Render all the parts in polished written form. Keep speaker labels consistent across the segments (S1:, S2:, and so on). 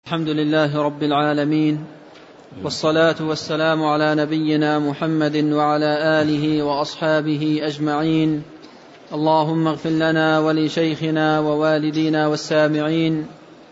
S1: الحمد لله رب العالمين، والصلاة والسلام على نبينا محمد وعلى آله وأصحابه أجمعين. اللهم اغفر لنا ولشيخنا ووالدينا والسامعين.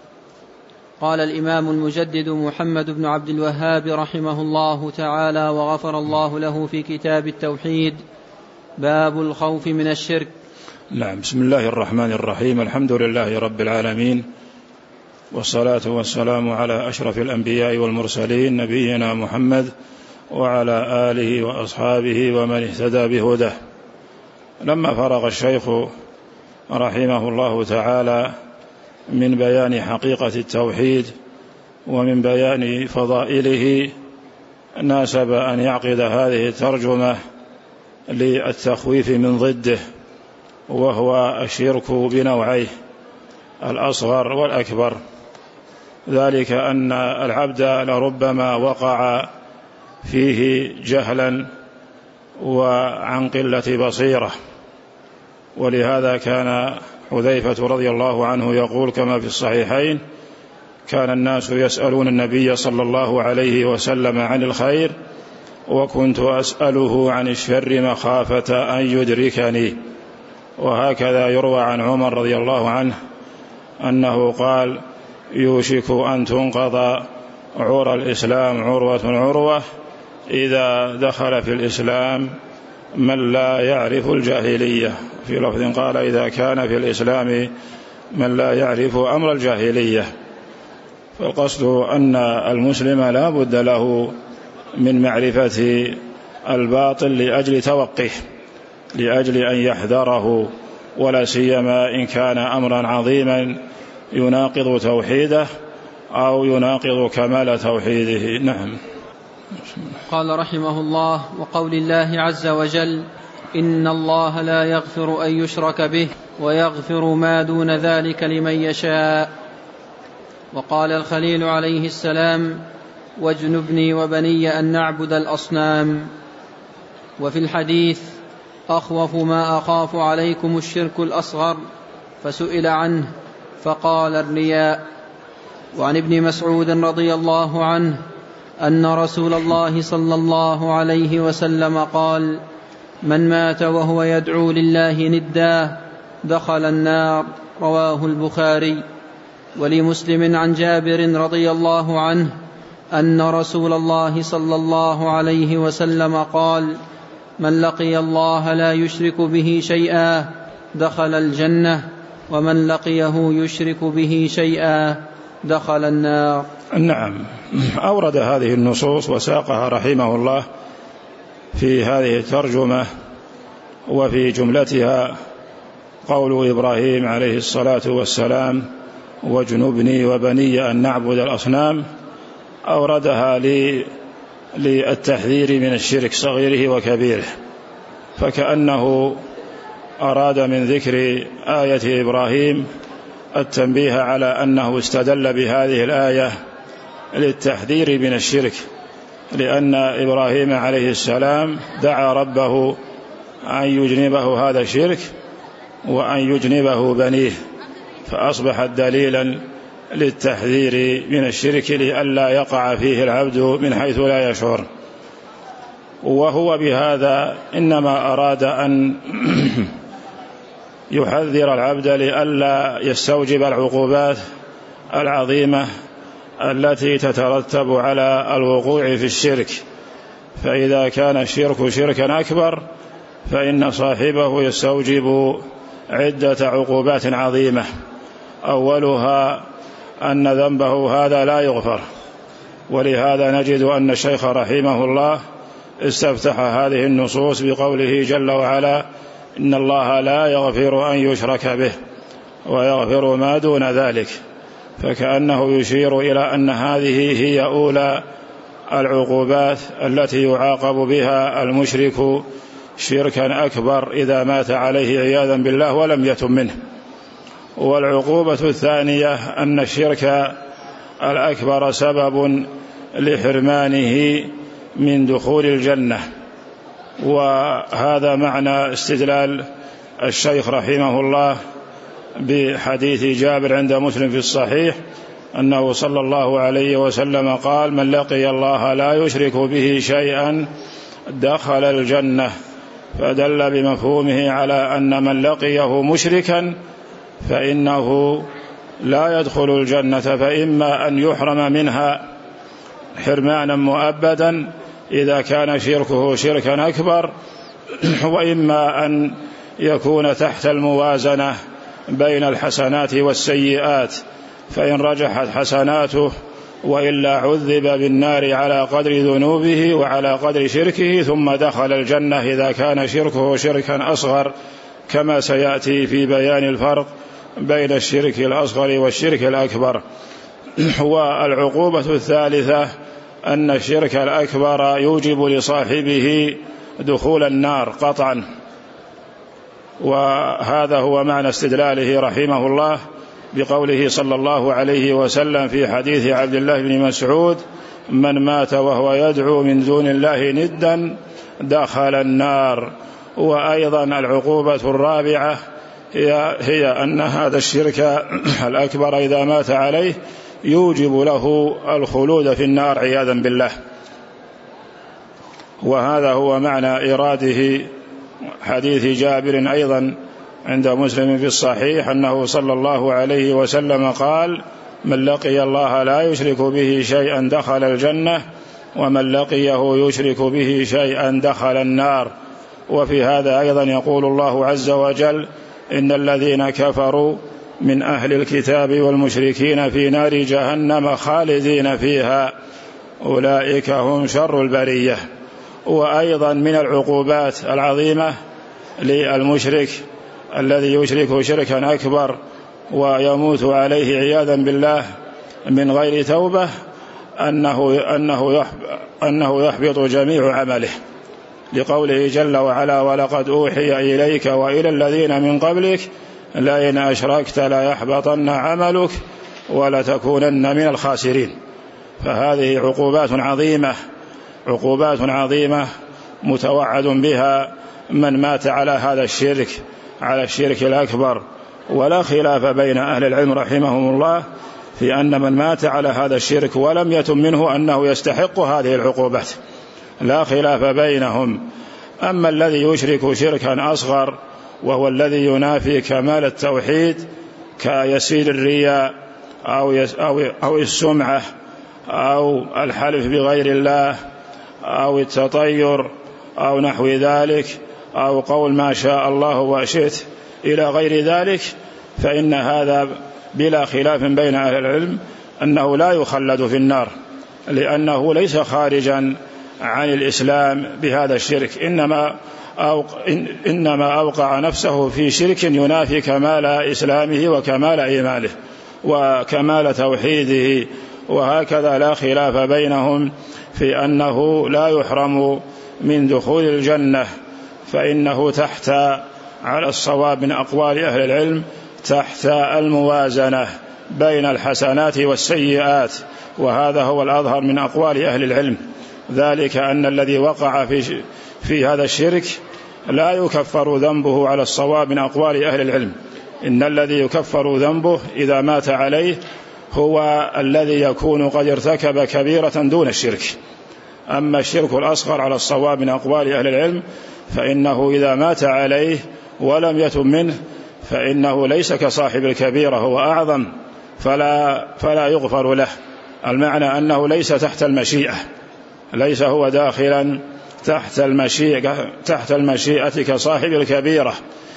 S1: قال الإمام المجدد محمد بن عبد الوهاب رحمه الله تعالى وغفر الله له في كتاب التوحيد: باب الخوف من الشرك.
S2: نعم. بسم الله الرحمن الرحيم. الحمد لله رب العالمين، والصلاة والسلام على أشرف الأنبياء والمرسلين نبينا محمد وعلى آله وأصحابه ومن اهتدى بهداه. لما فرغ الشيخ رحمه الله تعالى من بيان حقيقة التوحيد ومن بيان فضائله، ناسب أن يعقد هذه الترجمة للتخويف من ضده، وهو الشرك بنوعيه: الأصغر والأكبر. ذلك أن العبد لربما وقع فيه جهلا وعن قلة بصيرة، ولهذا كان حذيفة رضي الله عنه يقول كما في الصحيحين: كان الناس يسألون النبي صلى الله عليه وسلم عن الخير، وكنت أسأله عن الشر مخافة أن يدركني. وهكذا يروى عن عمر رضي الله عنه أنه قال: يوشك أن تنقض عرى الإسلام عروة عروة إذا دخل في الإسلام من لا يعرف الجاهلية. في لفظ قال: إذا كان في الإسلام من لا يعرف أمر الجاهلية. فالقصد أن المسلم لا بد له من معرفة الباطل لأجل توقيه، لأجل أن يحذره، ولا سيما إن كان أمرا عظيما يناقض توحيده أو يناقض كمال توحيده. نعم.
S1: قال رحمه الله: وقول الله عز وجل: إن الله لا يغفر أن يشرك به ويغفر ما دون ذلك لمن يشاء. وقال الخليل عليه السلام: واجنبني وبني أن نعبد الأصنام. وفي الحديث: أخوف ما أخاف عليكم الشرك الأصغر، فسئل عنه فقال: الرياء. وعن ابن مسعود رضي الله عنه أن رسول الله صلى الله عليه وسلم قال: من مات وهو يدعو لله ندا دخل النار. رواه البخاري. ولمسلم عن جابر رضي الله عنه أن رسول الله صلى الله عليه وسلم قال: من لقي الله لا يشرك به شيئا دخل الجنة، ومن لقيه يشرك به شيئا دخل النار.
S2: نعم. أورد هذه النصوص وساقها رحمه الله في هذه الترجمة، وفي جملتها قول إبراهيم عليه الصلاة والسلام: واجنبني وبني أن نعبد الأصنام. أوردها للتحذير من الشرك صغيره وكبيره، فكأنه أراد من ذكر آية إبراهيم التنبيه على أنه استدل بهذه الآية للتحذير من الشرك، لأن إبراهيم عليه السلام دعا ربه أن يجنبه هذا الشرك وأن يجنبه بنيه، فأصبحت دليلا للتحذير من الشرك لئلا يقع فيه العبد من حيث لا يشعر. وهو بهذا إنما أراد أن يحذر العبد لئلا يستوجب العقوبات العظيمة التي تترتب على الوقوع في الشرك. فإذا كان الشرك شركا أكبر فإن صاحبه يستوجب عدة عقوبات عظيمة، أولها أن ذنبه هذا لا يغفر. ولهذا نجد أن الشيخ رحمه الله استفتح هذه النصوص بقوله جل وعلا: إن الله لا يغفر أن يشرك به ويغفر ما دون ذلك. فكأنه يشير إلى أن هذه هي أولى العقوبات التي يعاقب بها المشرك شركا أكبر إذا مات عليه عياذا بالله ولم يتم منه. والعقوبة الثانية أن الشرك الأكبر سبب لحرمانه من دخول الجنة. وهذا معنى استدلال الشيخ رحمه الله بحديث جابر عند مسلم في الصحيح أنه صلى الله عليه وسلم قال: من لقي الله لا يشرك به شيئا دخل الجنة، فدل بمفهومه على أن من لقيه مشركا فإنه لا يدخل الجنة، فإما أن يحرم منها حرمانا مؤبدا إذا كان شركه شركا أكبر، وإما أن يكون تحت الموازنة بين الحسنات والسيئات، فإن رجحت حسناته وإلا عذب بالنار على قدر ذنوبه وعلى قدر شركه، ثم دخل الجنة إذا كان شركه شركا أصغر، كما سيأتي في بيان الفرق بين الشرك الأصغر والشرك الأكبر. والعقوبة الثالثة أن الشرك الأكبر يوجب لصاحبه دخول النار قطعا، وهذا هو معنى استدلاله رحمه الله بقوله صلى الله عليه وسلم في حديث عبد الله بن مسعود: من مات وهو يدعو من دون الله ندا دخل النار. وأيضا العقوبة الرابعة هي أن هذا الشرك الأكبر إذا مات عليه يوجب له الخلود في النار عياذا بالله. وهذا هو معنى إراده حديث جابر أيضا عند مسلم في الصحيح أنه صلى الله عليه وسلم قال: من لقي الله لا يشرك به شيئا دخل الجنة، ومن لقيه يشرك به شيئا دخل النار. وفي هذا أيضا يقول الله عز وجل: إن الذين كفروا من أهل الكتاب والمشركين في نار جهنم خالدين فيها أولئك هم شر البرية. وأيضا من العقوبات العظيمة للمشرك الذي يشرك شركا أكبر ويموت عليه عياذا بالله من غير توبة أنه يحبط جميع عمله، لقوله جل وعلا: ولقد أوحي إليك وإلى الذين من قبلك لئن أشركت ليحبطن عملك ولتكونن من الخاسرين. فهذه عقوبات عظيمة متوعد بها من مات على هذا الشرك، على الشرك الأكبر. ولا خلاف بين أهل العلم رحمهم الله في أن من مات على هذا الشرك ولم يتم منه أنه يستحق هذه العقوبات، لا خلاف بينهم. أما الذي يشرك شركا أصغر وهو الذي ينافي كمال التوحيد كيسير الرياء أو السمعة أو الحلف بغير الله أو التطير أو نحو ذلك أو قول ما شاء الله وشئت إلى غير ذلك، فإن هذا بلا خلاف بين أهل العلم أنه لا يخلد في النار، لأنه ليس خارجا عن الإسلام بهذا الشرك، إنما أوقع نفسه في شرك ينافي كمال إسلامه وكمال إيمانه وكمال توحيده. وهكذا لا خلاف بينهم في أنه لا يحرم من دخول الجنة، فإنه تحت على الصواب من أقوال أهل العلم تحت الموازنة بين الحسنات والسيئات، وهذا هو الأظهر من أقوال أهل العلم، ذلك أن الذي وقع في هذا الشرك لا يكفر ذنبه على الصواب من أقوال أهل العلم، إن الذي يكفر ذنبه إذا مات عليه هو الذي يكون قد ارتكب كبيرة دون الشرك. أما الشرك الأصغر على الصواب من أقوال أهل العلم فإنه إذا مات عليه ولم يتب منه فإنه ليس كصاحب الكبيرة، هو أعظم فلا يغفر له. المعنى أنه ليس تحت المشيئة، ليس هو داخلا تحت المشيئة كصاحب الكبيرة،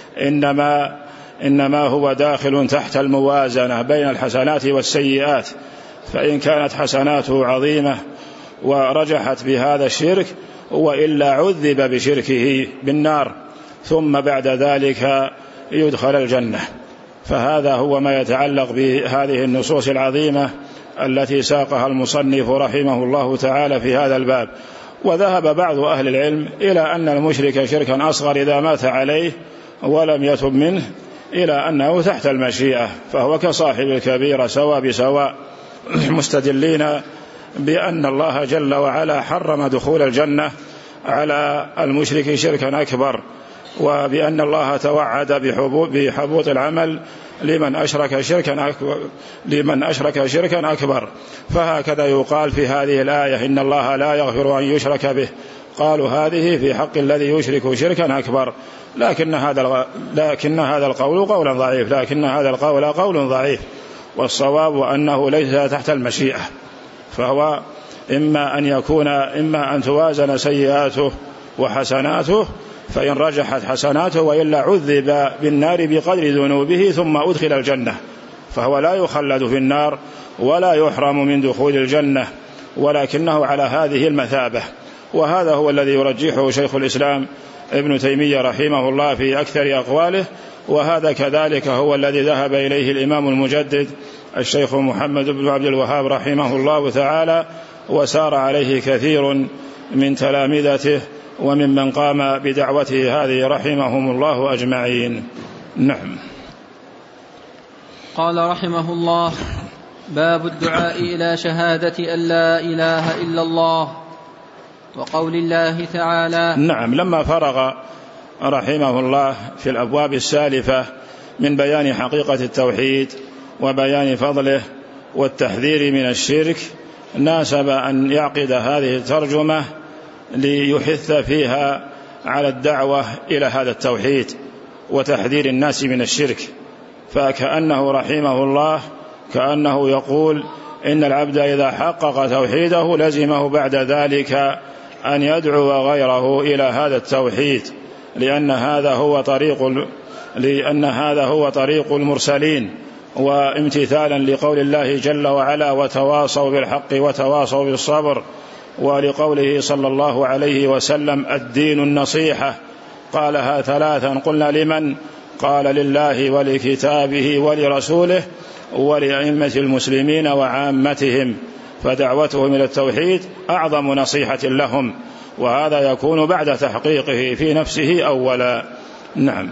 S2: إنما هو داخل تحت الموازنة بين الحسنات والسيئات، فإن كانت حسناته عظيمة ورجحت بهذا الشرك وإلا عذب بشركه بالنار ثم بعد ذلك يدخل الجنة. فهذا هو ما يتعلق بهذه النصوص العظيمة التي ساقها المصنف رحمه الله تعالى في هذا الباب. وذهب بعض أهل العلم إلى أن المشرك شركا أصغر إذا مات عليه ولم يتب منه إلى أنه تحت المشيئة فهو كصاحب الكبيرة سواء بسواء، مستدلين بأن الله جل وعلا حرم دخول الجنة على المشرك شركا أكبر، وبأن الله توعد بحبوط العمل لمن أشرك شركا أكبر. فهكذا يقال في هذه الآية إن الله لا يغفر أن يشرك به، قالوا هذه في حق الذي يشرك شركا أكبر، لكن هذا القول قول ضعيف، والصواب أنه ليس تحت المشيئة، فهو إما أن توازن سيئاته وحسناته، فإن رجحت حسناته وإلا عذب بالنار بقدر ذنوبه ثم أدخل الجنة، فهو لا يخلد في النار ولا يحرم من دخول الجنة، ولكنه على هذه المثابة. وهذا هو الذي يرجحه شيخ الإسلام ابن تيمية رحمه الله في أكثر أقواله، وهذا كذلك هو الذي ذهب إليه الإمام المجدد الشيخ محمد بن عبد الوهاب رحمه الله تعالى، وسار عليه كثير من تلامذته وممن قام بدعوته هذه رحمهم الله أجمعين. نعم.
S1: قال رحمه الله: باب الدعاء إلى شهادة أن لا إله إلا الله، وقول الله تعالى.
S2: نعم. لما فرغ رحمه الله في الأبواب السالفة من بيان حقيقة التوحيد وبيان فضله والتحذير من الشرك، ناسب أن يعقد هذه الترجمة ليحث فيها على الدعوة إلى هذا التوحيد وتحذير الناس من الشرك. فكأنه رحمه الله كأنه يقول إن العبد إذا حقق توحيده لزمه بعد ذلك أن يدعو غيره إلى هذا التوحيد، لأن هذا هو طريق المرسلين، وامتثالا لقول الله جل وعلا: وتواصوا بالحق وتواصوا بالصبر، ولقوله صلى الله عليه وسلم: الدين النصيحة. قالها ثلاثا، قلنا لمن؟ قال: لله ولكتابه ولرسوله ولأئمة المسلمين وعامتهم. فدعوتهم إلى التوحيد أعظم نصيحة لهم، وهذا يكون بعد تحقيقه في نفسه أولا. نعم.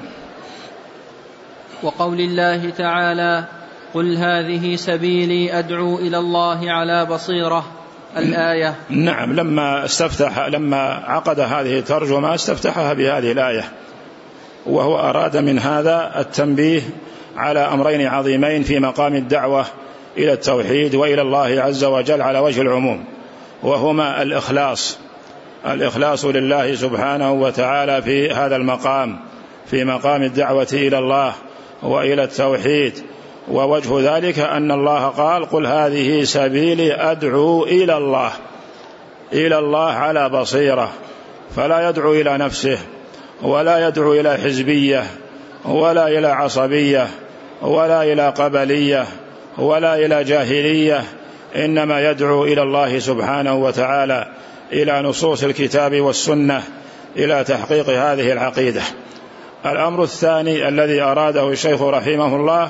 S1: وقول الله تعالى: قل هذه سبيلي أدعو إلى الله على بصيرة، الآية.
S2: نعم. لما عقد هذه الترجمة استفتحها بهذه الآية، وهو أراد من هذا التنبيه على أمرين عظيمين في مقام الدعوة إلى التوحيد وإلى الله عز وجل على وجه العموم، وهما الإخلاص لله سبحانه وتعالى في هذا المقام، في مقام الدعوة إلى الله وإلى التوحيد. ووجه ذلك أن الله قال: قل هذه سبيلي أدعو إلى الله على بصيرة، فلا يدعو إلى نفسه ولا يدعو إلى حزبية ولا إلى عصبية ولا إلى قبلية ولا إلى جاهلية، إنما يدعو إلى الله سبحانه وتعالى، إلى نصوص الكتاب والسنة، إلى تحقيق هذه العقيدة. الأمر الثاني الذي أراده الشيخ رحمه الله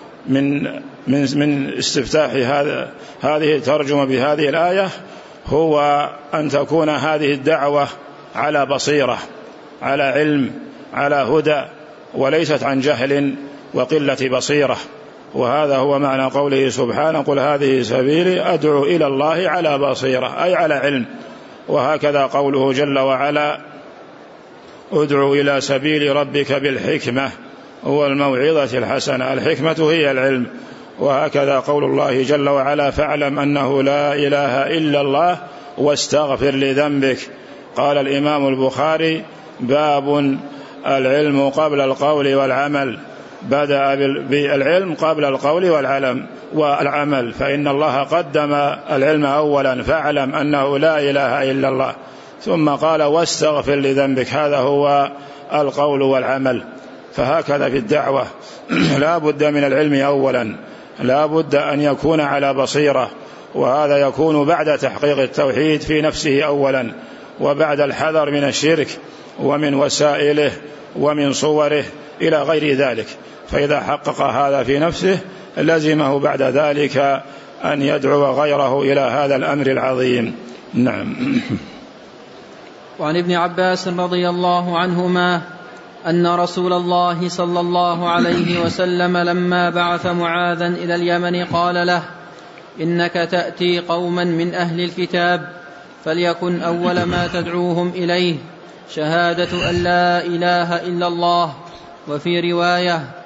S2: من استفتاح هذه الترجمة بهذه الآية هو أن تكون هذه الدعوة على بصيرة، على علم، على هدى، وليست عن جهل وقلة بصيرة. وهذا هو معنى قوله سبحانه: قل هذه سبيلي أدعو إلى الله على بصيرة، أي على علم. وهكذا قوله جل وعلا: ادعو إلى سبيل ربك بالحكمة والموعظة الحسنة، الحكمة هي العلم. وهكذا قول الله جل وعلا: فاعلم أنه لا إله إلا الله واستغفر لذنبك. قال الإمام البخاري: باب العلم قبل القول والعمل، بدأ بالعلم قبل القول والعمل، فإن الله قدم العلم أولا، فاعلم أنه لا إله إلا الله، ثم قال: واستغفر لذنبك، هذا هو القول والعمل. فهكذا في الدعوة لا بد من العلم أولا، لا بد أن يكون على بصيرة، وهذا يكون بعد تحقيق التوحيد في نفسه أولا، وبعد الحذر من الشرك ومن وسائله ومن صوره إلى غير ذلك. فإذا حقق هذا في نفسه لزمه بعد ذلك أن يدعو غيره إلى هذا الأمر العظيم. نعم.
S1: وعن ابن عباس رضي الله عنهما أن رسول الله صلى الله عليه وسلم لما بعث معاذا إلى اليمن قال له: إنك تأتي قوما من أهل الكتاب، فليكن أول ما تدعوهم إليه شهادة أن لا إله إلا الله. وفي رواية: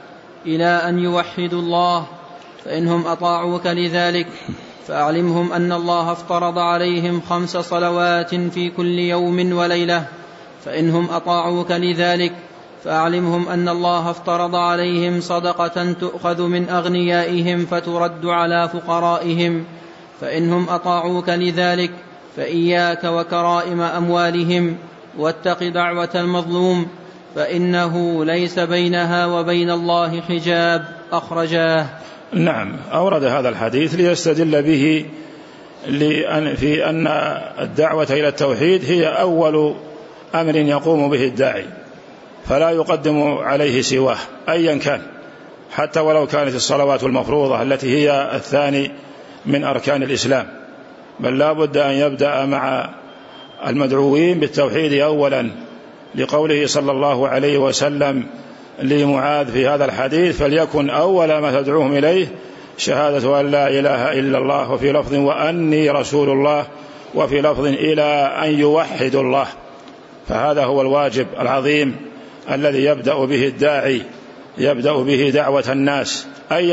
S1: إلى أن يوحدوا الله، فإنهم أطاعوك لذلك فأعلمهم أن الله افترض عليهم 5 صلوات في كل يوم وليلة، فإنهم أطاعوك لذلك فأعلمهم أن الله افترض عليهم صدقة تؤخذ من أغنيائهم فترد على فقرائهم، فإنهم أطاعوك لذلك فإياك وكرائم أموالهم، واتق دعوة المظلوم فإنه ليس بينها وبين الله حجاب. أخرجاه.
S2: نعم، أورد هذا الحديث ليستدل به في أن الدعوة إلى التوحيد هي أول أمر يقوم به الداعي، فلا يقدم عليه سواه أيا كان، حتى ولو كانت الصلوات المفروضة التي هي الثاني من أركان الإسلام، بل لا بد أن يبدأ مع المدعوين بالتوحيد أولا، لقوله صلى الله عليه وسلم لمعاذ في هذا الحديث: فليكن أول ما تدعوهم إليه شهادة أن لا إله إلا الله، وفي لفظ وأني رسول الله، وفي لفظ إلى أن يوحدوا الله. فهذا هو الواجب العظيم الذي يبدأ به الداعي، يبدأ به دعوة الناس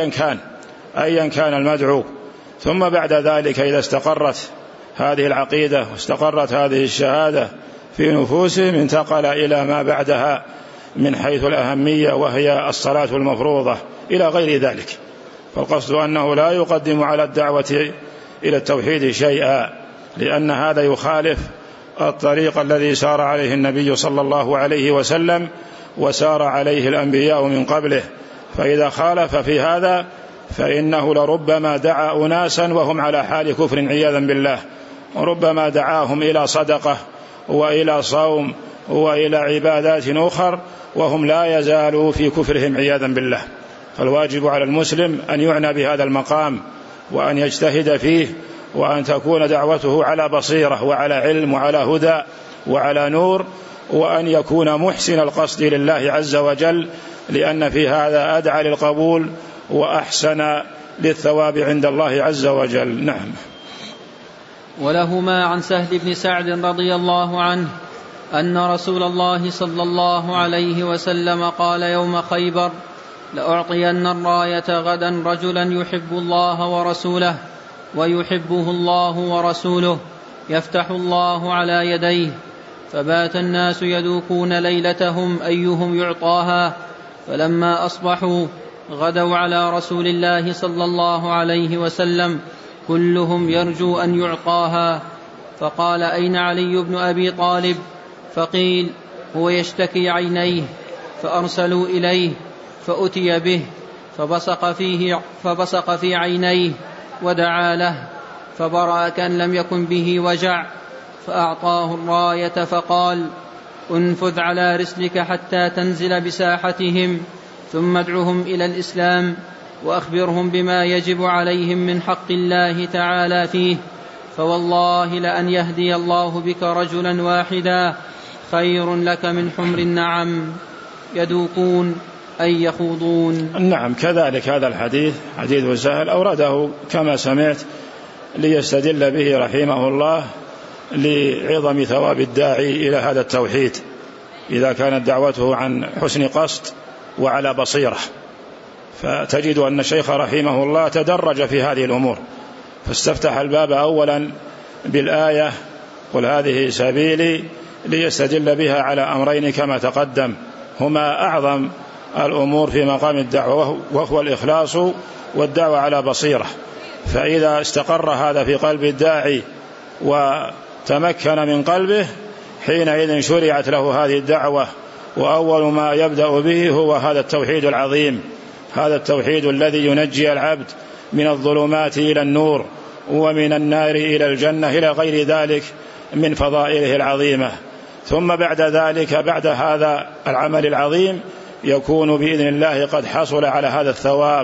S2: أيا كان المدعو. ثم بعد ذلك إذا استقرت هذه العقيدة واستقرت هذه الشهادة في نفوسهم انتقل إلى ما بعدها من حيث الأهمية، وهي الصلاة المفروضة إلى غير ذلك. فالقصد أنه لا يقدم على الدعوة إلى التوحيد شيئا، لأن هذا يخالف الطريق الذي سار عليه النبي صلى الله عليه وسلم وسار عليه الأنبياء من قبله. فإذا خالف في هذا فإنه لربما دعا أناسا وهم على حال كفر عياذا بالله، وربما دعاهم إلى صدقة وإلى صوم وإلى عبادات أخر وهم لا يزالوا في كفرهم عياذا بالله. فالواجب على المسلم أن يعنى بهذا المقام وأن يجتهد فيه، وأن تكون دعوته على بصيرة وعلى علم وعلى هدى وعلى نور، وأن يكون محسن القصد لله عز وجل، لأن في هذا أدعى للقبول وأحسن للثواب عند الله عز وجل. نعم.
S1: ولهما عن سهل بن سعد رضي الله عنه أن رسول الله صلى الله عليه وسلم قال يوم خيبر: لأعطين الراية غدا رجلا يحب الله ورسوله ويحبه الله ورسوله يفتح الله على يديه. فبات الناس يذوقون ليلتهم أيهم يعطاها، فلما أصبحوا غدوا على رسول الله صلى الله عليه وسلم كلهم يرجو أن يعطاها. فقال: أين علي بن أبي طالب؟ فقيل: هو يشتكي عينيه. فأرسلوا إليه فأتي به فبصق في عينيه ودعا له فبرأ كأن لم يكن به وجع، فأعطاه الراية فقال: انفذ على رسلك حتى تنزل بساحتهم، ثم ادعهم إلى الإسلام وأخبرهم بما يجب عليهم من حق الله تعالى فيه، فوالله لأن يهدي الله بك رجلا واحدا خير لك من حمر النعم. يذوقون أي يخوضون.
S2: نعم، كذلك هذا الحديث حديث سهل أورده كما سمعت ليستدل به رحمه الله لعظم ثواب الداعي إلى هذا التوحيد إذا كانت دعوته عن حسن قصد وعلى بصيرة. فتجد أن الشيخ رحمه الله تدرج في هذه الأمور، فاستفتح الباب أولا بالآية: قل هذه سبيلي، ليستدل بها على أمرين كما تقدم هما أعظم الأمور في مقام الدعوة، وهو الإخلاص والدعوة على بصيرة. فإذا استقر هذا في قلب الداعي وتمكن من قلبه حينئذ شرعت له هذه الدعوة، وأول ما يبدأ به هو هذا التوحيد العظيم، هذا التوحيد الذي ينجي العبد من الظلمات إلى النور ومن النار إلى الجنة إلى غير ذلك من فضائله العظيمة. ثم بعد ذلك بعد هذا العمل العظيم يكون بإذن الله قد حصل على هذا الثواب،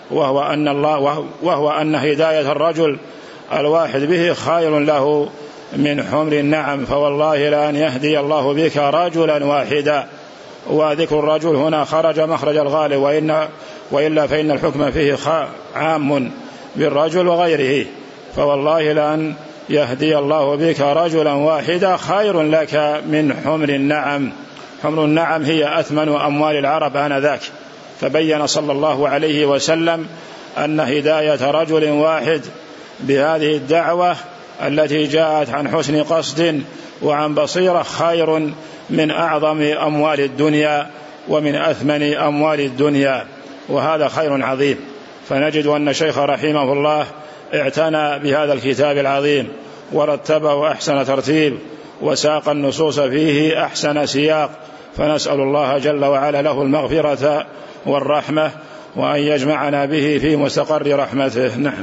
S2: وهو أن هداية الرجل الواحد به خير له من حمر النعم. فوالله لأن يهدي الله بك رجلا واحدا، وذكر الرجل هنا خرج مخرج الغالب، وإلا فإن الحكم فيه عام بالرجل وغيره. فوالله لأن يهدي الله بك رجلا واحدا خير لك من حمر النعم. حمر النعم هي أثمن أموال العرب آنذاك، فبين صلى الله عليه وسلم أن هداية رجل واحد بهذه الدعوة التي جاءت عن حسن قصد وعن بصيرة خير من أعظم أموال الدنيا ومن أثمن أموال الدنيا، وهذا خير عظيم. فنجد أن الشيخ رحمه الله اعتنى بهذا الكتاب العظيم ورتبه أحسن ترتيب وساق النصوص فيه أحسن سياق، فنسأل الله جل وعلا له المغفرة والرحمة وأن يجمعنا به في مستقر رحمته. نعم.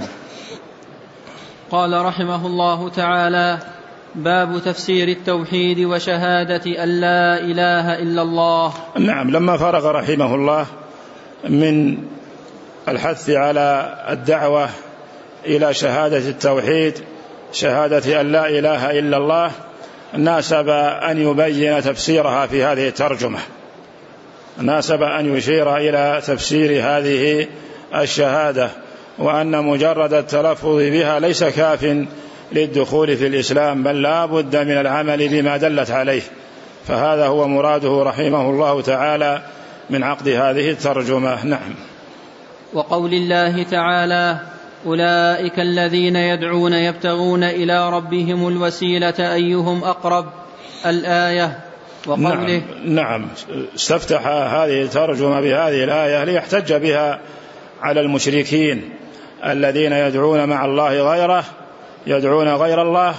S1: قال رحمه الله تعالى: باب تفسير التوحيد وشهادة أن لا إله إلا الله.
S2: نعم. لما فرغ رحمه الله من الحث على الدعوة إلى شهادة التوحيد، شهادة أن لا إله إلا الله، ناسب أن يبين تفسيرها في هذه الترجمة، ناسب أن يشير إلى تفسير هذه الشهادة، وأن مجرد التلفظ بها ليس كاف للدخول في الإسلام، بل لا بد من العمل بما دلت عليه. فهذا هو مراده رحمه الله تعالى من عقد هذه الترجمة. نعم.
S1: وقول الله تعالى: أولئك الذين يدعون يبتغون إلى ربهم الوسيلة أيهم أقرب، الآية. وقوله
S2: نعم. استفتح هذه الترجمة بهذه الآية ليحتج بها على المشركين الذين يدعون مع الله غيره، يدعون غير الله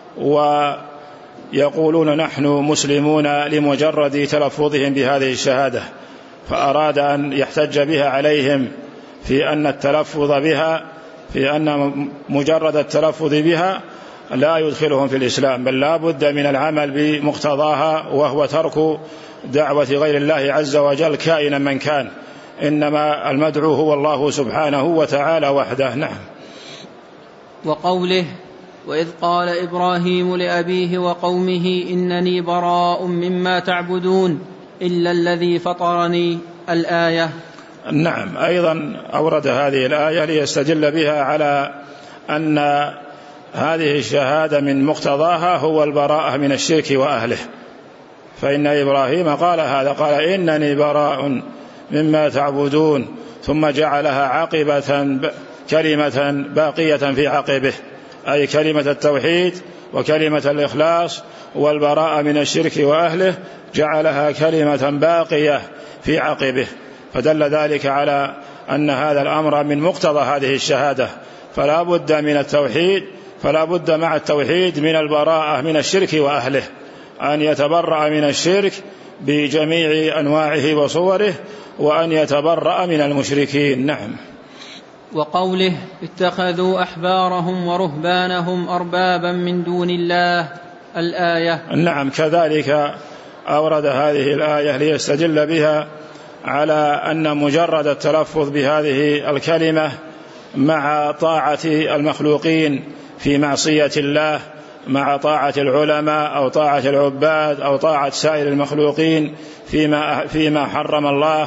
S2: ويقولون نحن مسلمون لمجرد تلفظهم بهذه الشهادة، فأراد أن يحتج بها عليهم في أن التلفظ بها، في أن مجرد التلفظ بها لا يدخلهم في الإسلام، بل لا بد من العمل بمقتضاها، وهو ترك دعوة غير الله عز وجل كائنا من كان، إنما المدعو هو الله سبحانه وتعالى وحده. نعم.
S1: وقوله: وإذ قال إبراهيم لأبيه وقومه إنني براء مما تعبدون إلا الذي فطرني، الآية.
S2: نعم. أيضا أورد هذه الآية ليستدل بها على أن هذه الشهادة من مقتضاها هو البراءة من الشرك وأهله، فإن إبراهيم قال هذا، قال إنني براء مما تعبدون، ثم جعلها عاقبة كلمة باقية في عقبه، أي كلمة التوحيد وكلمة الإخلاص والبراءة من الشرك وأهله، جعلها كلمة باقية في عقبه، فدل ذلك على أن هذا الأمر من مقتضى هذه الشهادة، فلا بد من التوحيد، فلا بد مع التوحيد من البراءة من الشرك وأهله، أن يتبرأ من الشرك بجميع أنواعه وصوره، وأن يتبرأ من المشركين. نعم.
S1: وقوله: اتخذوا أحبارهم ورهبانهم أربابا من دون الله، الآية.
S2: نعم. كذلك أورد هذه الآية ليستدل بها على أن مجرد التلفظ بهذه الكلمة مع طاعة المخلوقين في معصية الله، مع طاعة العلماء أو طاعة العباد أو طاعة سائر المخلوقين فيما حرم الله،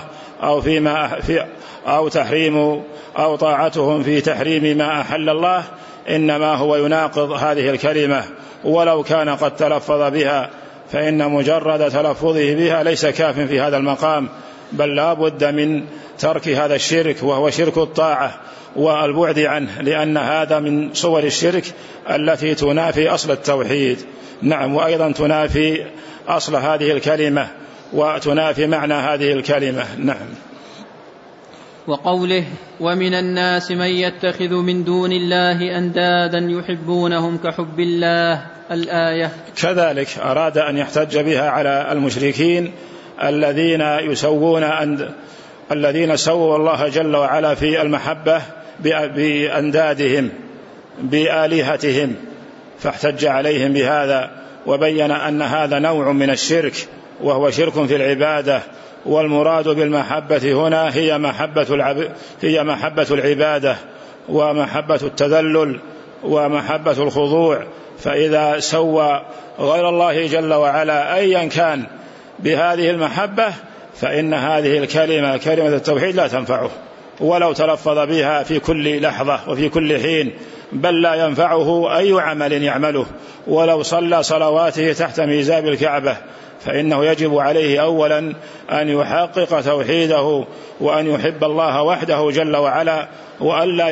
S2: أو تحريم أو طاعتهم في تحريم ما أحل الله، إنما هو يناقض هذه الكلمة، ولو كان قد تلفظ بها، فإن مجرد تلفظه بها ليس كاف في هذا المقام، بل لا بد من ترك هذا الشرك، وهو شرك الطاعة، والبعد عنه، لأن هذا من صور الشرك التي تنافي أصل التوحيد. نعم. وأيضا تنافي أصل هذه الكلمة وتنافي معنى هذه الكلمة. نعم.
S1: وقوله: ومن الناس من يتخذ من دون الله أندادا يحبونهم كحب الله، الآية.
S2: كذلك أراد أن يحتج بها على المشركين الذين سووا الله جل وعلا في المحبة بأندادهم بآلهتهم، فاحتج عليهم بهذا وبين أن هذا نوع من الشرك، وهو شرك في العبادة، والمراد بالمحبة هنا هي محبة العبادة ومحبة التذلل ومحبة الخضوع، فإذا سوى غير الله جل وعلا أيا كان بهذه المحبة، فإن هذه الكلمة، كلمة التوحيد، لا تنفعه ولو تلفظ بها في كل لحظة وفي كل حين، بل لا ينفعه أي عمل يعمله ولو صلى صلواته تحت ميزاب الكعبة، فإنه يجب عليه أولا أن يحقق توحيده وأن يحب الله وحده جل وعلا، وألا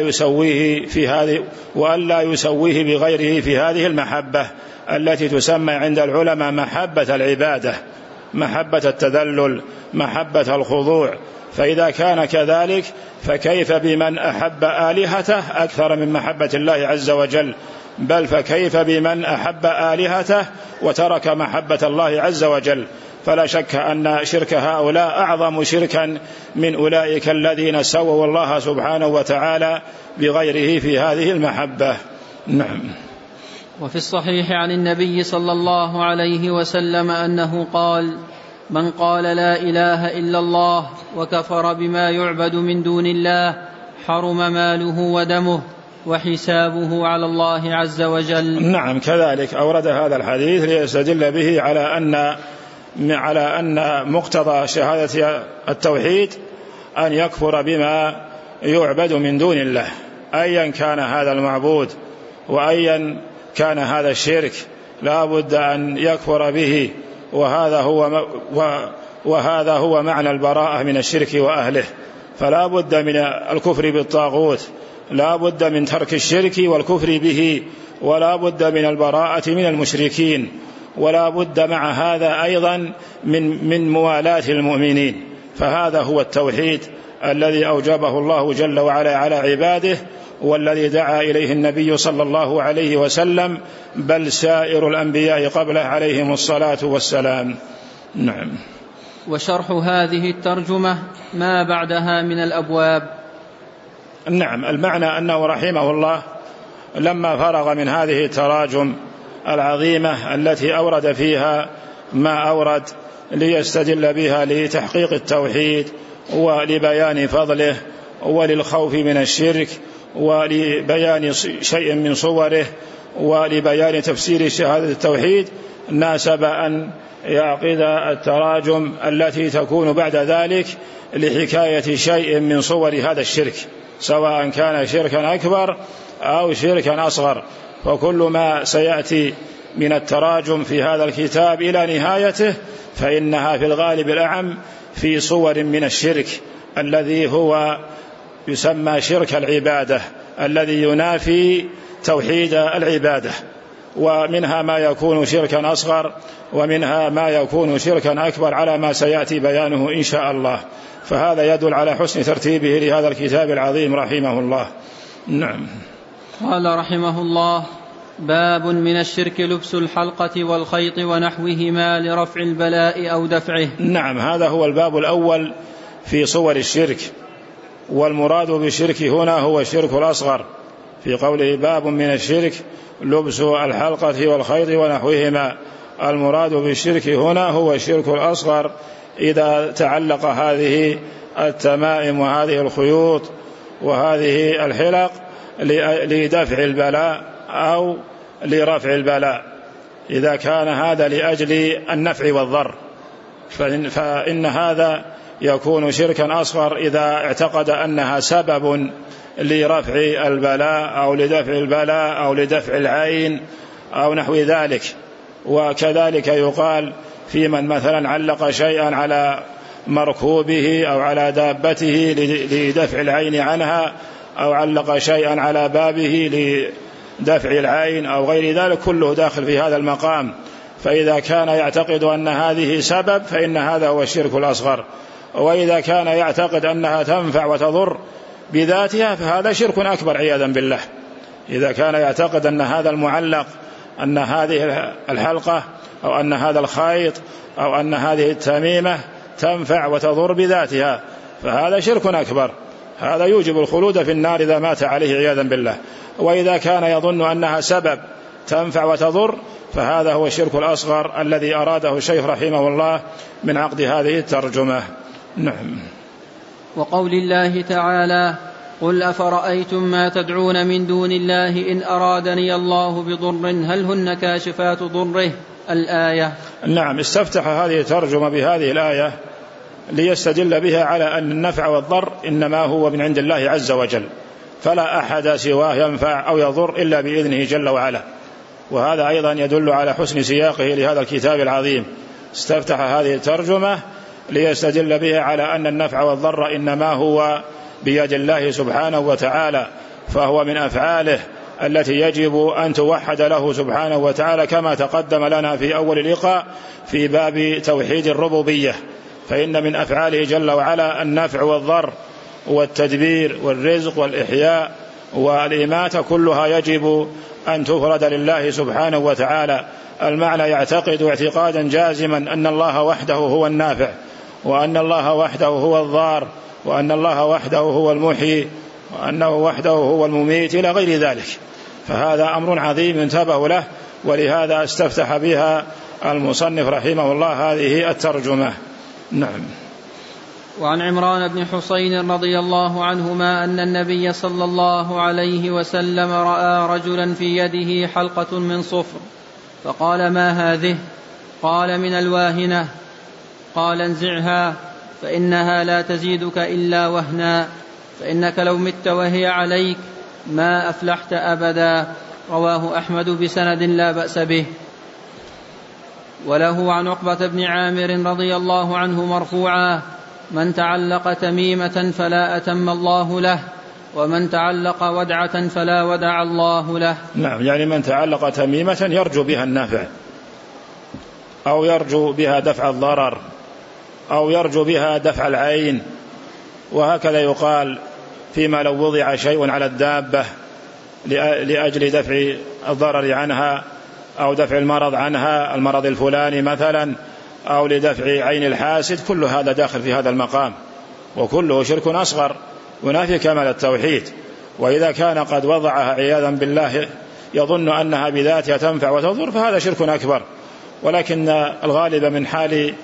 S2: يسويه بغيره في هذه المحبة التي تسمى عند العلماء محبة العبادة، محبة التذلل، محبة الخضوع. فإذا كان كذلك فكيف بمن أحب آلهته أكثر من محبة الله عز وجل؟ بل فكيف بمن أحب آلهته وترك محبة الله عز وجل؟ فلا شك أن شرك هؤلاء أعظم شركا من أولئك الذين سووا الله سبحانه وتعالى بغيره في هذه المحبة. نعم.
S1: وفي الصحيح عن النبي صلى الله عليه وسلم أنه قال: من قال لا إله إلا الله وكفر بما يعبد من دون الله حرم ماله ودمه وحسابه على الله عز وجل.
S2: نعم، كذلك أورد هذا الحديث ليستدل به على أن مقتضى شهادة التوحيد أن يكفر بما يعبد من دون الله، أيا كان هذا المعبود وأيا كان هذا الشرك لا بد أن يكفر به، وهذا هو معنى البراءة من الشرك وأهله. فلا بد من الكفر بالطاغوت، لا بد من ترك الشرك والكفر به، ولا بد من البراءة من المشركين، ولا بد مع هذا أيضا من موالاة المؤمنين. فهذا هو التوحيد الذي أوجبه الله جل وعلا على عباده، والذي دعا إليه النبي صلى الله عليه وسلم، بل سائر الأنبياء قبله عليهم الصلاة والسلام. نعم.
S1: وشرح هذه الترجمة ما بعدها من الأبواب.
S2: نعم، المعنى أنه رحمه الله لما فرغ من هذه التراجم العظيمة التي أورد فيها ما أورد ليستدل بها لتحقيق التوحيد ولبيان فضله وللخوف من الشرك ولبيان شيء من صوره ولبيان تفسير شهادة التوحيد، ناسب أن يعقد التراجم التي تكون بعد ذلك لحكاية شيء من صور هذا الشرك، سواء كان شركا أكبر أو شركا أصغر. وكل ما سيأتي من التراجم في هذا الكتاب إلى نهايته فإنها في الغالب الأعم في صور من الشرك الذي هو يسمى شرك العبادة، الذي ينافي توحيد العبادة، ومنها ما يكون شركا أصغر ومنها ما يكون شركا أكبر على ما سيأتي بيانه إن شاء الله. فهذا يدل على حسن ترتيبه لهذا الكتاب العظيم رحمه الله. نعم.
S1: قال رحمه الله: باب من الشرك لبس الحلقة والخيط ونحوهما لرفع البلاء أو دفعه.
S2: نعم، هذا هو الباب الأول في صور الشرك، والمراد بالشرك هنا هو الشرك الأصغر، في قوله باب من الشرك لبس الحلقة والخيط ونحوهما. المراد بالشرك هنا هو الشرك الأصغر إذا تعلق هذه التمائم وهذه الخيوط وهذه الحلق لدفع البلاء أو لرفع البلاء. إذا كان هذا لأجل النفع والضر فإن هذا يكون شركا أصغر إذا اعتقد أنها سبب لرفع البلاء أو لدفع البلاء أو لدفع العين أو نحو ذلك. وكذلك يقال في من مثلا علق شيئا على مركوبه أو على دابته لدفع العين عنها، أو علق شيئا على بابه لدفع العين أو غير ذلك، كله داخل في هذا المقام. فإذا كان يعتقد أن هذه سبب فإن هذا هو الشرك الأصغر، وإذا كان يعتقد أنها تنفع وتضر بذاتها فهذا شرك أكبر عياذا بالله. إذا كان يعتقد أن هذا المعلق، أن هذه الحلقة أو أن هذا الخيط أو أن هذه التميمة تنفع وتضر بذاتها فهذا شرك أكبر، هذا يوجب الخلود في النار إذا مات عليه عياذا بالله. وإذا كان يظن أنها سبب تنفع وتضر فهذا هو الشرك الأصغر الذي أراده الشيخ رحمه الله من عقد هذه الترجمة. نعم.
S1: وقول الله تعالى: قل أفرأيتم ما تدعون من دون الله إن أرادني الله بضر هل هن كاشفات ضره، الآية.
S2: نعم، استفتح هذه الترجمة بهذه الآية ليستدل بها على أن النفع والضر إنما هو من عند الله عز وجل، فلا أحد سواه ينفع أو يضر إلا بإذنه جل وعلا. وهذا أيضا يدل على حسن سياقه لهذا الكتاب العظيم. استفتح هذه الترجمة ليستدل به على أن النفع والضر إنما هو بيد الله سبحانه وتعالى، فهو من أفعاله التي يجب أن توحد له سبحانه وتعالى، كما تقدم لنا في أول اللقاء في باب توحيد الربوبية، فإن من أفعاله جل وعلا النفع والضر والتدبير والرزق والإحياء والإماتة، كلها يجب أن تفرد لله سبحانه وتعالى. المعنى يعتقد اعتقادا جازما أن الله وحده هو النافع، وأن الله وحده هو الضار، وأن الله وحده هو المحيي، وأنه وحده هو المميت إلى غير ذلك. فهذا أمر عظيم انتبهوا له، ولهذا استفتح بها المصنف رحمه الله هذه الترجمة. نعم.
S1: وعن عمران بن حسين رضي الله عنهما أن النبي صلى الله عليه وسلم رأى رجلا في يده حلقة من صفر، فقال: ما هذه؟ قال: من الواهنة. قال: انزعها فإنها لا تزيدك إلا وهنا، فإنك لو مت وهي عليك ما أفلحت أبدا. رواه أحمد بسند لا بأس به. وله عن عقبة بن عامر رضي الله عنه مرفوعا: من تعلق تميمة فلا أتم الله له، ومن تعلق ودعة فلا ودع الله له.
S2: نعم، يعني من تعلق تميمة يرجو بها النافع، أو يرجو بها دفع الضرر، أو يرجو بها دفع العين. وهكذا يقال فيما لو وضع شيء على الدابة لأجل دفع الضرر عنها، أو دفع المرض عنها، المرض الفلاني مثلا، أو لدفع عين الحاسد، كل هذا داخل في هذا المقام، وكله شرك أصغر ينافي كمال التوحيد. وإذا كان قد وضعها عياذا بالله يظن أنها بذاتها تنفع وتضر، فهذا شرك أكبر. ولكن الغالب من حال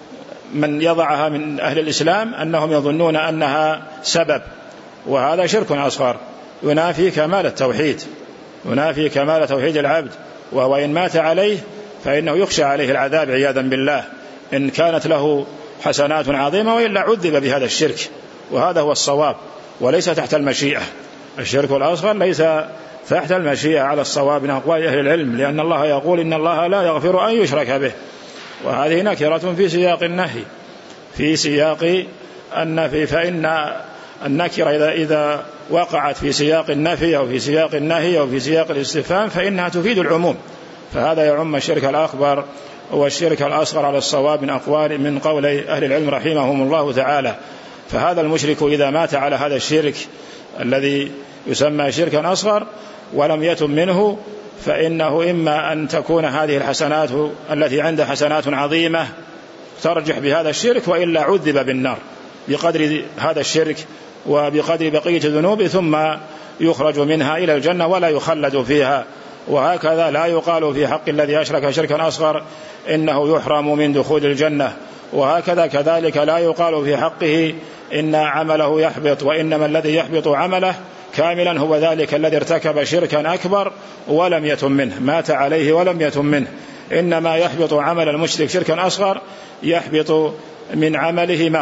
S2: من يضعها من أهل الإسلام أنهم يظنون أنها سبب، وهذا شرك أصغر ينافي كمال التوحيد، ينافي كمال توحيد العبد. وهو إن مات عليه فإنه يخشى عليه العذاب عياذا بالله، إن كانت له حسنات عظيمة، وإلا عذب بهذا الشرك. وهذا هو الصواب، وليس تحت المشيئة. الشرك الأصغر ليس تحت المشيئة على الصواب من أقوال أهل العلم، لأن الله يقول: إن الله لا يغفر أن يشرك به. وهذه نكرة في سياق النهي، في سياق النفي، فإن النكرة إذا وقعت في سياق النفي أو في سياق النهي أو في سياق الاستفهام فإنها تفيد العموم، فهذا يعم الشرك الأكبر والشرك الأصغر على الصواب من قول أهل العلم رحمهم الله تعالى. فهذا المشرك إذا مات على هذا الشرك الذي يسمى شركا أصغر ولم يتم منه، فإنه إما أن تكون هذه الحسنات التي عنده حسنات عظيمة ترجح بهذا الشرك، وإلا عذب بالنار بقدر هذا الشرك وبقدر بقية الذنوب، ثم يخرج منها إلى الجنة ولا يخلد فيها. وهكذا لا يقال في حق الذي أشرك شركا أصغر إنه يحرم من دخول الجنة، وهكذا كذلك لا يقال في حقه إن عمله يحبط، وإنما الذي يحبط عمله كاملا هو ذلك الذي ارتكب شركا أكبر ولم يتم منه، مات عليه ولم يتم منه. إنما يحبط عمل المشرك شركا أصغر يحبط من عمله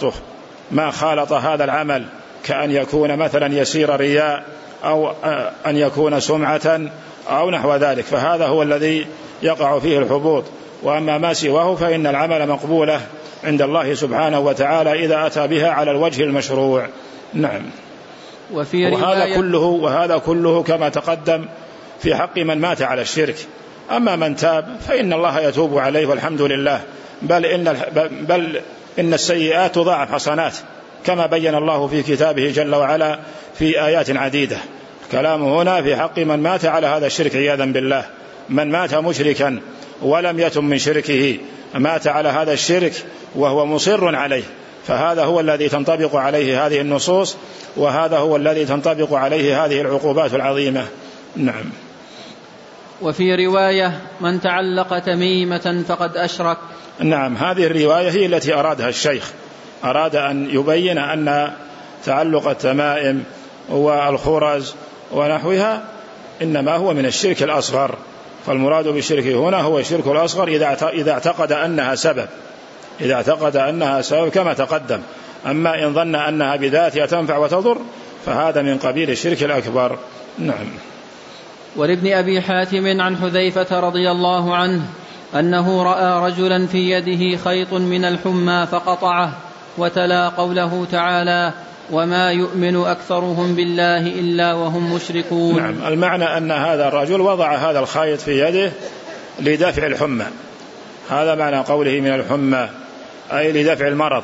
S2: ما خالط هذا العمل، كأن يكون مثلا يسير رياء، أو أن يكون سمعة أو نحو ذلك، فهذا هو الذي يقع فيه الحبوط. وأما ما سواه فإن العمل مقبولة عند الله سبحانه وتعالى إذا أتى بها على الوجه المشروع. نعم. وهذا كله كما تقدم في حق من مات على الشرك. أما من تاب فإن الله يتوب عليه والحمد لله، بل إن السيئات تضاعف حسنات، كما بين الله في كتابه جل وعلا في آيات عديدة. كلامه هنا في حق من مات على هذا الشرك عياذا بالله. من مات مشركا ولم يتم من شركه، مات على هذا الشرك وهو مصر عليه، فهذا هو الذي تنطبق عليه هذه النصوص، وهذا هو الذي تنطبق عليه هذه العقوبات العظيمة. نعم.
S1: وفي رواية: من تعلق تميمة فقد أشرك.
S2: نعم، هذه الرواية هي التي أرادها الشيخ، أراد أن يبين أن تعلق التمائم والخرز ونحوها إنما هو من الشرك الأصغر، فالمراد بالشرك هنا هو الشرك الأصغر إذا اعتقد أنها سبب كما تقدم. أما إن ظن أنها بذاتها تنفع وتضر فهذا من قبيل الشرك الأكبر. نعم.
S1: ولابن أبي حاتم عن حذيفة رضي الله عنه أنه رأى رجلا في يده خيط من الحمى فقطعه، وتلا قوله تعالى: وما يؤمن أكثرهم بالله إلا وهم مشركون.
S2: نعم. المعنى أن هذا الرجل وضع هذا الخيط في يده لدفع الحمى، هذا معنى قوله من الحمى، أي لدفع المرض.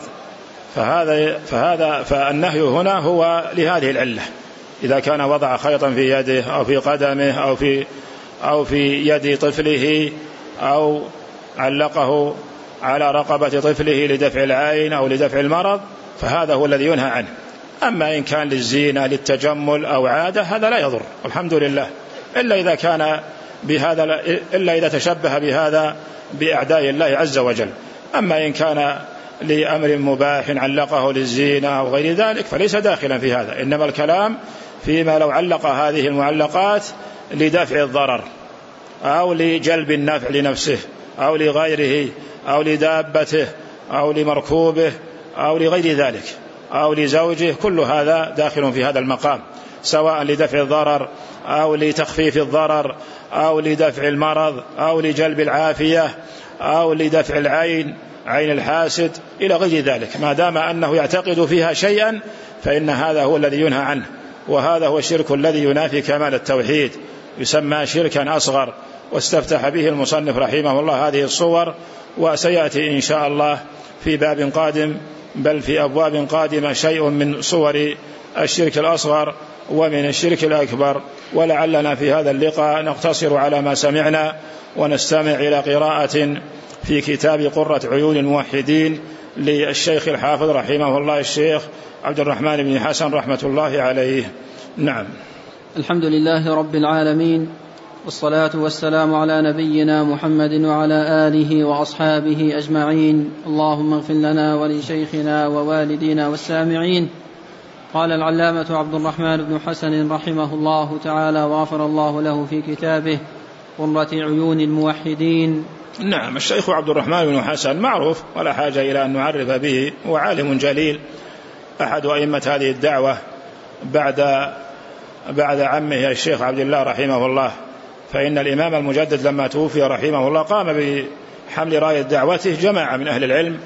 S2: فالنهي هنا هو لهذه العلة. إذا كان وضع خيطا في يده أو في قدمه أو في يد طفله أو علقه على رقبة طفله لدفع العين أو لدفع المرض، فهذا هو الذي ينهى عنه. أما إن كان للزينة للتجمل أو عادة هذا لا يضر الحمد لله، إلا إذا تشبه بهذا بأعداء الله عز وجل. أما إن كان لأمر مباح علقه للزينة أو غير ذلك فليس داخلا في هذا، إنما الكلام فيما لو علق هذه المعلقات لدفع الضرر أو لجلب النفع لنفسه أو لغيره أو لدابته أو لمركوبه أو لغير ذلك أو لزوجه، كل هذا داخل في هذا المقام، سواء لدفع الضرر أو لتخفيف الضرر أو لدفع المرض أو لجلب العافية أو لدفع عين الحاسد إلى غير ذلك، ما دام أنه يعتقد فيها شيئا فإن هذا هو الذي ينهى عنه. وهذا هو الشرك الذي ينافي كمال التوحيد، يسمى شركا أصغر، واستفتح به المصنف رحمه الله هذه الصور، وسيأتي إن شاء الله في باب قادم بل في أبواب قادمة شيء من صور الشرك الأصغر ومن الشرك الأكبر. ولعلنا في هذا اللقاء نقتصر على ما سمعنا ونستمع إلى قراءة في كتاب قرة عيون الموحدين للشيخ الحافظ رحمه الله الشيخ عبد الرحمن بن حسن رحمة الله عليه. نعم.
S1: الحمد لله رب العالمين، والصلاة والسلام على نبينا محمد وعلى آله وأصحابه أجمعين. اللهم اغفر لنا ولشيخنا ووالدينا والسامعين. قال العلامة عبد الرحمن بن حسن رحمه الله تعالى وغفر الله له في كتابه قرة عيون الموحدين.
S2: نعم. الشيخ عبد الرحمن بن حسن معروف ولا حاجة إلى أن نعرف به، وعالم جليل، أحد أئمة هذه الدعوة بعد عمه الشيخ عبد الله رحمه الله. فإن الإمام المجدد لما توفي رحمه الله قام بحمل راية دعوته جماعة من أهل العلم،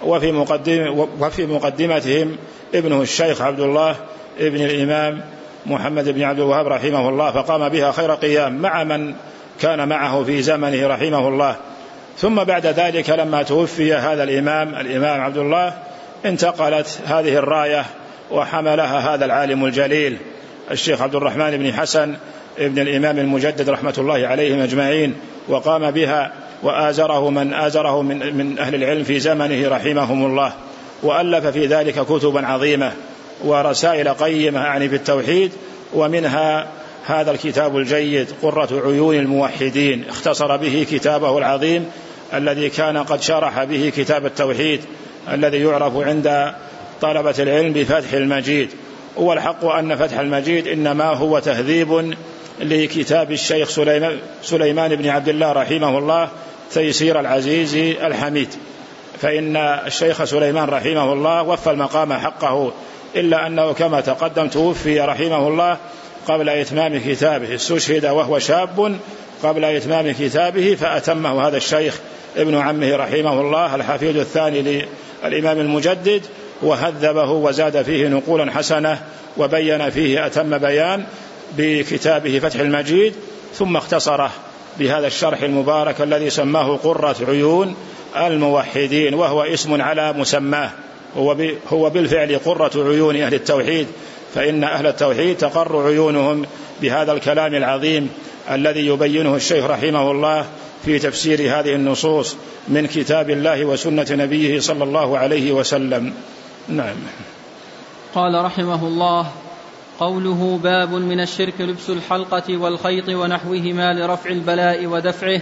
S2: وفي مقدمتهم ابنه الشيخ عبد الله ابن الإمام محمد بن عبد الوهاب رحمه الله، فقام بها خير قيام مع من كان معه في زمنه رحمه الله. ثم بعد ذلك لما توفي هذا الإمام عبد الله انتقلت هذه الراية وحملها هذا العالم الجليل الشيخ عبد الرحمن بن حسن ابن الإمام المجدد رحمة الله عليهم أجمعين، وقام بها وآزره من آزره من أهل العلم في زمنه رحمهم الله، وألف في ذلك كتبا عظيمة ورسائل قيمة يعني في التوحيد، ومنها هذا الكتاب الجيد قرة عيون الموحدين، اختصر به كتابه العظيم الذي كان قد شرح به كتاب التوحيد الذي يعرف عند طلبة العلم بفتح المجيد. والحق أن فتح المجيد إنما هو تهذيب لكتاب الشيخ سليمان بن عبد الله رحمه الله تيسير العزيز الحميد، فإن الشيخ سليمان رحمه الله وفى المقام حقه، إلا أنه كما تقدم توفي رحمه الله قبل إتمام كتابه، استشهد وهو شاب قبل إتمام كتابه، فأتمه هذا الشيخ ابن عمه رحمه الله الحفيد الثاني للإمام المجدد، وهذبه وزاد فيه نقولا حسنة، وبين فيه أتم بيان بكتابه فتح المجيد، ثم اختصره بهذا الشرح المبارك الذي سماه قرة عيون الموحدين، وهو اسم على مسماه، هو بالفعل قرة عيون أهل التوحيد، فإن أهل التوحيد تقر عيونهم بهذا الكلام العظيم الذي يبينه الشيخ رحمه الله في تفسير هذه النصوص من كتاب الله وسنة نبيه صلى الله عليه وسلم. نعم.
S1: قال رحمه الله: قوله باب من الشرك لبس الحلقة والخيط ونحوهما لرفع البلاء ودفعه،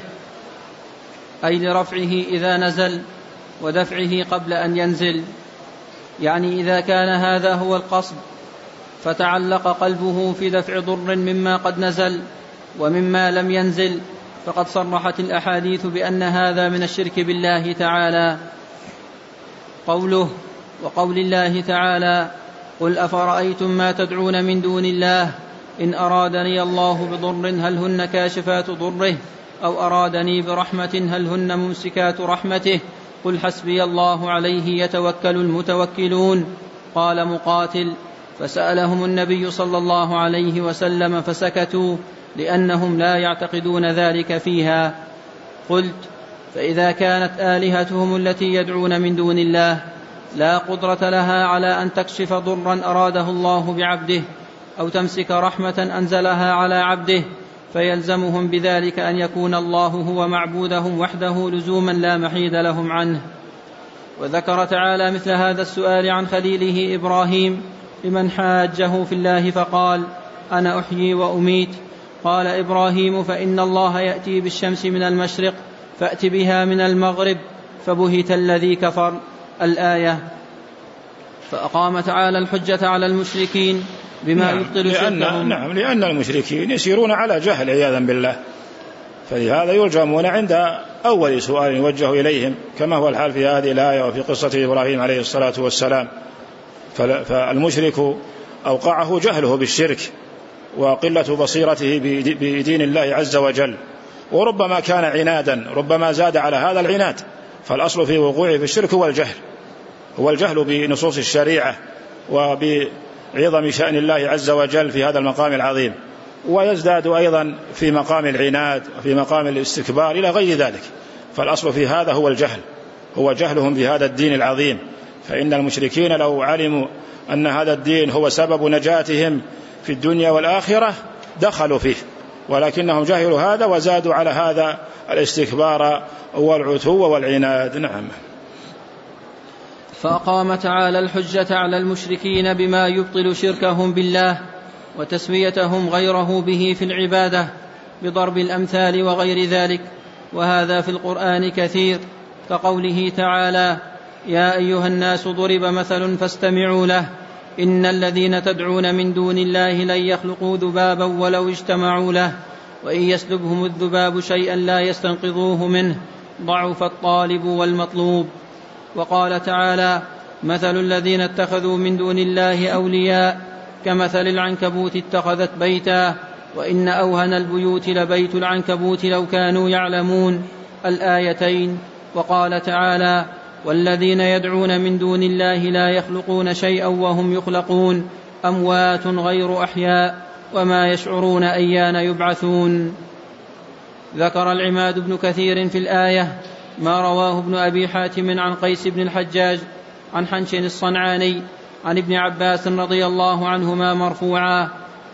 S1: أي لرفعه إذا نزل ودفعه قبل أن ينزل، يعني إذا كان هذا هو القصد فتعلق قلبه في دفع ضر مما قد نزل ومما لم ينزل، فقد صرحت الأحاديث بأن هذا من الشرك بالله تعالى. قوله: وقول الله تعالى: قل أفرأيتم ما تدعون من دون الله إن أرادني الله بضر هل هن كاشفات ضره أو أرادني برحمة هل هن ممسكات رحمته قل حسبي الله عليه يتوكل المتوكلون. قال مقاتل: فسألهم النبي صلى الله عليه وسلم فسكتوا لأنهم لا يعتقدون ذلك فيها. قلت: فإذا كانت آلهتهم التي يدعون من دون الله لا قدرة لها على أن تكشف ضرا أراده الله بعبده أو تمسك رحمة أنزلها على عبده فيلزمهم بذلك أن يكون الله هو معبودهم وحده لزوما لا محيد لهم عنه. وذكر تعالى مثل هذا السؤال عن خليله إبراهيم لمن حاجه في الله فقال: أنا أحيي وأميت. قال إبراهيم: فإن الله يأتي بالشمس من المشرق فأت بها من المغرب فبهت الذي كفر. الآية. فأقام تعالى الحجة على المشركين بما يبطل شركهم.
S2: لأن المشركين يسيرون على جهل عياذا بالله، فلهذا يرجمون عند أول سؤال يوجه إليهم، كما هو الحال في هذه الآية وفي قصة إبراهيم عليه الصلاة والسلام. فالمشرك أوقعه جهله بالشرك وقلة بصيرته بدين الله عز وجل، وربما كان عنادا، ربما زاد على هذا العناد. فالأصل في وقوعه في الشرك هو الجهل بنصوص الشريعة وبعظم شأن الله عز وجل في هذا المقام العظيم، ويزداد أيضا في مقام العناد وفي مقام الاستكبار إلى غير ذلك. فالأصل في هذا هو الجهل، هو جهلهم بهذا الدين العظيم. فإن المشركين لو علموا أن هذا الدين هو سبب نجاتهم في الدنيا والآخرة دخلوا فيه، ولكنهم جهلوا هذا وزادوا على هذا الاستكبار والعتو والعناد. نعم.
S1: فأقام تعالى الحجة على المشركين بما يبطل شركهم بالله وتسويتهم غيره به في العبادة بضرب الأمثال وغير ذلك، وهذا في القرآن كثير، كقوله تعالى: يا أيها الناس ضرب مثل فاستمعوا له إن الذين تدعون من دون الله لن يخلقوا ذبابا ولو اجتمعوا له وإن يسلبهم الذباب شيئا لا يستنقذوه منه ضعف الطالب والمطلوب. وقال تعالى: مثل الذين اتخذوا من دون الله أولياء كمثل العنكبوت اتخذت بيتا وإن أوهن البيوت لبيت العنكبوت لو كانوا يعلمون. الآيتين. وقال تعالى: والذين يدعون من دون الله لا يخلقون شيئا وهم يخلقون أموات غير أحياء وما يشعرون أيان يبعثون. ذكر العماد بن كثير في الآية ما رواه ابن أبي حاتم عن قيس بن الحجاج عن حنشن الصنعاني عن ابن عباس رضي الله عنهما مرفوعا: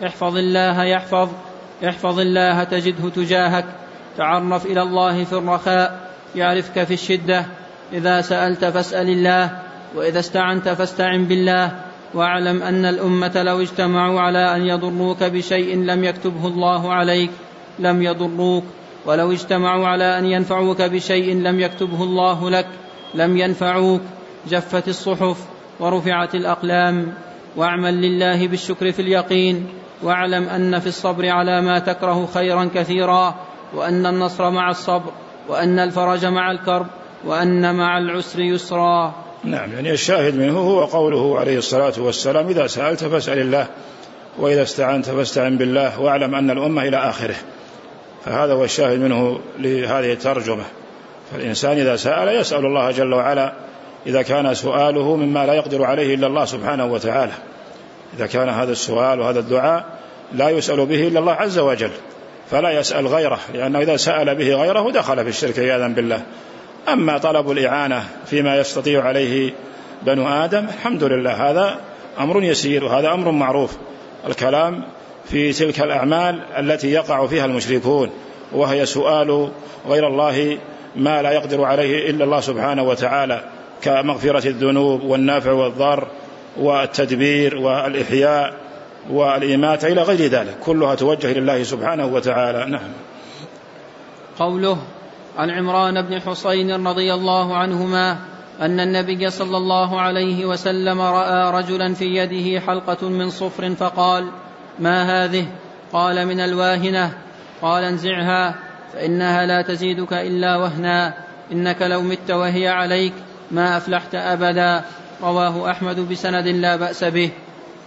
S1: احفظ الله تجده تجاهك، تعرف إلى الله في الرخاء يعرفك في الشدة، إذا سألت فاسأل الله، وإذا استعنت فاستعن بالله، واعلم أن الأمة لو اجتمعوا على أن يضروك بشيء لم يكتبه الله عليك لم يضروك، ولو اجتمعوا على أن ينفعوك بشيء لم يكتبه الله لك لم ينفعوك. جفت الصحف ورفعت الأقلام. واعمل لله بالشكر في اليقين، واعلم أن في الصبر على ما تكره خيرا كثيرا، وأن النصر مع الصبر، وأن الفرج مع الكرب، وأن مع العسر يسرا.
S2: نعم، يعني الشاهد منه هو قوله عليه الصلاة والسلام: إذا سألت فاسأل الله، وإذا استعنت فاستعن بالله، واعلم أن الأمة إلى آخره. فهذا هو الشاهد منه لهذه الترجمة. فالإنسان إذا سأل يسأل الله جل وعلا، إذا كان سؤاله مما لا يقدر عليه إلا الله سبحانه وتعالى، إذا كان هذا السؤال وهذا الدعاء لا يسأل به إلا الله عز وجل، فلا يسأل غيره، لأنه إذا سأل به غيره دخل في الشرك عياذا بالله. أما طلب الإعانة فيما يستطيع عليه بنو آدم الحمد لله، هذا أمر يسير وهذا أمر معروف. الكلام في تلك الأعمال التي يقع فيها المشركون، وهي سؤال غير الله ما لا يقدر عليه إلا الله سبحانه وتعالى، كمغفرة الذنوب والنافع والضر والتدبير والإحياء والإماتة إلى غير ذلك، كلها توجه لله سبحانه وتعالى. نعم.
S1: قوله: عن عمران بن حسين رضي الله عنهما أن النبي صلى الله عليه وسلم رأى رجلا في يده حلقة من صفر فقال: ما هذه؟ قال: من الواهنة. قال: انزعها فإنها لا تزيدك إلا وهنا، إنك لو مت وهي عليك ما أفلحت أبدا. رواه أحمد بسند لا بأس به.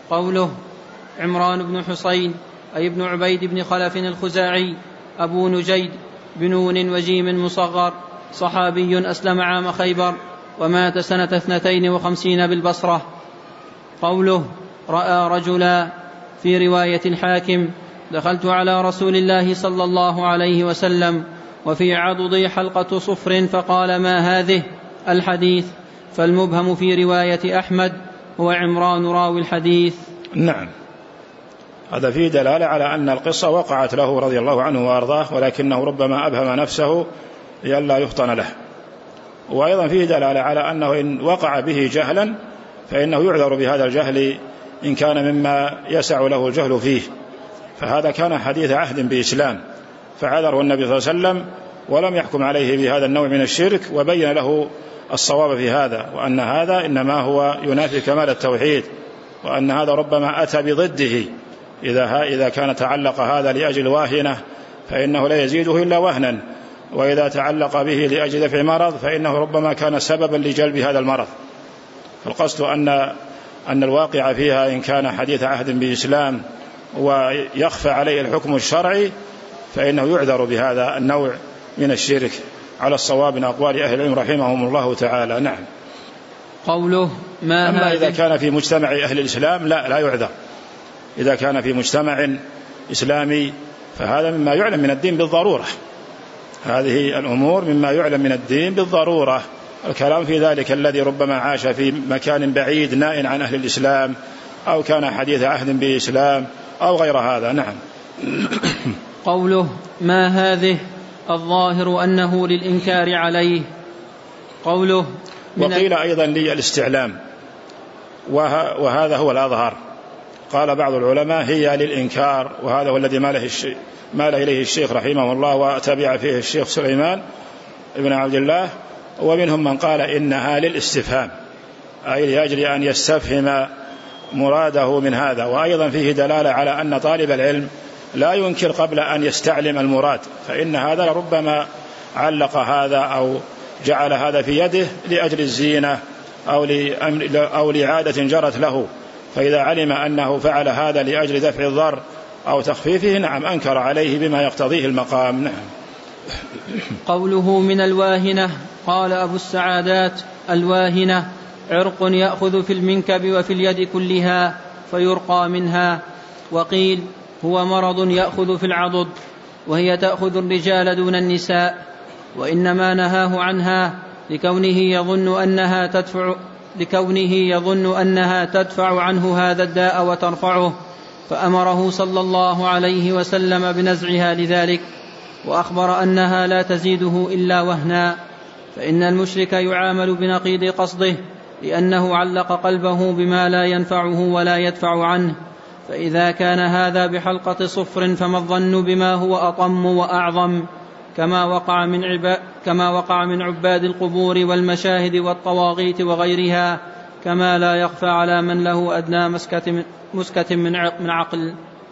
S1: قوله عمران بن حسين أي ابن عبيد بن خلف الخزاعي أبو نجيد بنون وجيم مصغر، صحابي أسلم عام خيبر ومات سنة 52 بالبصرة. قوله رأى رجلا في رواية الحاكم دخلت على رسول الله صلى الله عليه وسلم وفي عضدي حلقة صفر فقال ما هذه الحديث، فالمبهم في رواية أحمد هو عمران راوي الحديث.
S2: نعم، هذا فيه دلالة على أن القصة وقعت له رضي الله عنه وأرضاه، ولكنه ربما أبهم نفسه لئلا يفطن له. وأيضا فيه دلالة على أنه إن وقع به جهلا فإنه يعذر بهذا الجهل إن كان مما يسع له الجهل فيه، فهذا كان حديث عهد بإسلام فعذره النبي صلى الله عليه وسلم ولم يحكم عليه بهذا النوع من الشرك، وبين له الصواب في هذا، وأن هذا إنما هو ينافي كمال التوحيد، وأن هذا ربما أتى بضده إذا كان تعلق هذا لأجل واهنة فإنه لا يزيده إلا وهنا، وإذا تعلق به لأجل دفع مرض فإنه ربما كان سببا لجلب هذا المرض. فالقصد أن الواقع فيها إن كان حديث عهد بإسلام ويخفى عليه الحكم الشرعي فإنه يعذر بهذا النوع من الشرك على الصواب من أقوال أهل العلم رحمهم الله تعالى. نعم.
S1: قوله ما
S2: أما إذا كان في مجتمع أهل الإسلام لا يعذر. إذا كان في مجتمع إسلامي فهذا مما يعلم من الدين بالضرورة، هذه الأمور مما يعلم من الدين بالضرورة. الكلام في ذلك الذي ربما عاش في مكان بعيد نائٍ عن أهل الإسلام أو كان حديث عهد بإسلام أو غير هذا. نعم.
S1: قوله ما هذه الظاهر أنه للإنكار عليه. قوله
S2: وقيل أيضا للاستعلام، وهذا هو الأظهر. قال بعض العلماء هي للإنكار، وهذا هو الذي مال إليه الشيخ رحمه الله وتبع فيه الشيخ سليمان ابن عبد الله، ومنهم من قال إنها للاستفهام، أي لأجل أن يستفهم مراده من هذا. وأيضا فيه دلالة على أن طالب العلم لا ينكر قبل أن يستعلم المراد، فإن هذا ربما علق هذا أو جعل هذا في يده لأجل الزينة أو لعادة جرت له، فإذا علم أنه فعل هذا لأجل دفع الضر أو تخفيفه نعم أنكر عليه بما يقتضيه المقام. نعم.
S1: قوله من الواهنة. قال أبو السعادات الواهنة عرق يأخذ في المنكب وفي اليد كلها فيرقى منها. وقيل هو مرض يأخذ في العضد، وهي تأخذ الرجال دون النساء، وإنما نهاه عنها لكونه يظن أنها تدفع عنه هذا الداء وترفعه، فأمره صلى الله عليه وسلم بنزعها لذلك، وأخبر أنها لا تزيده إلا وهنا. فإن المشرك يعامل بنقيض قصده، لأنه علق قلبه بما لا ينفعه ولا يدفع عنه. فإذا كان هذا بحلقة صفر فما الظن بما هو أطم وأعظم، كما وقع من عباد القبور والمشاهد والطواغيت وغيرها، كما لا يخفى على من له أدنى مسكة من عقل.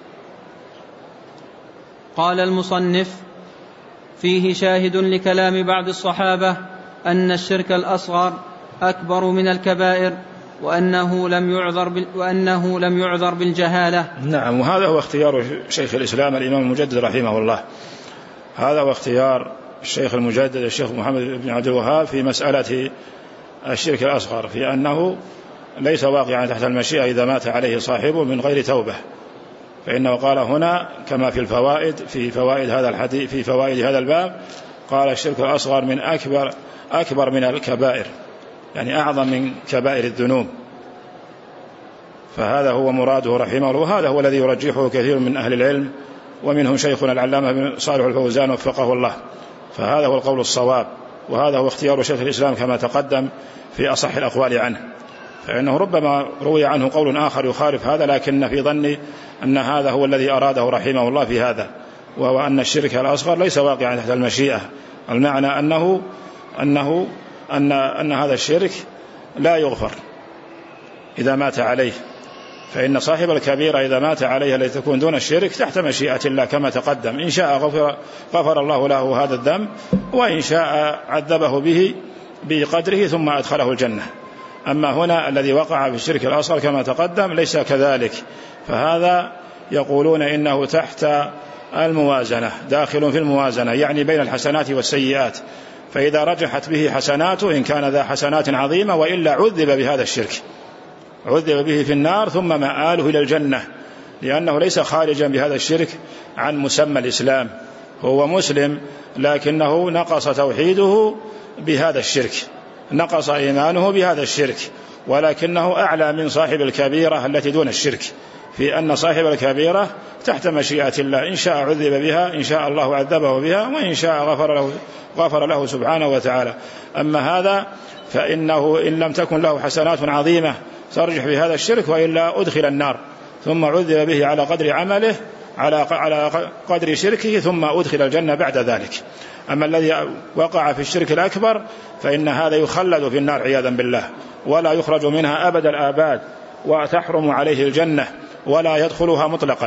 S1: قال المصنف فيه شاهد لكلام بعض الصحابة أن الشرك الأصغر أكبر من الكبائر، وأنه لم يعذر بالجهالة.
S2: نعم، وهذا هو اختيار شيخ الإسلام الإمام المجدد رحمه الله، هذا هو اختيار الشيخ المجدد الشيخ محمد بن عبد الوهاب في مسألة الشرك الأصغر، في أنه ليس واقعا تحت المشيئة إذا مات عليه صاحبه من غير توبة، فإنه قال هنا كما في الفوائد في فوائد هذا الحديث في فوائد هذا الباب، قال الشرك الأصغر من أكبر من الكبائر، يعني أعظم من كبائر الذنوب، فهذا هو مراده رحمه الله، وهذا هو الذي يرجحه كثير من أهل العلم، ومنهم شيخنا العلامة بن صالح الفوزان وفقه الله، فهذا هو القول الصواب، وهذا هو اختيار شيخ الإسلام كما تقدم في أصح الأقوال عنه. فإنه ربما روي عنه قول آخر يخالف هذا، لكن في ظني أن هذا هو الذي أراده رحمه الله في هذا، وهو أن الشرك الأصغر ليس واقعا تحت المشيئة، المعنى أن هذا الشرك لا يغفر إذا مات عليه، فإن صاحب الكبيرة إذا مات عليها التي تكون دون الشرك تحت مشيئة الله كما تقدم، إن شاء غفر الله له هذا الذنب، وإن شاء عذبه به بقدره ثم أدخله الجنة. أما هنا الذي وقع في الشرك الأصغر كما تقدم ليس كذلك، فهذا يقولون إنه تحت الموازنة، داخل في الموازنة، يعني بين الحسنات والسيئات، فإذا رجحت به حسناته إن كان ذا حسنات عظيمة، وإلا عذب بهذا الشرك، عذب به في النار ثم مآله إلى الجنة، لأنه ليس خارجا بهذا الشرك عن مسمى الإسلام، هو مسلم لكنه نقص توحيده بهذا الشرك، نقص إيمانه بهذا الشرك، ولكنه أعلى من صاحب الكبيرة التي دون الشرك، في أن صاحب الكبيرة تحت مشيئة الله، إن شاء عذب بها، إن شاء الله عذبه بها، وإن شاء غفر له سبحانه وتعالى. أما هذا فإنه إن لم تكن له حسنات عظيمة ترجح بهذا الشرك، وإلا أدخل النار ثم عذب به على قدر عمله، على قدر شركه، ثم أدخل الجنة بعد ذلك. أما الذي وقع في الشرك الأكبر فإن هذا يخلد في النار عياذا بالله، ولا يخرج منها أبد الآباد، وتحرم عليه الجنة ولا يدخلها مطلقا.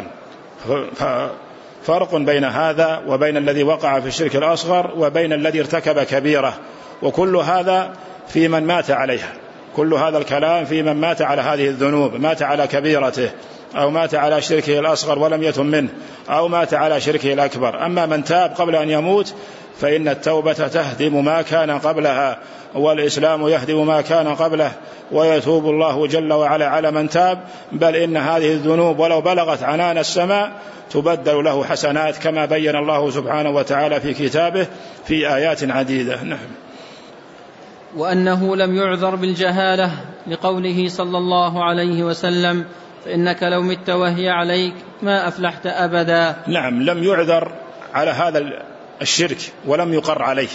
S2: فرق بين هذا وبين الذي وقع في الشرك الأصغر وبين الذي ارتكب كبيرة، وكل هذا في من مات عليها، كل هذا الكلام في من مات على هذه الذنوب، مات على كبيرته أو مات على شركه الأصغر ولم يتم منه، أو مات على شركه الأكبر. أما من تاب قبل أن يموت فإن التوبة تهدم ما كان قبلها، والإسلام يهدم ما كان قبله، ويتوب الله جل وعلا على من تاب، بل إن هذه الذنوب ولو بلغت عنان السماء تبدل له حسنات، كما بين الله سبحانه وتعالى في كتابه في آيات عديدة. نعم.
S1: وأنه لم يعذر بالجهالة لقوله صلى الله عليه وسلم: فإنك لو مت وهي عليك ما أفلحت أبدا.
S2: نعم، لم يعذر على هذا الشرك ولم يقر عليه،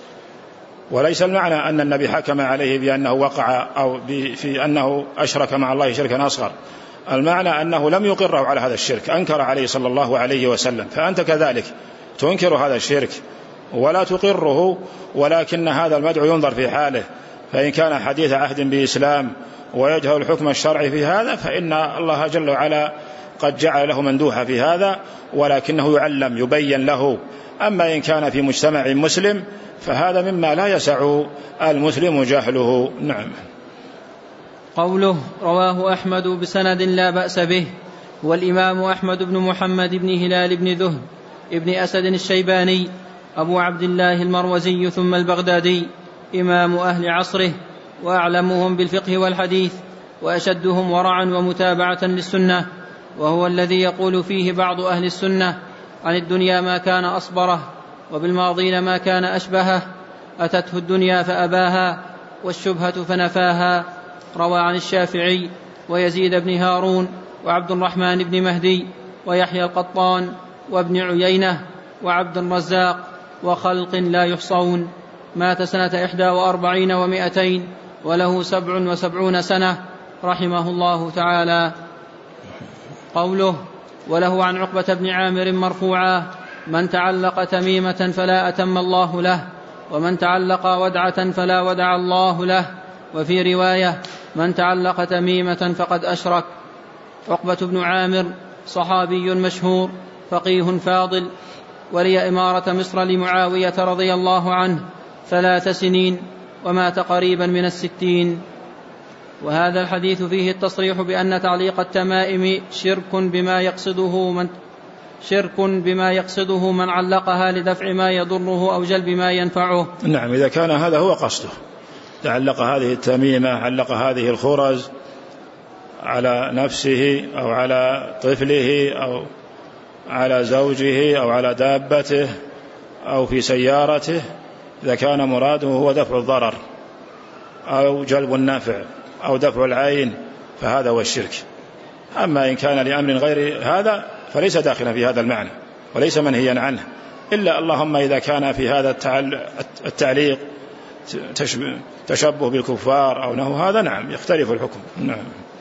S2: وليس المعنى أن النبي حكم عليه بأنه وقع أو في أنه أشرك مع الله شركا أصغر، المعنى أنه لم يقره على هذا الشرك، أنكر عليه صلى الله عليه وسلم. فأنت كذلك تنكر هذا الشرك ولا تقره، ولكن هذا المدعو ينظر في حاله، فإن كان حديث عهد بإسلام ويجهل الحكم الشرعي في هذا فإن الله جل وعلا قد جعل له مندوحة في هذا، ولكنه يعلم يبين له. أما إن كان في مجتمع مسلم فهذا مما لا يسع المسلم جهله. نعم.
S1: قوله رواه أحمد بسند لا بأس به، والإمام أحمد بن محمد بن هلال بن ذهب ابن أسد الشيباني أبو عبد الله المروزي ثم البغدادي، إمام أهل عصره وأعلمهم بالفقه والحديث وأشدهم ورعا ومتابعة للسنة، وهو الذي يقول فيه بعض أهل السنة: عن الدنيا ما كان أصبره، وبالماضين ما كان أشبهه، أتته الدنيا فأباها، والشبهة فنفاها. روى عن الشافعي ويزيد بن هارون وعبد الرحمن بن مهدي ويحيى القطان وابن عيينة وعبد الرزاق وخلق لا يحصون. مات سنة 41 و200 وله 77 سنة رحمه الله تعالى. قوله وله عن عقبة بن عامر مرفوعا: من تعلق تميمة فلا أتم الله له، ومن تعلق ودعة فلا ودع الله له. وفي رواية: من تعلق تميمة فقد أشرك. عقبة بن عامر صحابي مشهور فقيه فاضل، ولي إمارة مصر لمعاوية رضي الله عنه 3 سنين، ومات قريبا من 60. وهذا الحديث فيه التصريح بأن تعليق التمائم شرك بما يقصده من علقها لدفع ما يضره أو جلب ما ينفعه.
S2: نعم، إذا كان هذا هو قصده، تعلق هذه التميمة، علق هذه الخرز على نفسه أو على طفله أو على زوجه أو على دابته أو في سيارته، إذا كان مراده هو دفع الضرر أو جلب النفع أو دفع العين فهذا هو الشرك. أما إن كان لأمر غير هذا فليس داخلا في هذا المعنى وليس منهيا عنه، إلا اللهم إذا كان في هذا التعليق تشبه بالكفار أو نحو هذا، نعم يختلف الحكم. نعم.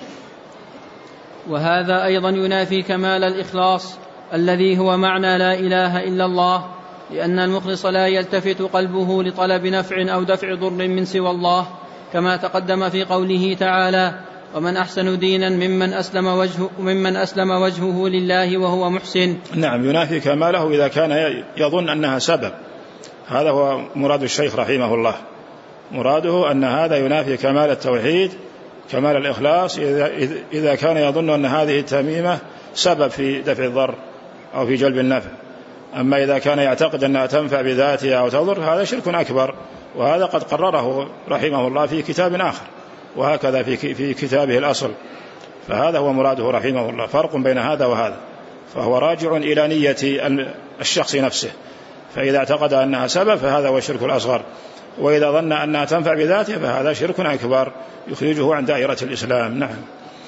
S1: وهذا أيضا ينافي كمال الإخلاص الذي هو معنى لا إله إلا الله، لأن المخلص لا يلتفت قلبه لطلب نفع أو دفع ضر من سوى الله، كما تقدم في قوله تعالى: ومن أحسن دينا ممن أسلم وجهه لله وهو محسن.
S2: نعم، ينافي كماله إذا كان يظن أنها سبب، هذا هو مراد الشيخ رحمه الله، مراده أن هذا ينافي كمال التوحيد كمال الإخلاص إذا كان يظن أن هذه التميمة سبب في دفع الضر أو في جلب النفع. أما إذا كان يعتقد أنها تنفع بذاتها أو تضر هذا شرك أكبر، وهذا قد قرره رحمه الله في كتاب آخر، وهكذا في كتابه الأصل. فهذا هو مراده رحمه الله، فرق بين هذا وهذا، فهو راجع إلى نية الشخص نفسه، فإذا اعتقد أنها سبب فهذا هو الشرك الأصغر، وإذا ظن أنها تنفع بذاتها فهذا شرك أكبر يخرجه عن دائرة الإسلام. نعم.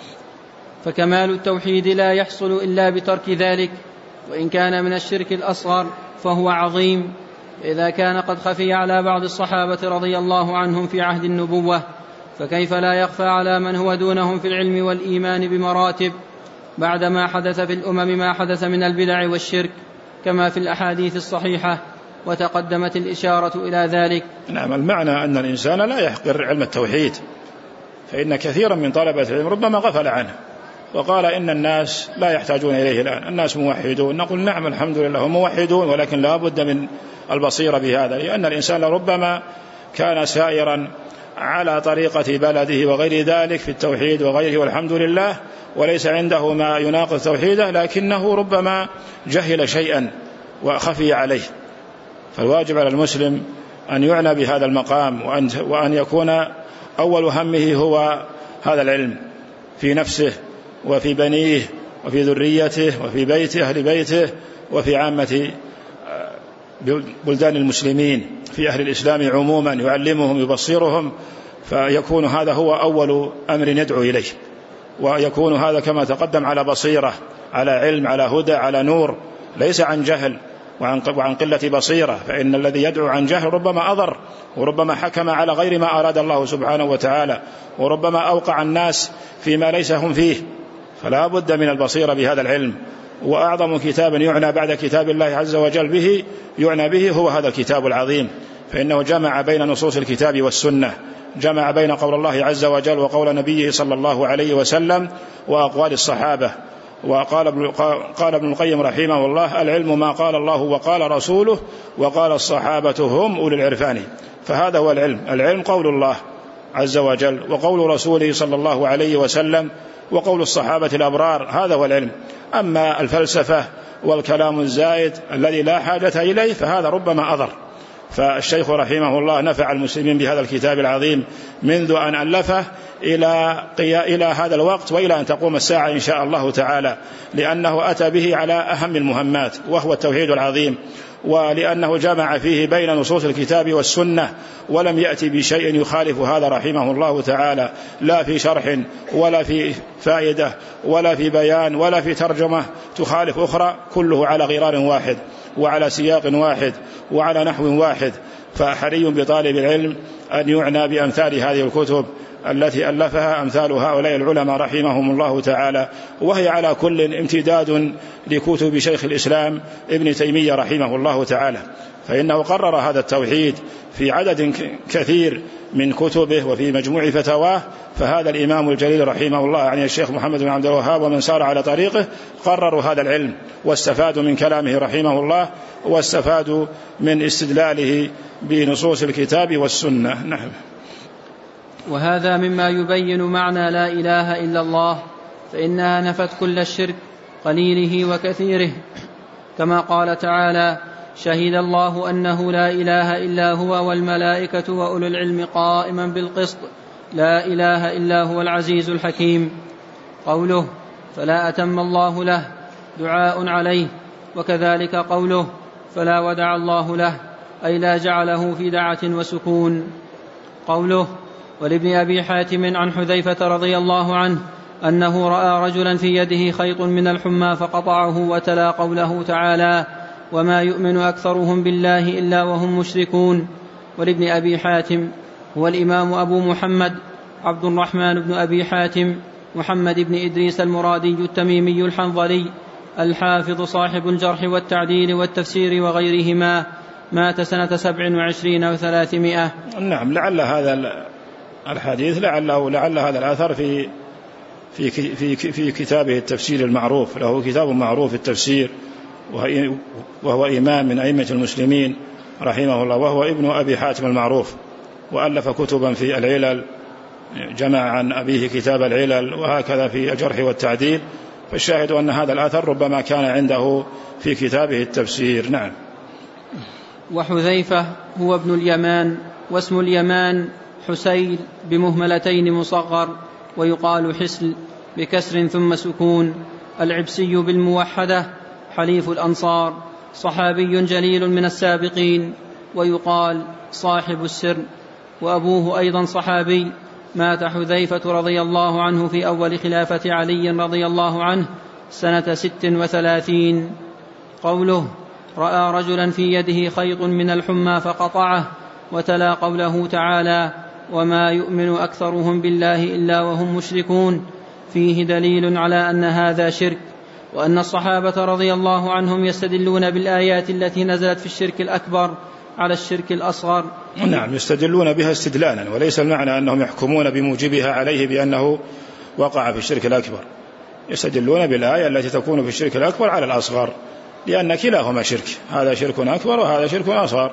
S1: فكمال التوحيد لا يحصل إلا بترك ذلك، وإن كان من الشرك الأصغر فهو عظيم، إذا كان قد خفي على بعض الصحابة رضي الله عنهم في عهد النبوة، فكيف لا يخفى على من هو دونهم في العلم والإيمان بمراتب بعدما حدث في الأمم ما حدث من البدع والشرك كما في الأحاديث الصحيحة، وتقدمت الإشارة إلى ذلك.
S2: نعم. المعنى أن الإنسان لا يحقر علم التوحيد، فإن كثيرا من طلبة العلم ربما غفل عنه وقال إن الناس لا يحتاجون إليه الآن، الناس موحدون. نقول نعم الحمد لله هم موحدون، ولكن لا بد من البصيرة بهذا، لأن الإنسان ربما كان سائرا على طريقة بلده وغير ذلك في التوحيد وغيره والحمد لله، وليس عنده ما يناقض توحيده، لكنه ربما جهل شيئا وخفي عليه. فالواجب على المسلم أن يعنى بهذا المقام، وأن يكون أول همه هو هذا العلم في نفسه وفي بنيه وفي ذريته وفي بيته أهل بيته وفي عامة بلدان المسلمين، في أهل الإسلام عموما، يعلمهم يبصرهم، فيكون هذا هو أول أمر يدعو إليه، ويكون هذا كما تقدم على بصيرة، على علم، على هدى، على نور، ليس عن جهل وعن قلة بصيرة. فإن الذي يدعو عن جهل ربما أضر، وربما حكم على غير ما أراد الله سبحانه وتعالى، وربما أوقع الناس فيما ليس هم فيه. فلا بد من البصيرة بهذا العلم. وأعظم كتاب يعنى بعد كتاب الله عز وجل به يعنى به هو هذا الكتاب العظيم، فإنه جمع بين نصوص الكتاب والسنة، جمع بين قول الله عز وجل وقول نبيه صلى الله عليه وسلم وأقوال الصحابة. قال ابن القيم رحمه الله: العلم ما قال الله وقال رسوله وقال الصحابة هم أولي العرفان. فهذا هو العلم. العلم قول الله عز وجل وقول رسوله صلى الله عليه وسلم وقول الصحابة الأبرار، هذا هو العلم. أما الفلسفة والكلام الزائد الذي لا حاجة إليه فهذا ربما أضر. فالشيخ رحمه الله نفع المسلمين بهذا الكتاب العظيم منذ أن ألفه إلى هذا الوقت وإلى أن تقوم الساعة إن شاء الله تعالى، لأنه أتى به على أهم المهمات وهو التوحيد العظيم، ولأنه جمع فيه بين نصوص الكتاب والسنة، ولم يأتي بشيء يخالف هذا رحمه الله تعالى، لا في شرح ولا في فائدة ولا في بيان ولا في ترجمة تخالف أخرى، كله على غرار واحد وعلى سياق واحد وعلى نحو واحد. فحري بطالب العلم أن يعنى بأمثال هذه الكتب التي ألفها أمثال هؤلاء العلماء رحمهم الله تعالى، وهي على كل امتداد لكتب شيخ الإسلام ابن تيمية رحمه الله تعالى، فإنه قرر هذا التوحيد في عدد كثير من كتبه وفي مجموع فتاواه. فهذا الإمام الجليل رحمه الله يعني الشيخ محمد بن عبد الوهاب ومن سار على طريقه قرروا هذا العلم، واستفادوا من كلامه رحمه الله، واستفادوا من استدلاله بنصوص الكتاب والسنة. نعم.
S1: وهذا مما يبين معنى لا إله إلا الله، فإنها نفت كل الشرك قليله وكثيره، كما قال تعالى: شهد الله أنه لا إله إلا هو والملائكة وأولو العلم قائما بالقسط لا إله إلا هو العزيز الحكيم. قوله فلا أتم الله له دعاء عليه، وكذلك قوله فلا ودع الله له أي لا جعله في دعة وسكون. قوله ولابن أبي حاتم عن حذيفة رضي الله عنه أنه رأى رجلا في يده خيط من الحمى فقطعه، وتلا قوله تعالى: وما يؤمن أكثرهم بالله إلا وهم مشركون. ولابن أبي حاتم هو الإمام أبو محمد عبد الرحمن بن أبي حاتم محمد بن إدريس المرادي التميمي الحنظلي الحافظ صاحب الجرح والتعديل والتفسير وغيرهما، مات سنة 27 و300.
S2: نعم. لعل هذا الحديث لعل هذا الأثر في كتابه التفسير المعروف، له كتاب معروف التفسير، وهو إمام من أئمة المسلمين رحمه الله، وهو ابن أبي حاتم المعروف، وألف كتبا في العلل، جمع عن أبيه كتاب العلل، وهكذا في الجرح والتعديل. فالشاهد أن هذا الأثر ربما كان عنده في كتابه التفسير. نعم.
S1: وحذيفة هو ابن اليمان، واسم اليمان حسيل بمهملتين مصغر، ويقال حسل بكسر ثم سكون، العبسي بالموحدة، حليف الأنصار، صحابي جليل من السابقين، ويقال صاحب السر. وأبوه أيضا صحابي، مات حذيفة رضي الله عنه في أول خلافة علي رضي الله عنه سنة 36. قوله رأى رجلا في يده خيط من الحمى فقطعه، وتلا قوله تعالى وما يؤمن أكثرهم بالله إلا وهم مشركون، فيه دليل على أن هذا شرك، وأن الصحابة رضي الله عنهم يستدلون بالآيات التي نزلت في الشرك الأكبر على الشرك الأصغر.
S2: نعم، يستدلون بها استدلالا، وليس المعنى أنهم يحكمون بموجبها عليه بأنه وقع في الشرك الأكبر. يستدلون بالآية التي تكون في الشرك الأكبر على الأصغر، لأن كلاهما شرك، هذا شرك أكبر وهذا شرك أصغر،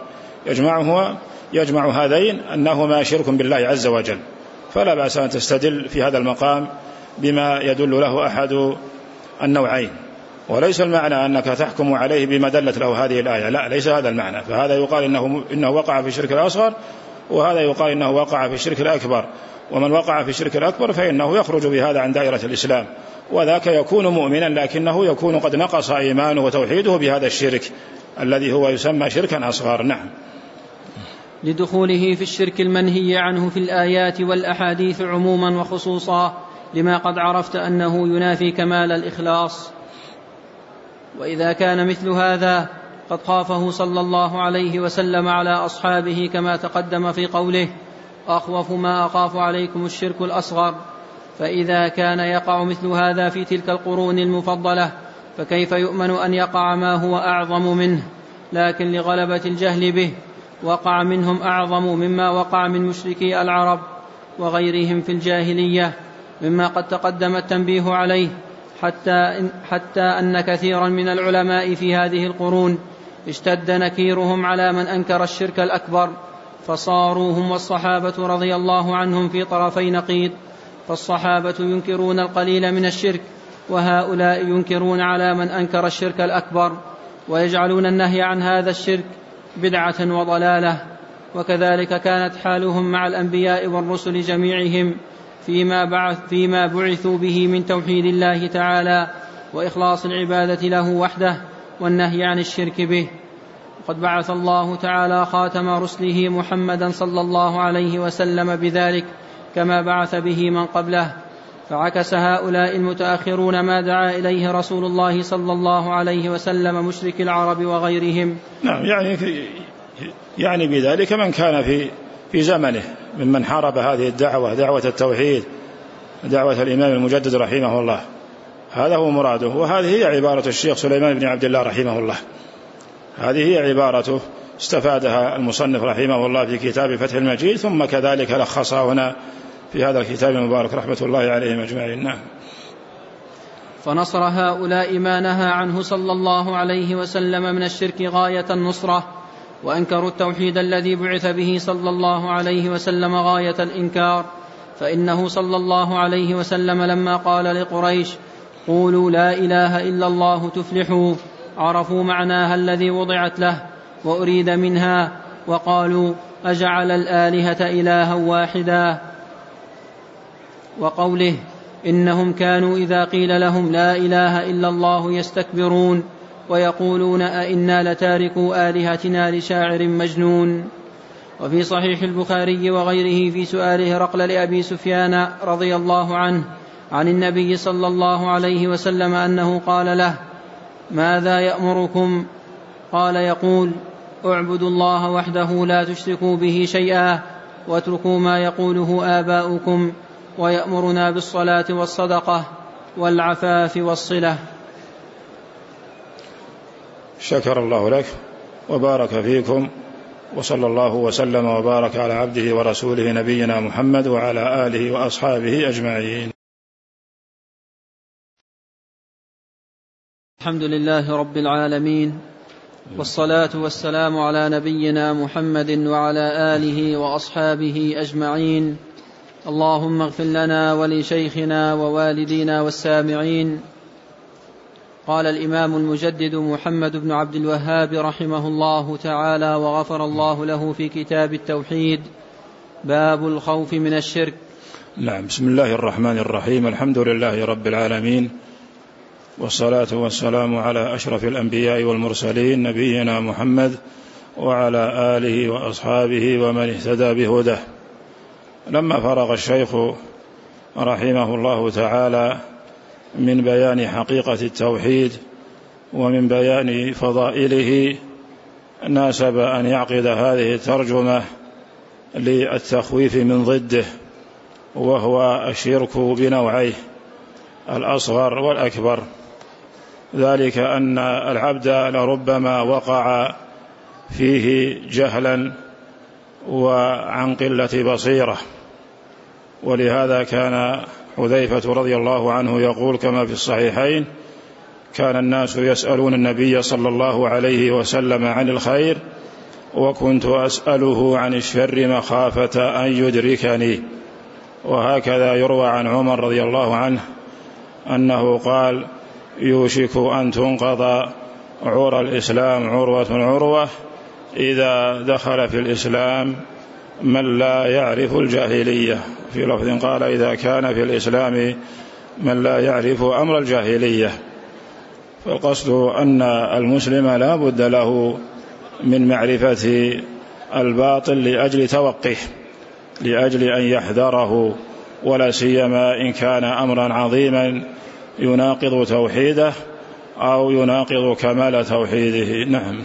S2: يجمع هذين أنهما شرك بالله عز وجل، فلا بأس أن تستدل في هذا المقام بما يدل له أحد النوعين. وليس المعنى أنك تحكم عليه بما دلت له هذه الآية، لا، ليس هذا المعنى. فهذا يقال إنه وقع في الشرك الأصغر، وهذا يقال إنه وقع في الشرك الأكبر. ومن وقع في الشرك الأكبر فإنه يخرج بهذا عن دائرة الإسلام، وذاك يكون مؤمنا لكنه يكون قد نقص إيمانه وتوحيده بهذا الشرك الذي هو يسمى شركا أصغر. نعم.
S1: لدخوله في الشرك المنهي عنه في الآيات والأحاديث عموما وخصوصا، لما قد عرفت أنه ينافي كمال الإخلاص. وإذا كان مثل هذا قد خافه صلى الله عليه وسلم على أصحابه كما تقدم في قوله أخوف ما أخاف عليكم الشرك الأصغر، فإذا كان يقع مثل هذا في تلك القرون المفضلة فكيف يؤمن أن يقع ما هو أعظم منه؟ لكن لغلبة الجهل به وقع منهم أعظم مما وقع من مشركي العرب وغيرهم في الجاهلية، مما قد تقدم التنبيه عليه، حتى أن كثيرا من العلماء في هذه القرون اشتد نكيرهم على من أنكر الشرك الأكبر، فصاروا هم والصحابة رضي الله عنهم في طرفي نقيض، فالصحابة ينكرون القليل من الشرك، وهؤلاء ينكرون على من أنكر الشرك الأكبر، ويجعلون النهي عن هذا الشرك بدعة وضلالة. وكذلك كانت حالهم مع الأنبياء والرسل جميعهم فيما بعثوا به من توحيد الله تعالى وإخلاص العبادة له وحده والنهي عن الشرك به. وقد بعث الله تعالى خاتم رسله محمدا صلى الله عليه وسلم بذلك كما بعث به من قبله، فعكس هؤلاء المتأخرون ما دعا إليه رسول الله صلى الله عليه وسلم مشرك العرب وغيرهم.
S2: نعم، يعني بذلك من كان في زمنه ممن حارب هذه الدعوة، دعوة التوحيد، دعوة الإمام المجدد رحمه الله، هذا هو مراده. وهذه هي عبارة الشيخ سليمان بن عبد الله رحمه الله، هذه هي عبارته استفادها المصنف رحمه الله في كتاب فتح المجيد، ثم كذلك لخصها هنا في هذا الكتاب المبارك رحمة الله عليهم أجمعين. نعم.
S1: فنصر هؤلاء ما نهى عنه صلى الله عليه وسلم من الشرك غاية النصرة، وأنكروا التوحيد الذي بعث به صلى الله عليه وسلم غاية الإنكار، فإنه صلى الله عليه وسلم لما قال لقريش قولوا لا إله إلا الله تفلحوا، عرفوا معناها الذي وضعت له وأريد منها، وقالوا أجعل الآلهة إلها واحدا. وقوله إنهم كانوا إذا قيل لهم لا إله إلا الله يستكبرون ويقولون أئنا لتاركوا آلهتنا لشاعر مجنون. وفي صحيح البخاري وغيره في سؤال هرقل لأبي سفيان رضي الله عنه عن النبي صلى الله عليه وسلم أنه قال له ماذا يأمركم؟ قال يقول اعبدوا الله وحده لا تشركوا به شيئا واتركوا ما يقوله آباؤكم، ويأمرنا بالصلاة والصدقة والعفاف والصلة.
S2: شكر الله لك وبارك فيكم، وصلى الله وسلم وبارك على عبده ورسوله نبينا محمد وعلى آله وأصحابه أجمعين.
S1: الحمد لله رب العالمين، والصلاة والسلام على نبينا محمد وعلى آله وأصحابه أجمعين. اللهم اغفر لنا ولشيخنا ووالدينا والسامعين. قال الإمام المجدد محمد بن عبد الوهاب رحمه الله تعالى وغفر الله له في كتاب التوحيد: باب الخوف من الشرك.
S2: نعم. بسم الله الرحمن الرحيم. الحمد لله رب العالمين، والصلاة والسلام على أشرف الأنبياء والمرسلين نبينا محمد وعلى آله وأصحابه ومن اهتدى بهداه. لما فرغ الشيخ رحمه الله تعالى من بيان حقيقة التوحيد ومن بيان فضائله، ناسب أن يعقد هذه الترجمة للتخويف من ضده، وهو الشرك بنوعيه: الأصغر والأكبر. ذلك أن العبد لربما وقع فيه جهلا وعن قلة بصيرة، ولهذا كان حذيفة رضي الله عنه يقول كما في الصحيحين: كان الناس يسألون النبي صلى الله عليه وسلم عن الخير وكنت أسأله عن الشر مخافة أن يدركني. وهكذا يروى عن عمر رضي الله عنه أنه قال: يوشك أن تنقض عرى الإسلام عروة عروة إذا دخل في الإسلام من لا يعرف الجاهلية. في لفظ قال: إذا كان في الإسلام من لا يعرف أمر الجاهلية. فالقصد أن المسلم لا بد له من معرفة الباطل لأجل توقيه، لأجل أن يحذره، ولا سيما إن كان أمرا عظيما يناقض توحيده أو يناقض كمال توحيده. نعم.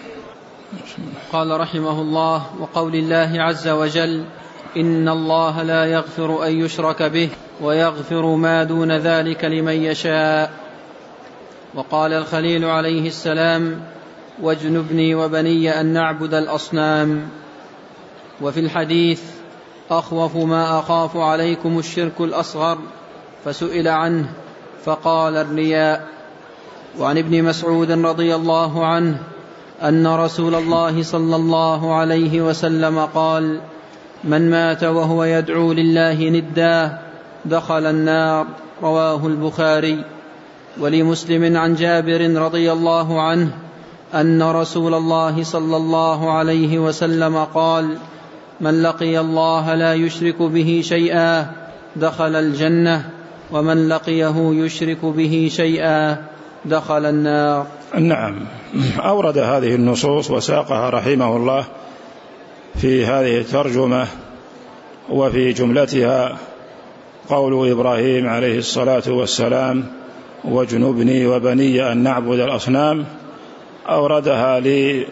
S1: قال رحمه الله: وقول الله عز وجل: إن الله لا يغفر أن يشرك به ويغفر ما دون ذلك لمن يشاء. وقال الخليل عليه السلام: واجنبني وبني أن نعبد الأصنام. وفي الحديث: أخوف ما أخاف عليكم الشرك الأصغر، فسئل عنه فقال: الرياء. وعن ابن مسعود رضي الله عنه أن رسول الله صلى الله عليه وسلم قال: من مات وهو يدعو لله ندا دخل النار. رواه البخاري. ولمسلم عن جابر رضي الله عنه أن رسول الله صلى الله عليه وسلم قال: من لقي الله لا يشرك به شيئا دخل الجنة، ومن لقيه يشرك به شيئا دخل النار.
S2: نعم. أورد هذه النصوص وساقها رحمه الله في هذه الترجمة، وفي جملتها قول إبراهيم عليه الصلاة والسلام: واجنبني وبني أن نعبد الأصنام. أوردها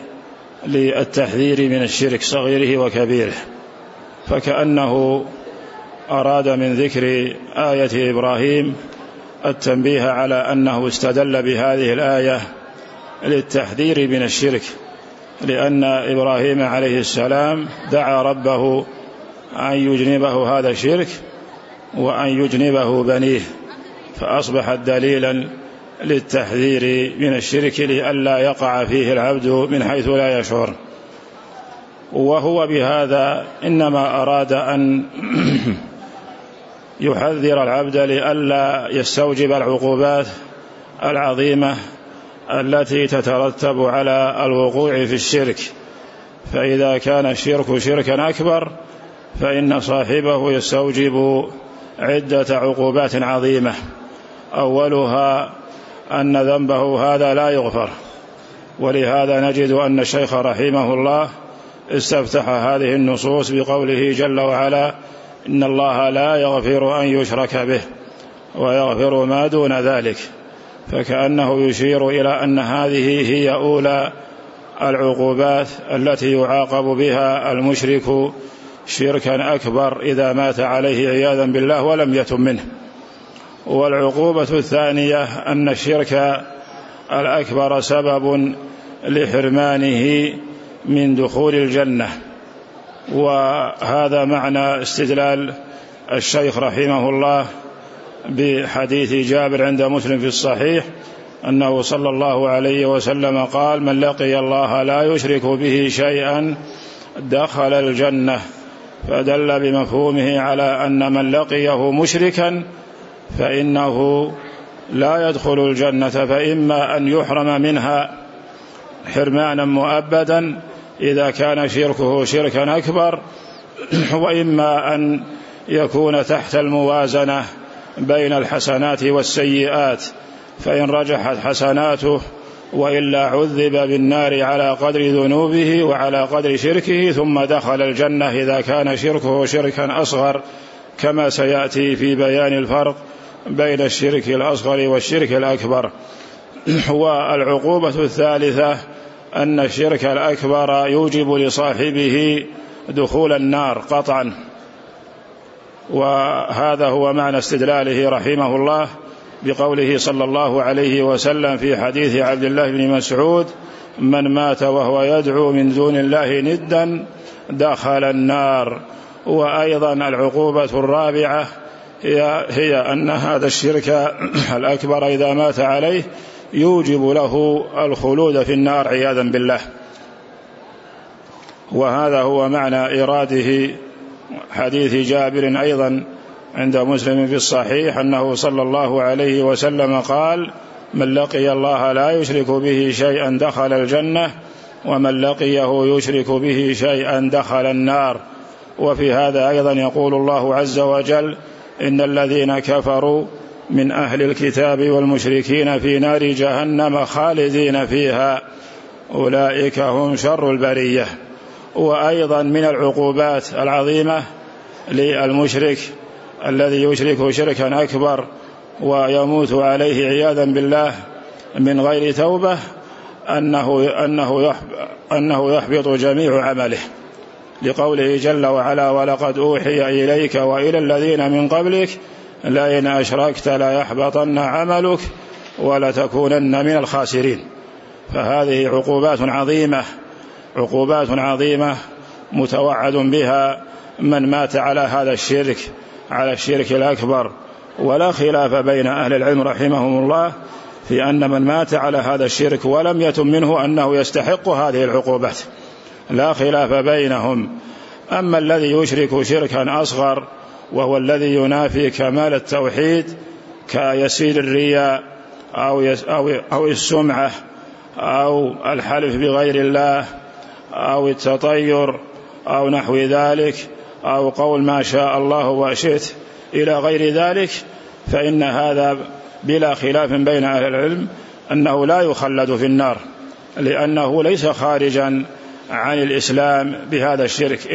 S2: للتحذير من الشرك صغيره وكبيره، فكأنه أراد من ذكر آية إبراهيم التنبيه على أنه استدل بهذه الآية للتحذير من الشرك، لأن إبراهيم عليه السلام دعا ربه أن يجنبه هذا الشرك وأن يجنبه بنيه، فأصبحت دليلا للتحذير من الشرك لئلا يقع فيه العبد من حيث لا يشعر. وهو بهذا إنما أراد أن يحذر العبد لئلا يستوجب العقوبات العظيمة التي تترتب على الوقوع في الشرك. فإذا كان الشرك شركا أكبر فإن صاحبه يستوجب عدة عقوبات عظيمة، أولها أن ذنبه هذا لا يغفر. ولهذا نجد أن الشيخ رحمه الله استفتح هذه النصوص بقوله جل وعلا: إن الله لا يغفر أن يشرك به ويغفر ما دون ذلك. فكأنه يشير إلى أن هذه هي أولى العقوبات التي يعاقب بها المشرك شركا أكبر إذا مات عليه عياذا بالله ولم يتب منه. والعقوبة الثانية أن الشرك الأكبر سبب لحرمانه من دخول الجنة. وهذا معنى استدلال الشيخ رحمه الله بحديث جابر عند مسلم في الصحيح: أنه صلى الله عليه وسلم قال: من لقي الله لا يشرك به شيئا دخل الجنة، فدل بمفهومه على أن من لقيه مشركا فإنه لا يدخل الجنة، فإما أن يحرم منها حرمانا مؤبدا إذا كان شركه شركا أكبر، وإما أن يكون تحت الموازنة بين الحسنات والسيئات، فإن رجحت حسناته وإلا عذب بالنار على قدر ذنوبه وعلى قدر شركه، ثم دخل الجنة إذا كان شركه شركا أصغر، كما سيأتي في بيان الفرق بين الشرك الأصغر والشرك الأكبر. والعقوبة الثالثة أن الشرك الأكبر يوجب لصاحبه دخول النار قطعا، وهذا هو معنى استدلاله رحمه الله بقوله صلى الله عليه وسلم في حديث عبد الله بن مسعود: من مات وهو يدعو من دون الله ندا دخل النار. وأيضا العقوبة الرابعة هي أن هذا الشرك الأكبر إذا مات عليه يوجب له الخلود في النار عياذا بالله. وهذا هو معنى إراده حديث جابر أيضا عند مسلم في الصحيح أنه صلى الله عليه وسلم قال: من لقي الله لا يشرك به شيئا دخل الجنة، ومن لقيه يشرك به شيئا دخل النار. وفي هذا أيضا يقول الله عز وجل: إن الذين كفروا من أهل الكتاب والمشركين في نار جهنم خالدين فيها أولئك هم شر البرية. وأيضا من العقوبات العظيمة للمشرك الذي يشرك شركا أكبر ويموت عليه عياذا بالله من غير توبة أنه يحبط جميع عمله، لقوله جل وعلا: ولقد أوحي إليك وإلى الذين من قبلك لئن أشركت ليحبطن عملك ولتكونن من الخاسرين. فهذه عقوبات عظيمة متوعد بها من مات على هذا الشرك، على الشرك الأكبر. ولا خلاف بين أهل العلم رحمهم الله في أن من مات على هذا الشرك ولم يتم منه أنه يستحق هذه العقوبات، لا خلاف بينهم. أما الذي يشرك شركا أصغر وهو الذي ينافي كمال التوحيد كيسير الرياء أو السمعة أو الحلف بغير الله أو التطير أو نحو ذلك أو قول ما شاء الله وشئت إلى غير ذلك، فإن هذا بلا خلاف بين أهل العلم أنه لا يخلد في النار، لأنه ليس خارجا عن الإسلام بهذا الشرك،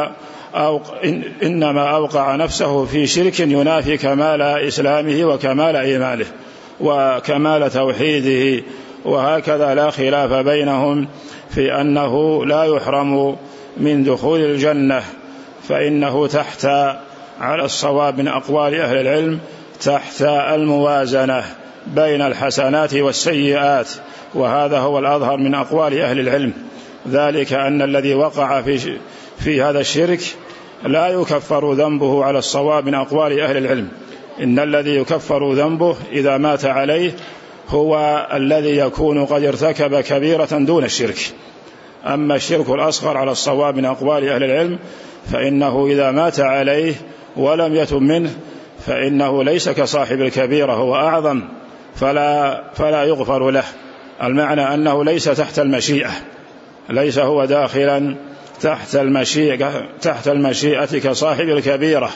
S2: إنما أوقع نفسه في شرك ينافي كمال إسلامه وكمال إيمانه وكمال توحيده. وهكذا لا خلاف بينهم في أنه لا يحرم من دخول الجنة، فإنه تحت على الصواب من أقوال أهل العلم تحت الموازنة بين الحسنات والسيئات، وهذا هو الأظهر من أقوال أهل العلم، ذلك أن الذي وقع في هذا الشرك لا يكفر ذنبه على الصواب من أقوال أهل العلم، إن الذي يكفر ذنبه إذا مات عليه هو الذي يكون قد ارتكب كبيرة دون الشرك. أما الشرك الأصغر على الصواب من أقوال أهل العلم فإنه إذا مات عليه ولم يتب منه فإنه ليس كصاحب الكبيرة، هو أعظم فلا يغفر له. المعنى أنه ليس تحت المشيئة، ليس هو داخلا تحت المشيئة كصاحب الكبيرة،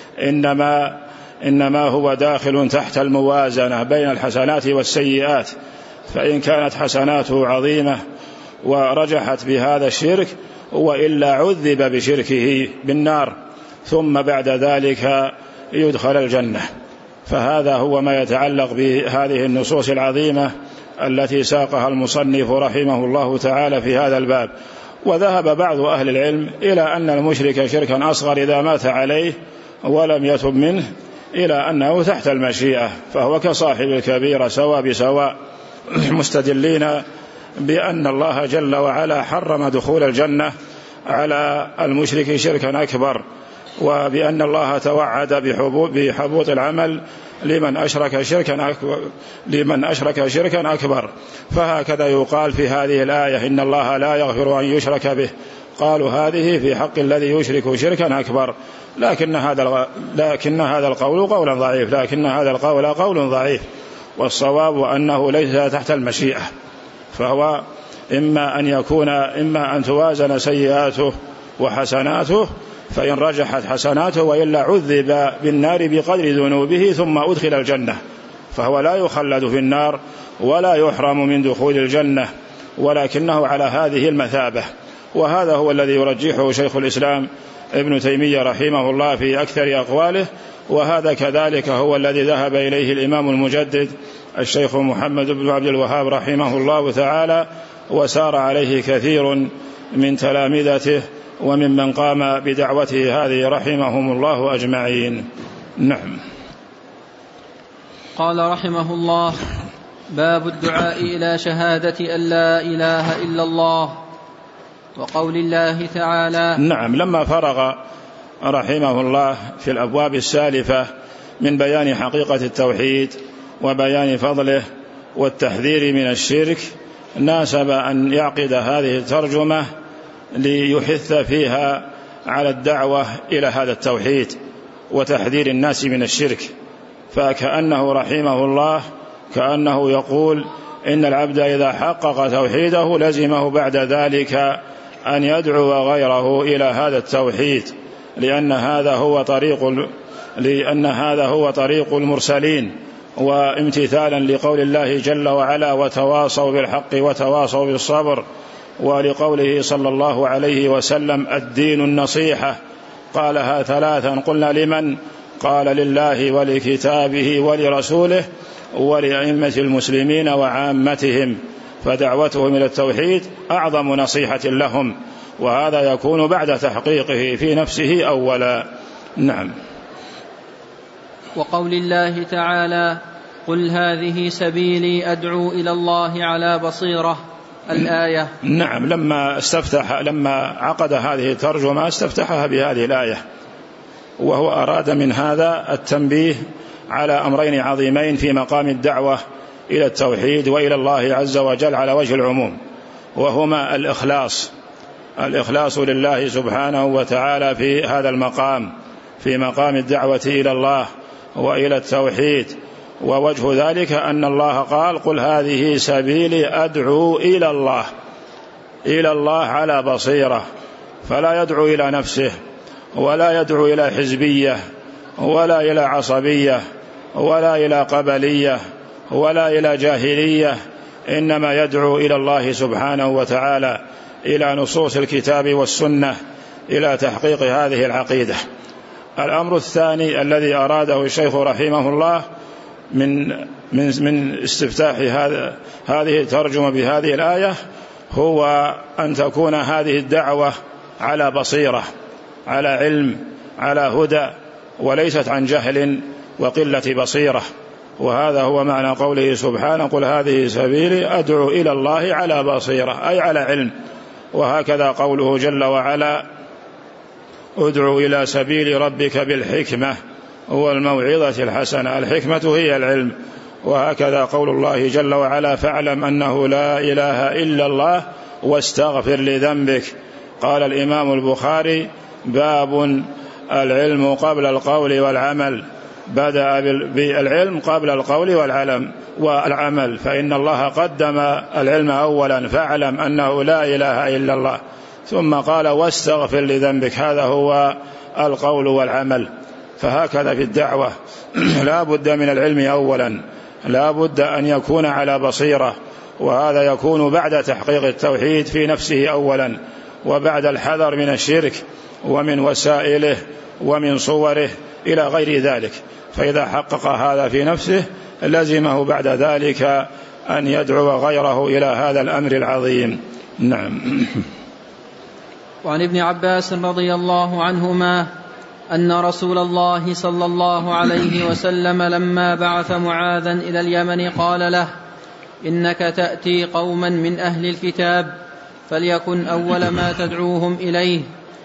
S2: إنما هو داخل تحت الموازنة بين الحسنات والسيئات، فإن كانت حسناته عظيمة ورجحت بهذا الشرك وإلا عذب بشركه بالنار ثم بعد ذلك يدخل الجنة. فهذا هو ما يتعلق بهذه النصوص العظيمة التي ساقها المصنف رحمه الله تعالى في هذا الباب. وذهب بعض أهل العلم إلى أن المشرك شركا أصغر إذا مات عليه ولم يتب منه إلى أنه تحت المشيئة فهو كصاحب الكبيرة سواء بسواء، مستدلين بأن الله جل وعلا حرم دخول الجنة على المشرك شركا أكبر، وبأن الله توعد بحبوط العمل لمن أشرك شركا أكبر. فهكذا يقال في هذه الآية إن الله لا يغفر أن يشرك به، قالوا هذه في حق الذي يشرك شركا أكبر، لكن هذا القول قول ضعيف، والصواب أنه ليس تحت المشيئة، فهو إما أن توازن سيئاته وحسناته فإن رجحت حسناته، وإلا عذب بالنار بقدر ذنوبه ثم أدخل الجنة، فهو لا يخلد في النار ولا يحرم من دخول الجنة، ولكنه على هذه المثابة. وهذا هو الذي يرجحه شيخ الإسلام ابن تيمية رحمه الله في أكثر أقواله، وهذا كذلك هو الذي ذهب إليه الإمام المجدد الشيخ محمد بن عبد الوهاب رحمه الله تعالى، وسار عليه كثير من تلامذته وممن قام بدعوته هذه رحمهم الله أجمعين. نعم.
S1: قال رحمه الله: باب الدعاء إلى شهادة أن لا إله إلا الله، وقول الله تعالى.
S2: نعم. لما فرغ رحمه الله في الأبواب السالفة من بيان حقيقة التوحيد وبيان فضله والتحذير من الشرك، ناسب أن يعقد هذه الترجمة ليحث فيها على الدعوة إلى هذا التوحيد وتحذير الناس من الشرك. فكأنه رحمه الله كأنه يقول إن العبد إذا حقق توحيده لزمه بعد ذلك أن يدعو غيره إلى هذا التوحيد، لأن هذا هو طريق المرسلين، وامتثالا لقول الله جل وعلا: وتواصوا بالحق وتواصوا بالصبر، ولقوله صلى الله عليه وسلم: الدين النصيحة. قالها ثلاثا، قلنا لمن؟ قال: لله ولكتابه ولرسوله ولأئمة المسلمين وعامتهم. فدعوتهم إلى التوحيد أعظم نصيحة لهم، وهذا يكون بعد تحقيقه في نفسه أولا. نعم.
S1: وقول الله تعالى: قل هذه سبيلي أدعو إلى الله على بصيرة، الآية.
S2: نعم. لما عقد هذه الترجمة استفتحها بهذه الآية، وهو أراد من هذا التنبيه على أمرين عظيمين في مقام الدعوة إلى التوحيد وإلى الله عز وجل على وجه العموم، وهما الإخلاص لله سبحانه وتعالى في هذا المقام، في مقام الدعوة إلى الله وإلى التوحيد. ووجه ذلك أن الله قال: قل هذه سبيلي أدعو إلى الله على بصيرة، فلا يدعو إلى نفسه ولا يدعو إلى حزبية ولا إلى عصبية ولا إلى قبلية ولا إلى جاهلية، إنما يدعو إلى الله سبحانه وتعالى، إلى نصوص الكتاب والسنة، إلى تحقيق هذه العقيدة. الأمر الثاني الذي أراده الشيخ رحمه الله من استفتاح هذه الترجمة بهذه الآية هو أن تكون هذه الدعوة على بصيرة، على علم، على هدى، وليست عن جهل وقلة بصيرة. وهذا هو معنى قوله سبحانه: قل هذه سبيلي أدعو إلى الله على بصيرة، أي على علم. وهكذا قوله جل وعلا: ادعو إلى سبيل ربك بالحكمة والموعظة الحسنة، الحكمة هي العلم. وهكذا قول الله جل وعلا: فاعلم أنه لا إله إلا الله واستغفر لذنبك. قال الإمام البخاري: باب العلم قبل القول والعمل، بدأ بالعلم قبل القول والعمل، فإن الله قدم العلم أولا، فاعلم أنه لا إله إلا الله، ثم قال: واستغفر لذنبك، هذا هو القول والعمل. فهكذا في الدعوة لا بد من العلم أولا، لا بد أن يكون على بصيرة، وهذا يكون بعد تحقيق التوحيد في نفسه أولا، وبعد الحذر من الشرك ومن وسائله ومن صوره إلى غير ذلك. فإذا حقق هذا في نفسه لزمه بعد ذلك أن يدعو غيره إلى هذا الأمر العظيم. نعم.
S1: وعن ابن عباس رضي الله عنهما أن رسول الله صلى الله عليه وسلم لما بعث معاذا إلى اليمن قال له: إنك تأتي قوما من أهل الكتاب، فليكن أول ما تدعوهم إليه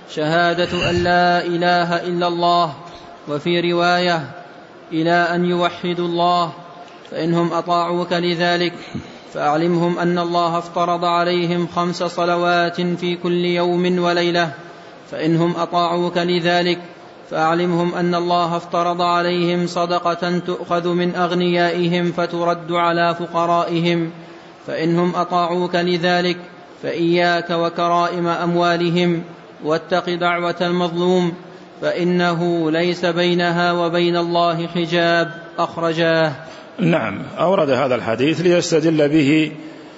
S1: شهادة أن لا إله إلا الله، وفي رواية إلى أن يوحدوا الله. فإنهم أطاعوك لذلك فأعلمهم أن الله افترض عليهم 5 صلوات في كل يوم وليلة. فإنهم أطاعوك لذلك فأعلمهم أن الله افترض عليهم صدقة تؤخذ من أغنيائهم فترد على فقرائهم. فإنهم أطاعوك لذلك فإياك وكرائم أموالهم، واتق دعوة المظلوم فإنه ليس بينها وبين الله حجاب. أخرجاه.
S2: نعم، أورد هذا الحديث ليستدل به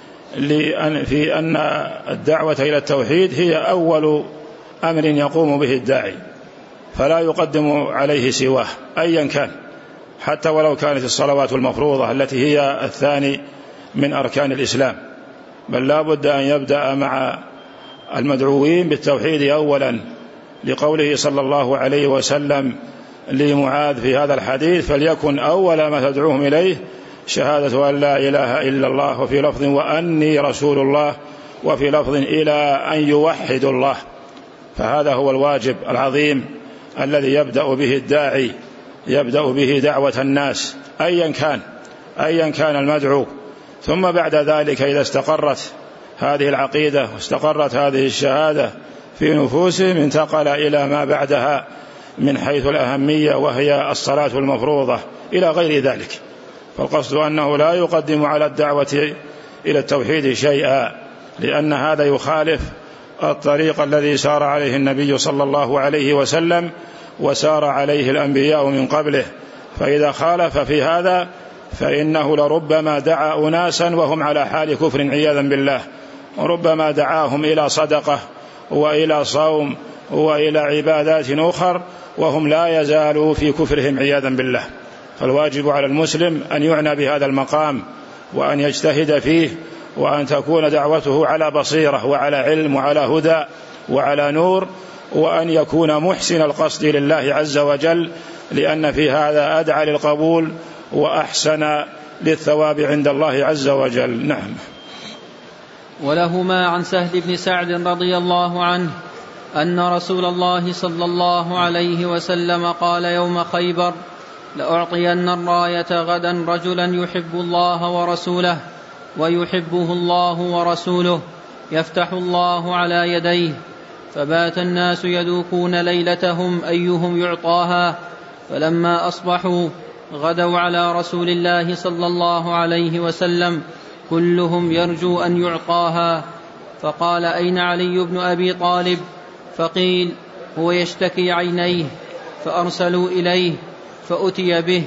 S2: في أن الدعوة إلى التوحيد هي أول أمر يقوم به الداعي، فلا يقدم عليه سواه أيا كان، حتى ولو كانت الصلوات المفروضة التي هي الثاني من أركان الإسلام، بل لا بد أن يبدأ مع المدعوين بالتوحيد أولا، لقوله صلى الله عليه وسلم لمعاذ في هذا الحديث: فليكن أول ما تدعوهم إليه شهادة أن لا إله إلا الله، وفي لفظ وأني رسول الله، وفي لفظ إلى أن يوحدوا الله. فهذا هو الواجب العظيم الذي يبدأ به الداعي، يبدأ به دعوة الناس أيا كان المدعو. ثم بعد ذلك إذا استقرت هذه العقيدة واستقرت هذه الشهادة في نفوسهم انتقل إلى ما بعدها من حيث الأهمية، وهي الصلاة المفروضة إلى غير ذلك. فالقصد أنه لا يقدم على الدعوة إلى التوحيد شيئا، لأن هذا يخالف الطريق الذي سار عليه النبي صلى الله عليه وسلم وسار عليه الأنبياء من قبله. فإذا خالف في هذا فإنه لربما دعا أناسا وهم على حال كفر عياذا بالله، وربما دعاهم إلى صدقة وإلى صوم وإلى عبادات أخرى وهم لا يزالوا في كفرهم عياذا بالله. فالواجب على المسلم أن يعنى بهذا المقام وأن يجتهد فيه، وأن تكون دعوته على بصيرة وعلى علم وعلى هدى وعلى نور، وأن يكون محسن القصد لله عز وجل، لأن في هذا أدعى للقبول وأحسن للثواب عند الله عز وجل. نعم.
S1: ولهما عن سهل بن سعد رضي الله عنه أن رسول الله صلى الله عليه وسلم قال يوم خيبر: لأعطين الراية غدا رجلا يحب الله ورسوله ويحبه الله ورسوله يفتح الله على يديه. فبات الناس يذوقون ليلتهم أيهم يعطاها، فلما أصبحوا غدوا على رسول الله صلى الله عليه وسلم كلهم يرجو أن يعطاها. فقال: أين علي بن أبي طالب؟ فقيل: هو يشتكي عينيه. فأرسلوا إليه فأتي به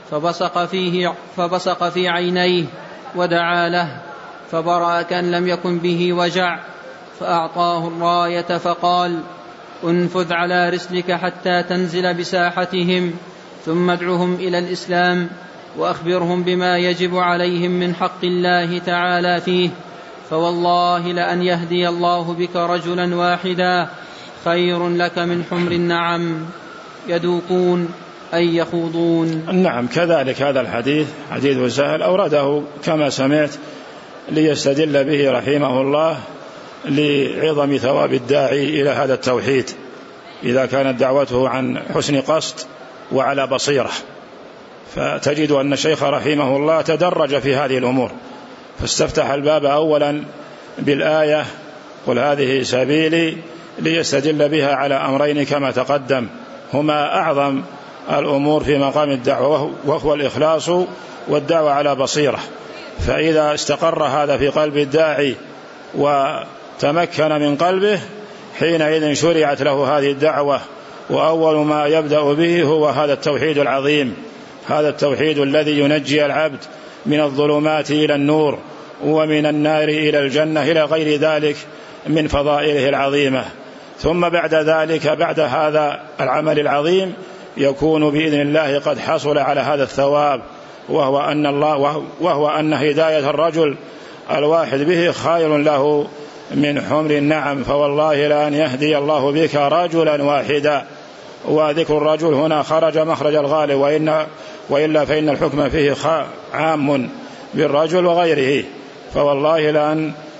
S1: فبصق في عينيه ودعا له فبرأ كأن لم يكن به وجع، فأعطاه الراية فقال: انفذ على رسلك حتى تنزل بساحتهم، ثم ادعهم إلى الإسلام وأخبرهم بما يجب عليهم من حق الله تعالى فيه، فوالله لأن يهدي الله بك رجلا واحدا خير لك من حمر النعم. يذوقون أي يخوضون.
S2: نعم، كذلك هذا الحديث حديث سهل أورده كما سمعت ليستدل به رحمه الله لعظم ثواب الداعي إلى هذا التوحيد إذا كانت دعوته عن حسن قصد وعلى بصيرة. فتجد أن الشيخ رحمه الله تدرج في هذه الأمور، فاستفتح الباب أولا بالآية: قل هذه سبيلي، ليستدل بها على أمرين كما تقدم هما أعظم الأمور في مقام الدعوة، وهو الإخلاص والدعوة على بصيرة. فإذا استقر هذا في قلب الداعي وتمكن من قلبه حينئذ شرعت له هذه الدعوة، وأول ما يبدأ به هو هذا التوحيد العظيم، هذا التوحيد الذي ينجي العبد من الظلمات إلى النور ومن النار إلى الجنة إلى غير ذلك من فضائله العظيمة. ثم بعد ذلك بعد هذا العمل العظيم يكون بإذن الله قد حصل على هذا الثواب، وهو أن هداية الرجل الواحد به خير له من حمر النعم، فوالله لأن يهدي الله بك رجلا واحدا. وذكر الرجل هنا خرج مخرج الغالب، وإلا فإن الحكم فيه عام بالرجل وغيره. فوالله لأن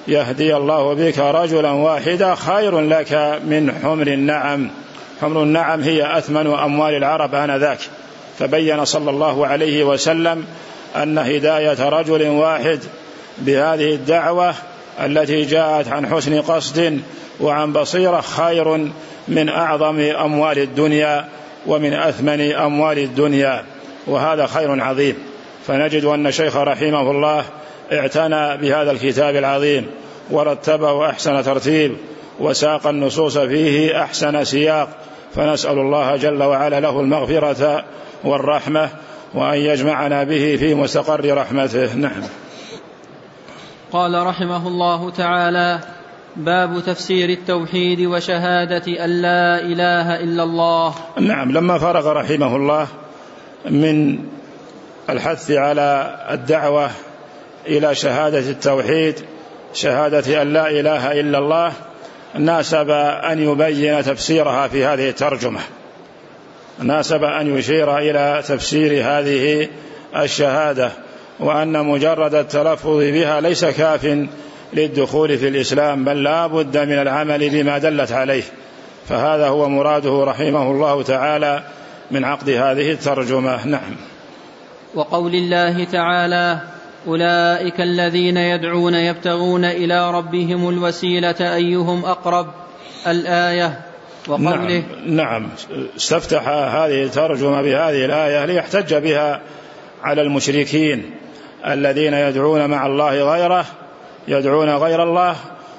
S2: يهدي الله بك رجلا واحدا خير لك من حمر النعم. حمر النعم هي أثمن أموال العرب آنذاك. فبين صلى الله عليه وسلم أن هداية رجل واحد بهذه الدعوة التي جاءت عن حسن قصد وعن بصيرة خير من أعظم أموال الدنيا ومن أثمن أموال الدنيا، وهذا خير عظيم. فنجد أن الشيخ رحمه الله اعتنى بهذا الكتاب العظيم ورتبه أحسن ترتيب وساق النصوص فيه أحسن سياق، فنسأل الله جل وعلا له المغفرة والرحمة وأن يجمعنا به في مستقر رحمته. نعم.
S1: قال رحمه الله تعالى: باب تفسير التوحيد وشهادة أن لا إله إلا الله.
S2: نعم. لما فرغ رحمه الله من الحث على الدعوة إلى شهادة التوحيد، شهادة أن لا إله إلا الله، ناسب أن يبين تفسيرها في هذه الترجمة، ناسب أن يشير إلى تفسير هذه الشهادة، وأن مجرد التلفظ بها ليس كاف للدخول في الإسلام، بل لا بد من العمل بما دلت عليه. فهذا هو مراده رحمه الله تعالى من عقد هذه الترجمة. نعم.
S1: وقول الله تعالى: أولئك الذين يدعون يبتغون إلى ربهم الوسيلة أيهم أقرب، الآية. وقوله
S2: نعم. استفتح هذه الترجمة بهذه الآية ليحتج بها على المشركين الذين يدعون مع الله غيره، يدعون غير الله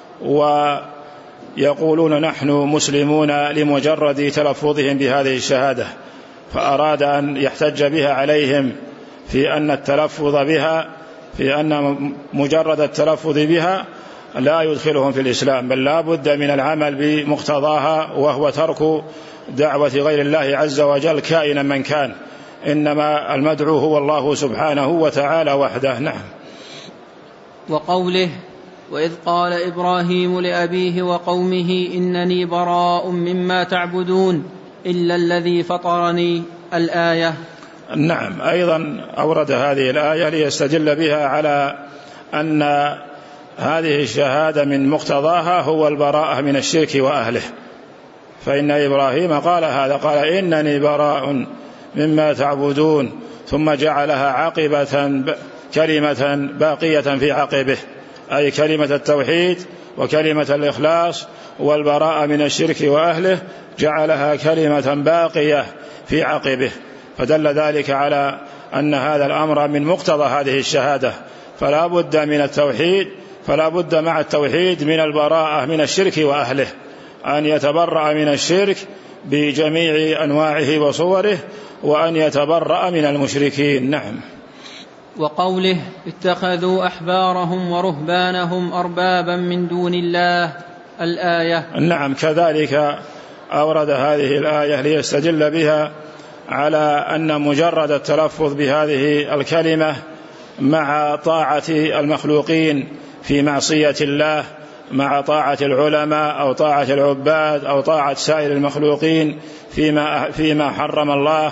S2: ويقولون نحن مسلمون لمجرد تلفظهم بهذه الشهادة، فأراد أن يحتج بها عليهم في أن التلفظ بها، في أن مجرد التلفظ بها لا يدخلهم في الإسلام، بل لا بد من العمل بمقتضاها، وهو ترك دعوة غير الله عز وجل كائنا من كان، إنما المدعو هو الله سبحانه وتعالى وحده. نعم.
S1: وقوله: وإذ قال إبراهيم لأبيه وقومه إنني براء مما تعبدون إلا الذي فطرني، الآية.
S2: نعم. أيضا أورد هذه الآية ليستدل بها على أن هذه الشهادة من مقتضاها هو البراءة من الشرك وأهله، فإن إبراهيم قال هذا، قال إنني براء مما تعبدون، ثم جعلها عاقبة كلمة باقية في عقبه، أي كلمة التوحيد وكلمة الإخلاص والبراءة من الشرك وأهله، جعلها كلمة باقية في عقبه، فدل ذلك على أن هذا الأمر من مقتضى هذه الشهادة، فلا بد من التوحيد، فلا بد مع التوحيد من البراءة من الشرك وأهله، أن يتبرأ من الشرك بجميع أنواعه وصوره، وأن يتبرأ من المشركين. نعم.
S1: وقوله: اتخذوا أحبارهم ورهبانهم أربابا من دون الله، الآية.
S2: نعم. كذلك أورد هذه الآية ليستدل بها على أن مجرد التلفظ بهذه الكلمة مع طاعة المخلوقين في معصية الله، مع طاعة العلماء أو طاعة العباد أو طاعة سائر المخلوقين فيما حرم الله،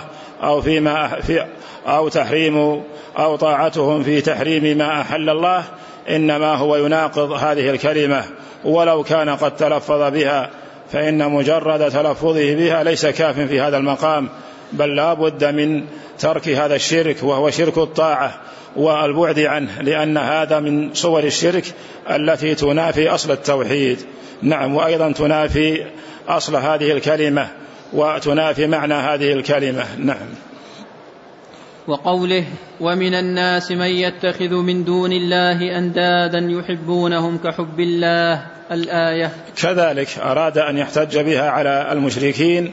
S2: أو تحريم، أو طاعتهم في تحريم ما أحل الله، إنما هو يناقض هذه الكلمة، ولو كان قد تلفظ بها، فإن مجرد تلفظه بها ليس كاف في هذا المقام، بل لا بد من ترك هذا الشرك، وهو شرك الطاعة، والبعد عنه، لأن هذا من صور الشرك التي تنافي أصل التوحيد. نعم. وأيضا تنافي أصل هذه الكلمة وتنافي معنى هذه الكلمة. نعم.
S1: وقوله: ومن الناس من يتخذ من دون الله أندادا يحبونهم كحب الله، الآية.
S2: كذلك أراد أن يحتج بها على المشركين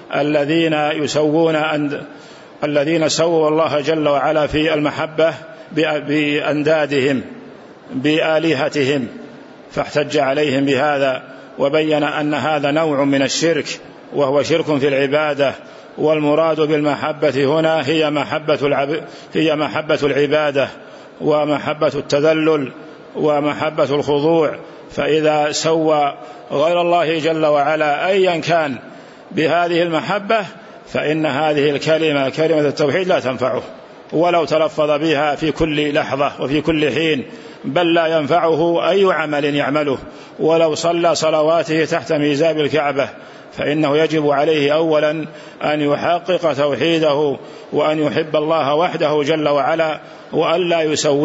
S2: الذين سووا الله جل وعلا في المحبة بأندادهم بآلهتهم، فاحتج عليهم بهذا وبين أن هذا نوع من الشرك، وهو شرك في العبادة، والمراد بالمحبة هنا هي محبة العبادة ومحبة التذلل ومحبة الخضوع، فإذا سوى غير الله جل وعلا أيا كان بهذه المحبة، فإن هذه الكلمة، كلمة التوحيد، لا تنفعه، ولو تلفظ بها في كل لحظة وفي كل حين، بل لا ينفعه أي عمل يعمله، ولو صلى صلواته تحت ميزاب الكعبة، فإنه يجب عليه أولا أن يحقق توحيده وأن يحب الله وحده جل وعلا، وألا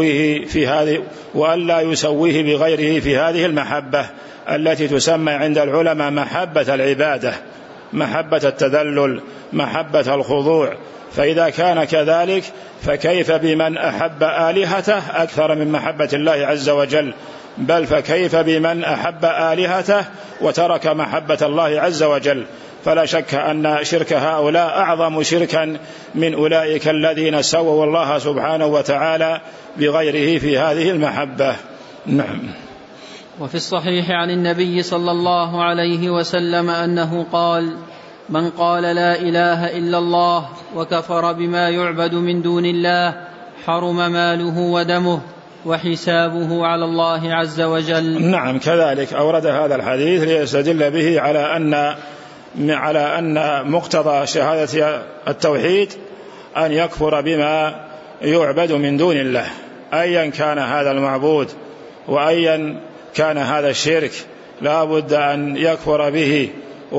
S2: يسويه بغيره في هذه المحبة التي تسمى عند العلماء محبة العبادة، محبة التذلل، محبة الخضوع. فإذا كان كذلك فكيف بمن أحب آلهته أكثر من محبة الله عز وجل؟ بل فكيف بمن أحب آلهته وترك محبة الله عز وجل؟ فلا شك أن شرك هؤلاء أعظم شركا من أولئك الذين سووا الله سبحانه وتعالى بغيره في هذه المحبة. نعم.
S1: وفي الصحيح عن النبي صلى الله عليه وسلم أنه قال: من قال لا إله إلا الله وكفر بما يعبد من دون الله حرم ماله ودمه وحسابه على الله عز وجل.
S2: نعم، كذلك أورد هذا الحديث ليستدل به على أن مقتضى شهادة التوحيد أن يكفر بما يعبد من دون الله، أيا كان هذا المعبود وأيا كان هذا الشرك، لا بد أن يكفر به،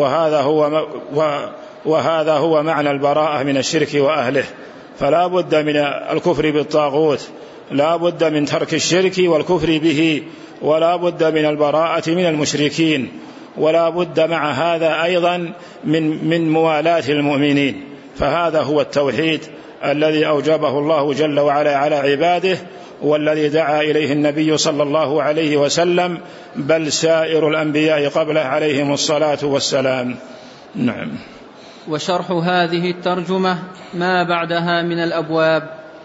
S2: وهذا هو معنى البراءة من الشرك وأهله. فلا بد من الكفر بالطاغوت، لا بد من ترك الشرك والكفر به، ولا بد من البراءة من المشركين، ولا بد مع هذا أيضا من موالاة المؤمنين. فهذا هو التوحيد الذي أوجبه الله جل وعلا على عباده، والذي دعا إليه النبي صلى الله عليه وسلم، بل سائر الأنبياء قبله عليهم الصلاة والسلام. نعم.
S1: وشرح هذه الترجمة ما بعدها من الأبواب.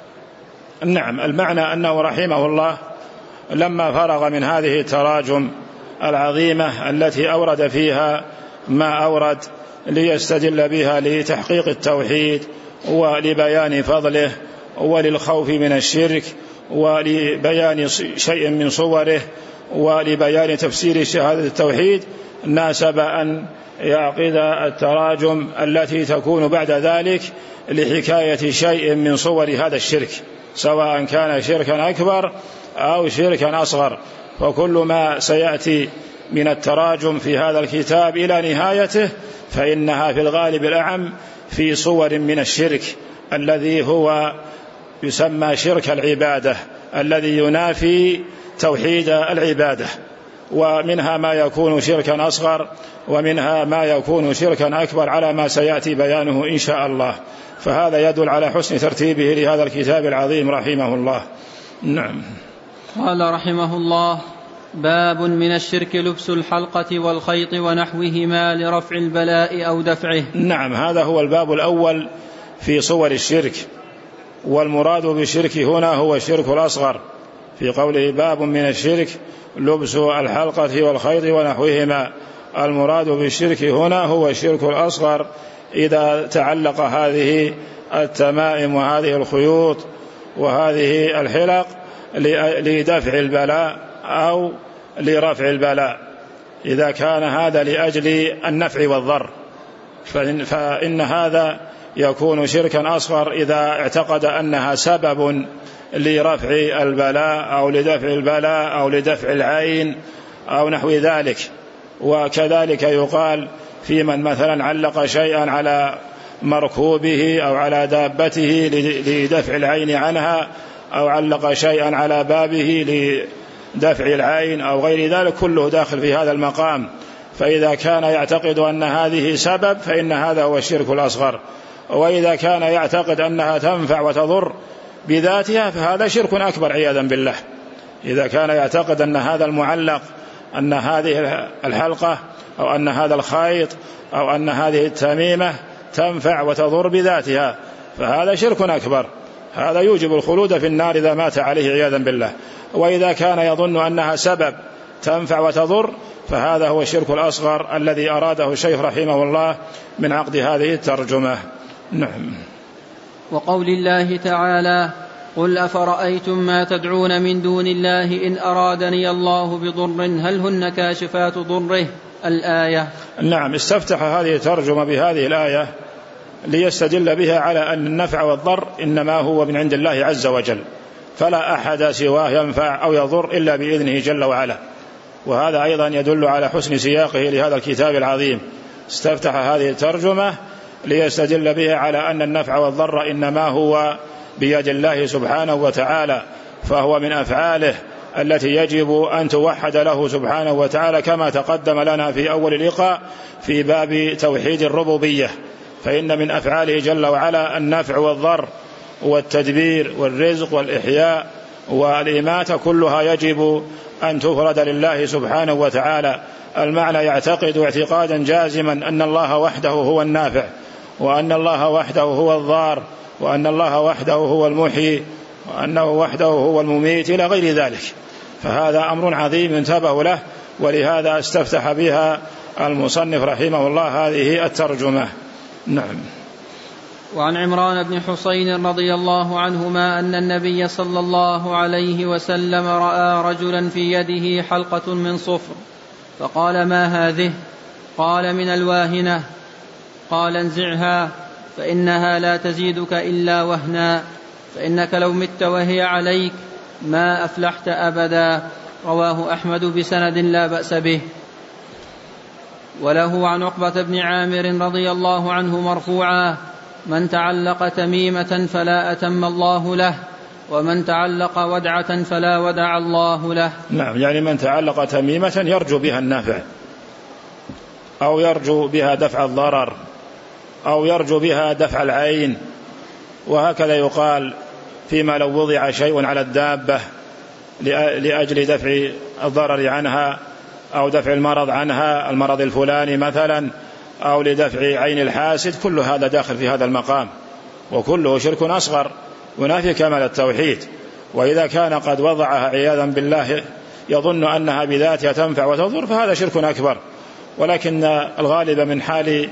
S2: نعم، المعنى أنه رحمه الله لما فرغ من هذه التراجم العظيمة التي أورد فيها ما أورد ليستدل بها لتحقيق التوحيد ولبيان فضله وللخوف من الشرك ولبيان شيء من صوره ولبيان تفسير شهادة التوحيد، ناسب أن يعقد التراجم التي تكون بعد ذلك لحكاية شيء من صور هذا الشرك، سواء كان شركا أكبر أو شركا أصغر. وكل ما سيأتي من التراجم في هذا الكتاب إلى نهايته فإنها في الغالب الأعم في صور من الشرك الذي هو يسمى شرك العبادة، الذي ينافي توحيد العبادة، ومنها ما يكون شركا أصغر ومنها ما يكون شركا أكبر على ما سيأتي بيانه إن شاء الله. فهذا يدل على حسن ترتيبه لهذا الكتاب العظيم رحمه الله. نعم.
S1: قال رحمه الله: باب من الشرك لبس الحلقة والخيط ونحوهما لرفع البلاء أو دفعه.
S2: نعم، هذا هو الباب الأول في صور الشرك، والمراد بالشرك هنا هو الشرك الأصغر، في قوله باب من الشرك لبس الحلقة والخيط ونحوهما. المراد بالشرك هنا هو الشرك الأصغر إذا تعلق هذه التمائم وهذه الخيوط وهذه الحلق لدفع البلاء أو لرفع البلاء، إذا كان هذا لأجل النفع والضر فإن هذا يكون شركا أصغر إذا اعتقد أنها سبب لرفع البلاء أو لدفع البلاء أو لدفع العين أو نحو ذلك. وكذلك يقال في من مثلا علق شيئا على مركوبه أو على دابته لدفع العين عنها، أو علق شيئا على بابه لدفع العين أو غير ذلك، كله داخل في هذا المقام. فإذا كان يعتقد أن هذه سبب فإن هذا هو الشرك الأصغر، وإذا كان يعتقد أنها تنفع وتضر بذاتها فهذا شرك أكبر عياذا بالله. إذا كان يعتقد أن هذا المعلق، أن هذه الحلقة أو أن هذا الخيط أو أن هذه التميمة تنفع وتضر بذاتها فهذا شرك أكبر، هذا يوجب الخلود في النار إذا مات عليه عياذا بالله. وإذا كان يظن أنها سبب تنفع وتضر فهذا هو الشرك الأصغر الذي أراده الشيخ رحمه الله من عقد هذه الترجمة. نعم.
S1: وقول الله تعالى: قل أفرأيتم ما تدعون من دون الله إن أرادني الله بضر هل هن كاشفات ضره، الآية.
S2: نعم، استفتح هذه الترجمة بهذه الآية ليستدل بها على أن النفع والضر إنما هو من عند الله عز وجل، فلا أحد سواه ينفع أو يضر إلا بإذنه جل وعلا. وهذا أيضا يدل على حسن سياقه لهذا الكتاب العظيم. استفتح هذه الترجمة ليستدل بها على أن النفع والضر إنما هو بيد الله سبحانه وتعالى، فهو من أفعاله التي يجب أن توحد له سبحانه وتعالى، كما تقدم لنا في أول اللقاء في باب توحيد الربوبية، فإن من أفعاله جل وعلا النفع والضر والتدبير والرزق والإحياء والإماتة، كلها يجب أن تفرد لله سبحانه وتعالى. المعنى يعتقد اعتقادا جازما أن الله وحده هو النافع، وأن الله وحده هو الضار، وأن الله وحده هو المحيي، وأنه وحده هو المميت إلى غير ذلك. فهذا أمر عظيم انتبهوا له، ولهذا استفتح بها المصنف رحمه الله هذه الترجمة. نعم.
S1: وعن عمران بن حسين رضي الله عنهما أن النبي صلى الله عليه وسلم رأى رجلا في يده حلقة من صفر، فقال: ما هذه؟ قال: من الواهنة. قال: انزعها فإنها لا تزيدك إلا وهنا، فإنك لو مت وهي عليك ما أفلحت أبدا. رواه أحمد بسند لا بأس به. وله عن عقبة بن عامر رضي الله عنه مرفوعا: من تعلق تميمة فلا أتم الله له، ومن تعلق ودعة فلا ودع الله له.
S2: نعم، يعني من تعلق تميمة يرجو بها النافع، أو يرجو بها دفع الضرر، أو يرجو بها دفع العين. وهكذا يقال فيما لو وضع شيء على الدابة لأجل دفع الضرر عنها، أو دفع المرض عنها، المرض الفلاني مثلا، أو لدفع عين الحاسد، كل هذا داخل في هذا المقام، وكله شرك أصغر ينافي كمال التوحيد. وإذا كان قد وضعها عياذا بالله يظن أنها بذاتها تنفع وتضر، فهذا شرك أكبر. ولكن الغالب من حال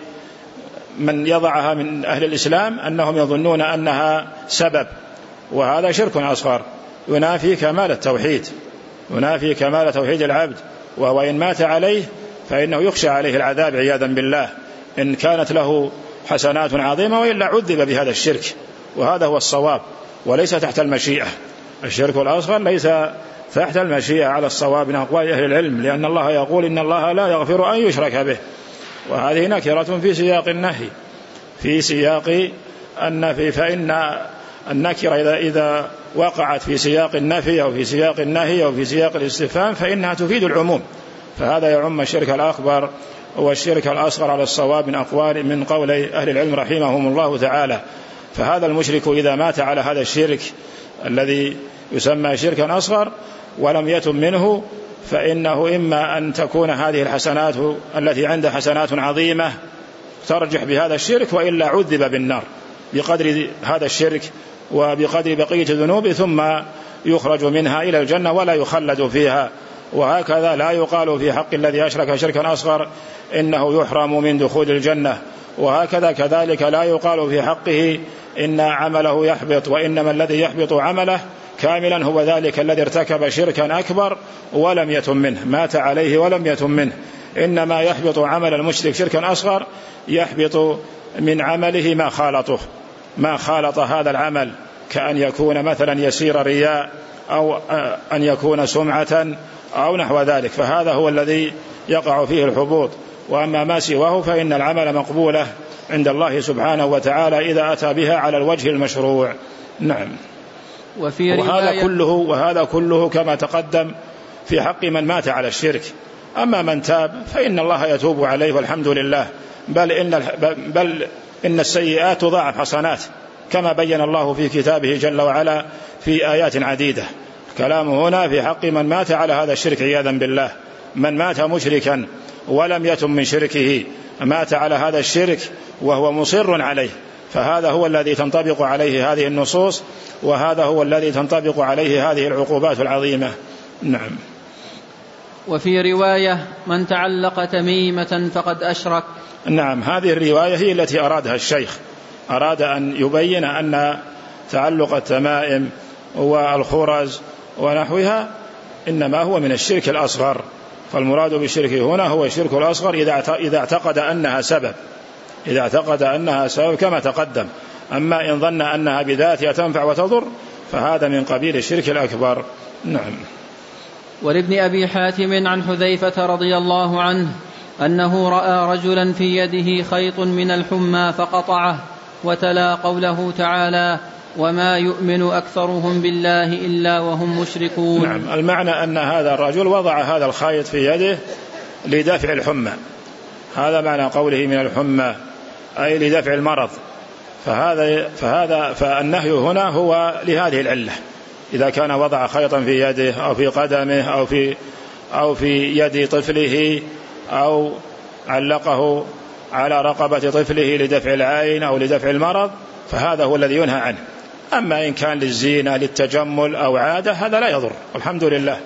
S2: من يضعها من أهل الإسلام أنهم يظنون أنها سبب، وهذا شرك أصغر ينافي كمال التوحيد، ينافي كمال توحيد العبد. وإن مات عليه فإنه يخشى عليه العذاب عياذا بالله إن كانت له حسنات عظيمة، وإلا عذب بهذا الشرك. وهذا هو الصواب، وليس تحت المشيئة. الشرك الأصغر ليس تحت المشيئة على الصواب من أقوال أهل العلم، لأن الله يقول: إن الله لا يغفر أن يشرك به. وهذه نكرة في سياق النهي، في سياق النفي، فإن النكرة إذا وقعت في سياق النفي أو في سياق النهي أو في سياق الاستفهام فإنها تفيد العموم. فهذا يعم الشرك الأكبر والشرك الأصغر على الصواب من قول أهل العلم رحمهم الله تعالى. فهذا المشرك إذا مات على هذا الشرك الذي يسمى شركا أصغر ولم يتم منه، فإنه إما أن تكون هذه الحسنات التي عنده حسنات عظيمة ترجح بهذا الشرك، وإلا عذب بالنار بقدر هذا الشرك وبقدر بقية الذنوب، ثم يخرج منها إلى الجنة ولا يخلد فيها. وهكذا لا يقال في حق الذي أشرك شركا أصغر إنه يحرم من دخول الجنة، وهكذا كذلك لا يقال في حقه إن عمله يحبط، وإنما الذي يحبط عمله كاملا هو ذلك الذي ارتكب شركا أكبر ولم يتم منه، مات عليه ولم يتم منه. إنما يحبط عمل المشرك شركا أصغر يحبط من عمله ما خالط هذا العمل، كأن يكون مثلا يسير رياء، أو أن يكون سمعة أو نحو ذلك، فهذا هو الذي يقع فيه الحبوط. وأما ما سواه فإن العمل مقبولة عند الله سبحانه وتعالى إذا أتى بها على الوجه المشروع. نعم. وهذا كله كما تقدم في حق من مات على الشرك. أما من تاب فإن الله يتوب عليه والحمد لله، بل إن السيئات تضاعف حسنات كما بين الله في كتابه جل وعلا في آيات عديدة. كلام هنا في حق من مات على هذا الشرك عياذا بالله. من مات مشركا ولم يتم من شركه، مات على هذا الشرك وهو مصر عليه، فهذا هو الذي تنطبق عليه هذه النصوص، وهذا هو الذي تنطبق عليه هذه العقوبات العظيمة. نعم.
S1: وفي رواية: من تعلق تميمة فقد أشرك.
S2: نعم، هذه الرواية هي التي أرادها الشيخ، أراد أن يبين أن تعلق التمائم والخرز ونحوها إنما هو من الشرك الأصغر. فالمراد بالشرك هنا هو الشرك الأصغر إذا اعتقد أنها سبب، إذا اعتقد أنها سبب كما تقدم. أما إن ظن أنها بذاتها تنفع وتضر فهذا من قبيل الشرك الأكبر. نعم.
S1: ولابن أبي حاتم عن حذيفة رضي الله عنه أنه رأى رجلا في يده خيط من الحمى فقطعه، وتلا قوله تعالى: وما يؤمن أكثرهم بالله إلا وهم مشركون.
S2: نعم. المعنى أن هذا الرجل وضع هذا الخيط في يده لدفع الحمى، هذا معنى قوله من الحمى، أي لدفع المرض. فالنهي هنا هو لهذه العلة. إذا كان وضع خيطا في يده أو في قدمه أو في يد طفله أو علقه على رقبة طفله لدفع العين أو لدفع المرض فهذا هو الذي ينهى عنه. أما إن كان للزينة للتجمل أو عادة هذا لا يضر الحمد لله،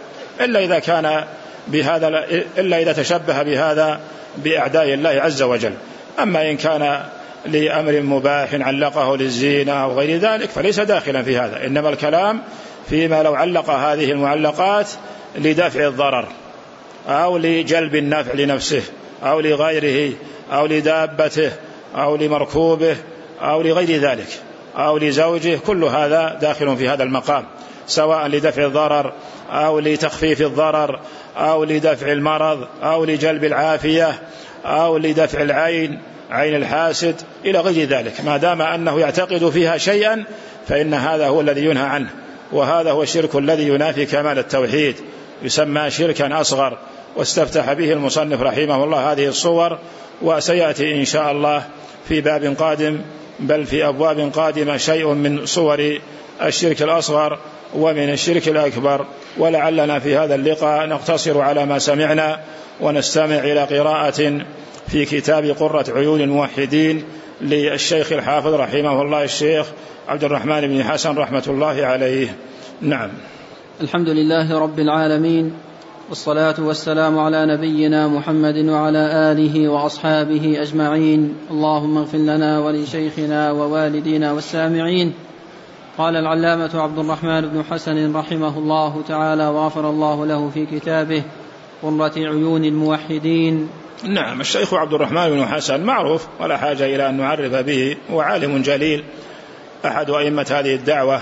S2: إلا إذا تشبه بهذا بأعداء الله عز وجل. أما إن كان لأمر مباح علقه للزينة أو غير ذلك فليس داخلا في هذا، إنما الكلام فيما لو علق هذه المعلقات لدفع الضرر أو لجلب النفع لنفسه أو لغيره أو لدابته أو لمركوبه أو لغير ذلك أو لزوجه، كل هذا داخل في هذا المقام، سواء لدفع الضرر أو لتخفيف الضرر أو لدفع المرض أو لجلب العافية أو لدفع عين الحاسد إلى غير ذلك، ما دام أنه يعتقد فيها شيئا فإن هذا هو الذي ينهى عنه. وهذا هو الشرك الذي ينافي كمال التوحيد، يسمى شركا أصغر، واستفتح به المصنف رحمه الله هذه الصور، وسيأتي إن شاء الله في باب قادم بل في أبواب قادمة شيء من صور الشرك الأصغر ومن الشرك الأكبر. ولعلنا في هذا اللقاء نقتصر على ما سمعنا ونستمع إلى قراءة في كتاب قرة عيون الموحدين للشيخ الحافظ رحمه الله الشيخ عبد الرحمن بن حسن رحمة الله عليه. نعم.
S1: الحمد لله رب العالمين، والصلاة والسلام على نبينا محمد وعلى آله وأصحابه أجمعين. اللهم اغفر لنا ولشيخنا ووالدينا والسامعين. قال العلامة عبد الرحمن بن حسن رحمه الله تعالى وغفر الله له في كتابه قرة عيون الموحدين.
S2: نعم. الشيخ عبد الرحمن بن حسن معروف ولا حاجة إلى أن نعرف به، وعالم جليل، أحد أئمة هذه الدعوة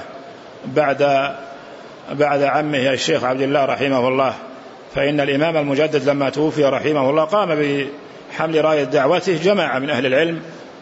S2: بعد عمه الشيخ عبد الله رحمه الله. فإن الإمام المجدد لما توفي رحمه الله قام بحمل راية دعوته جماعة من أهل العلم،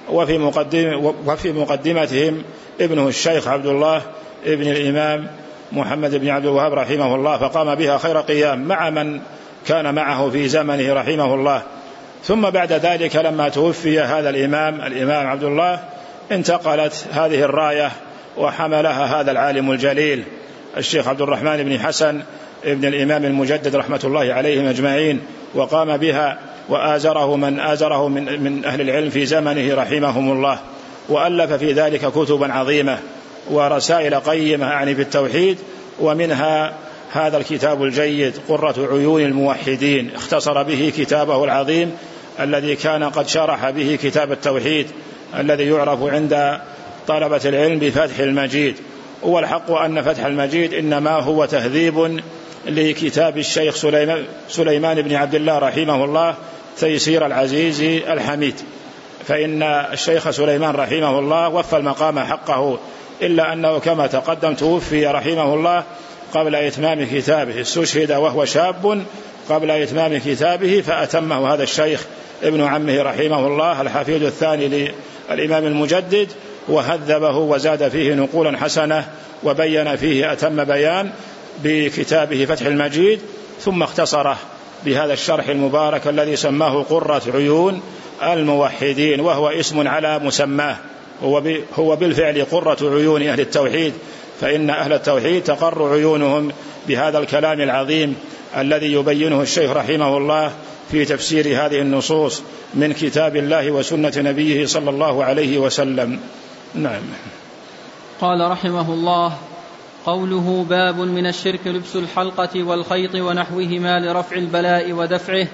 S2: وفي مقدمتهم ابنه الشيخ عبد الله ابن الإمام محمد بن عبد الوهاب رحمه الله، فقام بها خير قيام مع من كان معه في زمنه رحمه الله. ثم بعد ذلك لما توفي هذا الإمام عبد الله انتقلت هذه الراية وحملها هذا العالم الجليل الشيخ عبد الرحمن بن حسن ابن الإمام المجدد رحمة الله عليهم أجمعين، وقام بها وآزره من آزره من أهل العلم في زمنه رحمهم الله، وألف في ذلك كتبا عظيمة ورسائل قيمة يعني في التوحيد، ومنها هذا الكتاب الجيد قرة عيون الموحدين، اختصر به كتابه العظيم الذي كان قد شرح به كتاب التوحيد الذي يعرف عند طلبة العلم بفتح المجيد. والحق أن فتح المجيد إنما هو تهذيب لكتاب الشيخ سليمان بن عبد الله رحمه الله تيسير العزيز الحميد، فإن الشيخ سليمان رحمه الله وفى المقام حقه، إلا أنه كما تقدم توفي رحمه الله قبل إتمام كتابه، استشهد وهو شاب قبل إتمام كتابه، فأتمه هذا الشيخ ابن عمه رحمه الله الحفيد الثاني للإمام المجدد، وهذبه وزاد فيه نقولا حسنة، وبين فيه أتم بيان بكتابه فتح المجيد، ثم اختصره بهذا الشرح المبارك الذي سماه قرة عيون الموحدين، وهو اسم على مسماه، هو بالفعل قرة عيون أهل التوحيد، فإن أهل التوحيد تقر عيونهم بهذا الكلام العظيم الذي يبينه الشيخ رحمه الله في تفسير هذه النصوص من كتاب الله وسنة نبيه صلى الله عليه وسلم. نعم.
S1: قال رحمه الله: قوله باب من الشرك لبس الحلقة والخيط ونحوهما لرفع البلاء ودفعه،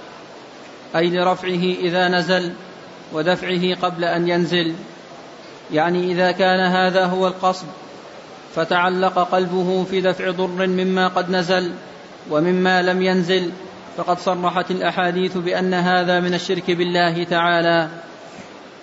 S1: أي لرفعه إذا نزل ودفعه قبل أن ينزل، يعني إذا كان هذا هو القصد فتعلق قلبه في دفع ضر مما قد نزل ومما لم ينزل، فقد صرحت الأحاديث بأن هذا من الشرك بالله تعالى.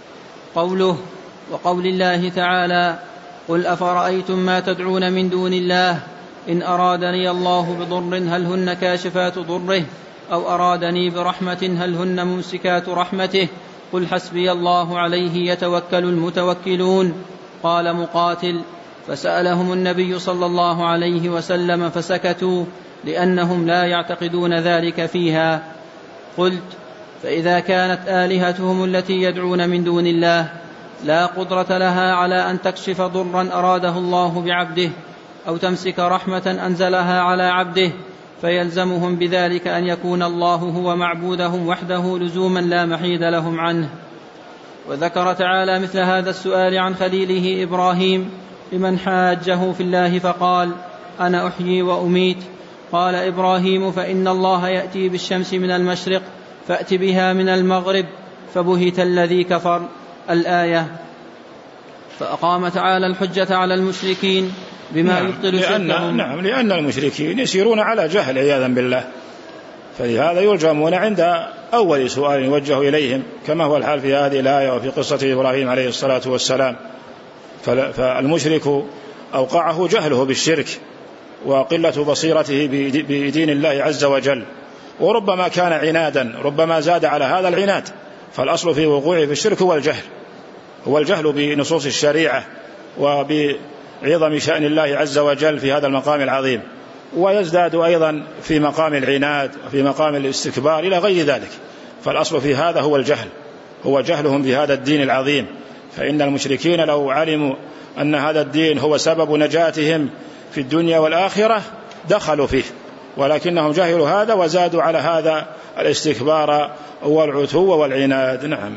S1: قوله وقول الله تعالى قل أفرأيتم ما تدعون من دون الله إن أرادني الله بضر هل هن كاشفات ضره أو أرادني برحمة هل هن ممسكات رحمته قل حسبي الله عليه يتوكل المتوكلون. قال مقاتل فسألهم النبي صلى الله عليه وسلم فسكتوا لأنهم لا يعتقدون ذلك فيها. قلت فإذا كانت آلهتهم التي يدعون من دون الله لا قدرة لها على أن تكشف ضرا أراده الله بعبده أو تمسك رحمة أنزلها على عبده فيلزمهم بذلك أن يكون الله هو معبودهم وحده لزوما لا محيد لهم عنه. وذكر تعالى مثل هذا السؤال عن خليله إبراهيم لمن حاجه في الله فقال أنا أحيي وأميت. قال إبراهيم فإن الله يأتي بالشمس من المشرق فأت بها من المغرب فبهت الذي كفر الآية. فأقام تعالى الحجة على المشركين بما يبطل شركهم.
S2: نعم لأن المشركين يسيرون على جهل عياذا بالله، فلهذا يرجمون عند أول سؤال يوجه إليهم كما هو الحال في هذه الآية وفي قصة إبراهيم عليه الصلاة والسلام. فالمشرك أوقعه جهله بالشرك وقلة بصيرته بدين الله عز وجل، وربما كان عنادا، ربما زاد على هذا العناد. فالأصل في وقوعه في الشرك هو الجهل بنصوص الشريعة وبعظم شأن الله عز وجل في هذا المقام العظيم، ويزداد أيضا في مقام العناد وفي مقام الاستكبار إلى غير ذلك. فالأصل في هذا هو الجهل، هو جهلهم بهذا الدين العظيم. فإن المشركين لو علموا أن هذا الدين هو سبب نجاتهم في الدنيا والآخرة دخلوا فيه، ولكنهم جهلوا هذا وزادوا على هذا الاستكبار والعتو والعناد. نعم.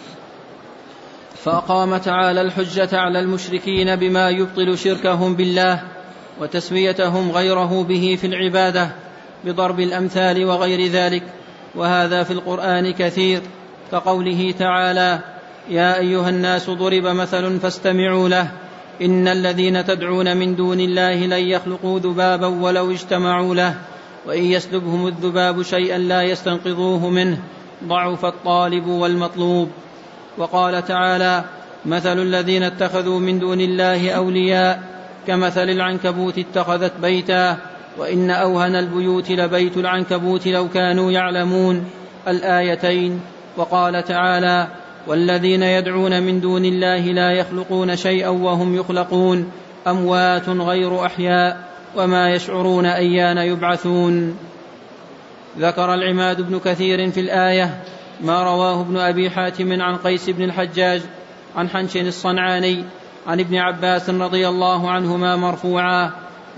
S1: فأقام تعالى الحجة على المشركين بما يبطل شركهم بالله وتسويتهم غيره به في العبادة بضرب الأمثال وغير ذلك، وهذا في القرآن كثير، كقوله تعالى يا أيها الناس ضرب مثل فاستمعوا له إن الذين تدعون من دون الله لن يخلقوا ذبابا ولو اجتمعوا له وإن يسلبهم الذباب شيئا لا يستنقذوه منه ضعف الطالب والمطلوب. وقال تعالى مثل الذين اتخذوا من دون الله أولياء كمثل العنكبوت اتخذت بيتا وإن أوهن البيوت لبيت العنكبوت لو كانوا يعلمون الآيتين. وقال تعالى والذين يدعون من دون الله لا يخلقون شيئا وهم يخلقون أموات غير أحياء وما يشعرون أيان يبعثون. ذكر العماد بن كثير في الآية ما رواه ابن أبي حاتم عن قيس بن الحجاج عن حنش الصنعاني عن ابن عباس رضي الله عنهما مرفوعا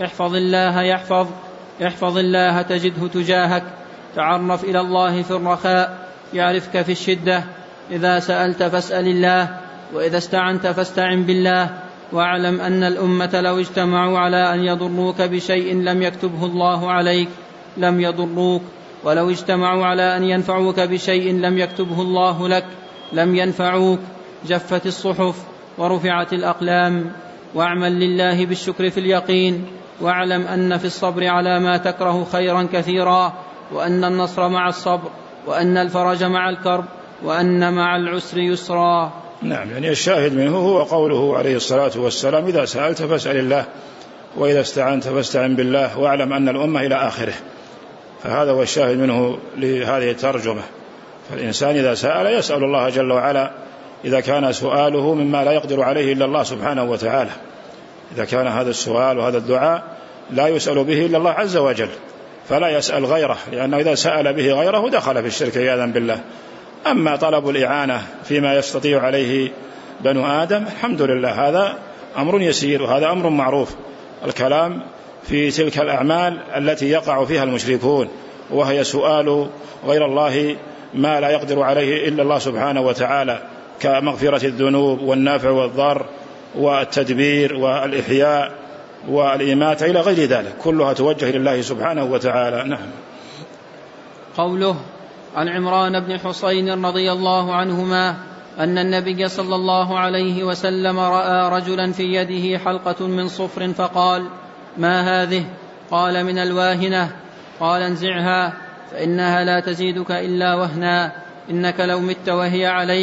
S1: احفظ الله تجده تجاهك، تعرف إلى الله في الرخاء يعرفك في الشدة، إذا سألت فاسأل الله وإذا استعنت فاستعن بالله، واعلم أن الأمة لو اجتمعوا على أن يضروك بشيء لم يكتبه الله عليك لم يضروك، ولو اجتمعوا على أن ينفعوك بشيء لم يكتبه الله لك لم ينفعوك. جفت الصحف ورفعت الأقلام. واعمل لله بالشكر في اليقين، واعلم أن في الصبر على ما تكره خيرا كثيرا، وأن النصر مع الصبر، وأن الفرج مع الكرب، وأن مع العسر يسرا.
S2: نعم، يعني الشاهد منه هو قوله عليه الصلاة والسلام إذا سألت فاسأل الله وإذا استعنت فاستعن بالله واعلم أن الأمة إلى آخره. فهذا هو الشاهد منه لهذه الترجمة. فالإنسان إذا سأل يسأل الله جل وعلا إذا كان سؤاله مما لا يقدر عليه إلا الله سبحانه وتعالى، إذا كان هذا السؤال وهذا الدعاء لا يسأل به إلا الله عز وجل فلا يسأل غيره، لأنه إذا سأل به غيره دخل في الشرك عياذا بالله. أما طلب الإعانة فيما يستطيع عليه بنو آدم الحمد لله هذا أمر يسير وهذا أمر معروف. الكلام في تلك الأعمال التي يقع فيها المشركون وهي سؤال غير الله ما لا يقدر عليه إلا الله سبحانه وتعالى كمغفرة الذنوب والنافع والضر والتدبير والإحياء والإماتة إلى غير ذلك، كلها توجه لله سبحانه وتعالى. نعم.
S1: قوله عن عمران بن حسين رضي الله عنهما أن النبي صلى الله عليه وسلم رأى رجلا في يده حلقة من صفر فقال ما هذه؟ قال من الواهنة. قال انزعها فإنها لا تزيدك إلا وهنا، إنك لو مت وهي عليك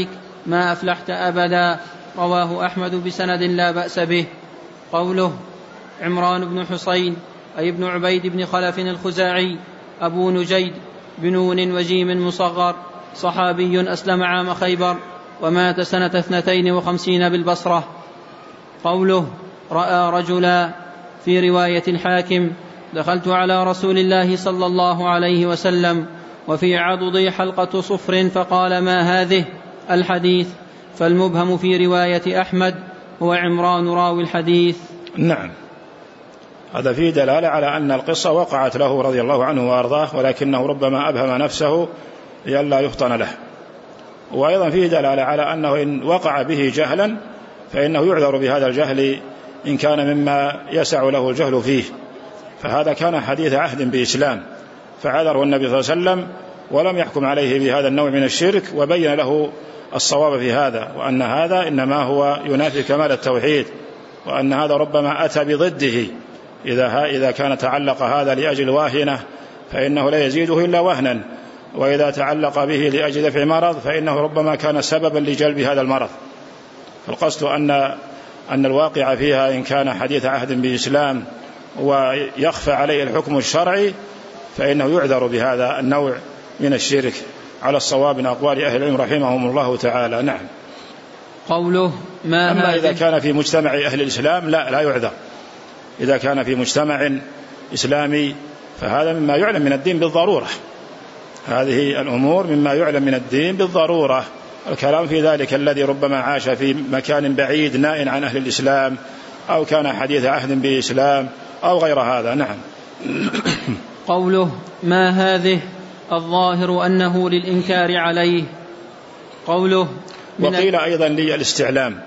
S1: ما أفلحت أبدا. رواه أحمد بسند لا بأس به. قوله عمران بن حسين أي ابن عبيد بن خلف الخزاعي أبو نجيد بنون وجيم مصغر، صحابي أسلم عام خيبر ومات سنة 52 بالبصرة. قوله رأى رجلا في رواية الحاكم دخلت على رسول الله صلى الله عليه وسلم وفي عضدي حلقة صفر فقال ما هذه؟ الحديث. فالمبهم في رواية أحمد هو عمران راوي الحديث.
S2: نعم، هذا فيه دلالة على أن القصة وقعت له رضي الله عنه وأرضاه، ولكنه ربما أبهم نفسه لئلا يفطن له. وأيضا فيه دلالة على أنه إن وقع به جهلا فإنه يعذر بهذا الجهل إن كان مما يسع له الجهل فيه، فهذا كان حديث عهد بإسلام فعذره النبي صلى الله عليه وسلم ولم يحكم عليه بهذا النوع من الشرك، وبين له الصواب في هذا، وأن هذا إنما هو ينافي كمال التوحيد، وأن هذا ربما أتى بضده إذا كان تعلق هذا لأجل واهنة فإنه لا يزيده إلا وهنا، وإذا تعلق به لأجل دفع مرض فإنه ربما كان سببا لجلب هذا المرض. فالقصد أن الواقع فيها إن كان حديث عهد بإسلام ويخفى عليه الحكم الشرعي فإنه يعذر بهذا النوع من الشرك على الصواب من أقوال أهل العلم رحمهم الله تعالى. نعم.
S1: قوله ما
S2: أما إذا كان في مجتمع أهل الإسلام لا يعذر. إذا كان في مجتمع إسلامي فهذا مما يعلم من الدين بالضرورة، هذه الأمور مما يعلم من الدين بالضرورة. الكلام في ذلك الذي ربما عاش في مكان بعيد نائٍ عن أهل الإسلام أو كان حديث عهد بإسلام أو غير هذا. نعم.
S1: قوله ما هذه الظاهر أنه للإنكار عليه. قوله
S2: وقيل أيضا للاستعلام،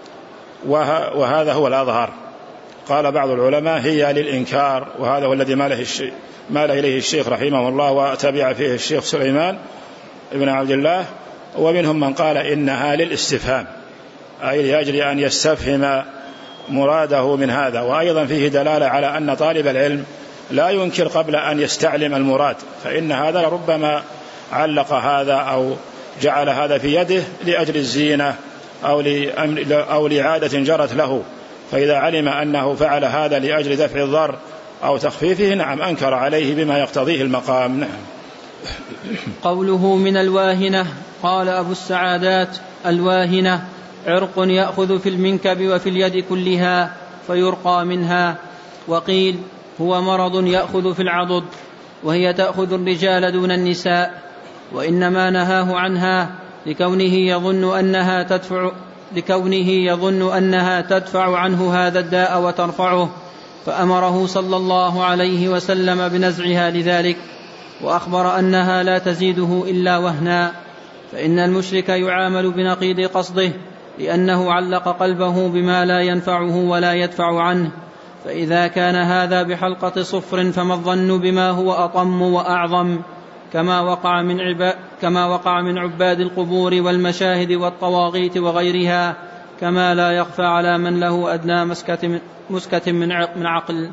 S2: وهذا هو الأظهر. قال بعض العلماء هي للإنكار، وهذا هو الذي مال إليه الشيخ رحمه الله وتبع فيه الشيخ سليمان ابن عبد الله، ومنهم من قال إنها للاستفهام، أي لأجل أن يستفهم مراده من هذا. وأيضا فيه دلالة على أن طالب العلم لا ينكر قبل أن يستعلم المراد، فإن هذا ربما علق هذا أو جعل هذا في يده لأجل الزينة أو لعادة جرت له، فإذا علم أنه فعل هذا لأجل دفع الضر أو تخفيفه نعم أنكر عليه بما يقتضيه المقام. نعم.
S1: قوله من الواهنة. قال أبو السعادات الواهنة عرق يأخذ في المنكب وفي اليد كلها فيرقى منها. وقيل هو مرض يأخذ في العضد، وهي تأخذ الرجال دون النساء، وإنما نهاه عنها لكونه يظن أنها تدفع عنه هذا الداء وترفعه، فأمره صلى الله عليه وسلم بنزعها لذلك، وأخبر أنها لا تزيده إلا وهنا. فإن المشرك يعامل بنقيض قصده، لأنه علق قلبه بما لا ينفعه ولا يدفع عنه. فإذا كان هذا بحلقة صفر فما الظن بما هو أطم وأعظم، كما وقع من عباد القبور والمشاهد والطواغيت وغيرها، كما لا يخفى على من له أدنى مسكة من عقل.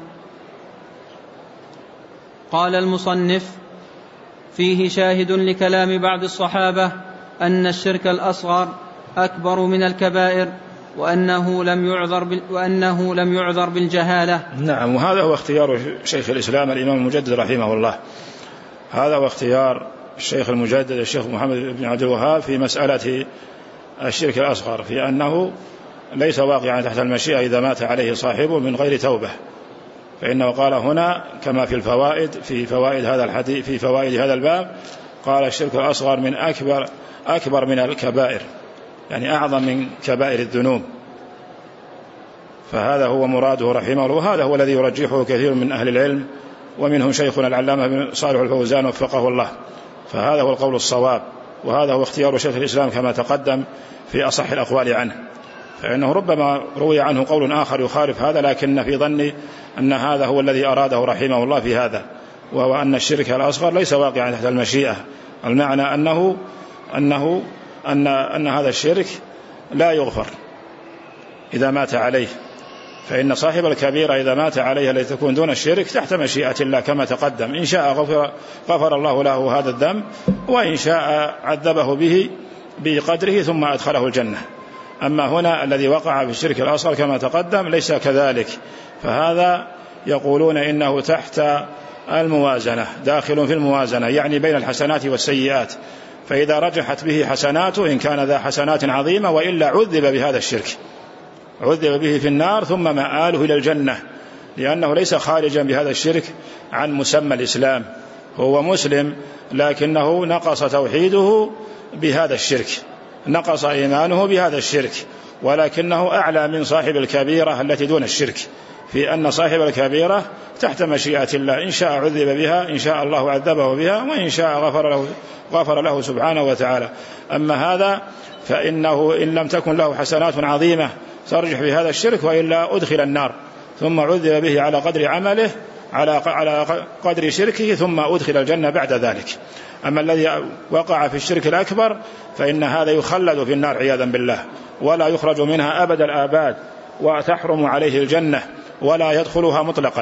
S1: قال المصنف فيه شاهد لكلام بعض الصحابة أن الشرك الأصغر أكبر من الكبائر، وأنه لم يعذر بالجهالة.
S2: نعم، وهذا هو اختيار شيخ الإسلام الإمام المجدد رحمه الله، هذا هو اختيار الشيخ المجدد الشيخ محمد بن عبد الوهاب في مسألة الشرك الأصغر، في أنه ليس واقعا تحت المشيئة إذا مات عليه صاحبه من غير توبة، فإنه قال هنا كما في الفوائد في فوائد هذا الحديث في فوائد هذا الباب، قال الشرك الأصغر من أكبر من الكبائر، يعني أعظم من كبائر الذنوب، فهذا هو مراده رحمه الله، وهذا هو الذي يرجحه كثير من أهل العلم، ومنهم شيخنا العلامة بن صالح الفوزان وفقه الله، فهذا هو القول الصواب، وهذا هو اختيار شيخ الإسلام كما تقدم في أصح الأقوال عنه، فإنه ربما روي عنه قول آخر يخالف هذا، لكن في ظني أن هذا هو الذي أراده رحمه الله في هذا، وهو أن الشرك الأصغر ليس واقعا تحت المشيئة، المعنى أن هذا الشرك لا يغفر إذا مات عليه، فإن صاحب الكبيرة إذا مات عليها التي تكون دون الشرك تحت مشيئة الله كما تقدم، إن شاء غفر الله له هذا الذنب، وإن شاء عذبه به بقدره ثم أدخله الجنة. أما هنا الذي وقع في الشرك الأصغر كما تقدم ليس كذلك، فهذا يقولون إنه تحت الموازنة، داخل في الموازنة، يعني بين الحسنات والسيئات، فإذا رجحت به حسناته إن كان ذا حسنات عظيمة، وإلا عذب بهذا الشرك، عذب به في النار ثم مآله إلى الجنة، لأنه ليس خارجا بهذا الشرك عن مسمى الإسلام، هو مسلم لكنه نقص توحيده بهذا الشرك، نقص إيمانه بهذا الشرك، ولكنه أعلى من صاحب الكبيرة التي دون الشرك، في أن صاحب الكبيرة تحت مشيئة الله، إن شاء عذب بها، إن شاء الله عذبه بها، وإن شاء غفر له سبحانه وتعالى. أما هذا فإنه إن لم تكن له حسنات عظيمة ترجح بهذا الشرك، وإلا أدخل النار ثم عذب به على قدر عمله، على قدر شركه، ثم أدخل الجنة بعد ذلك. أما الذي وقع في الشرك الأكبر فإن هذا يخلد في النار عياذا بالله، ولا يخرج منها أبد الآباد، وتحرم عليه الجنة ولا يدخلها مطلقا.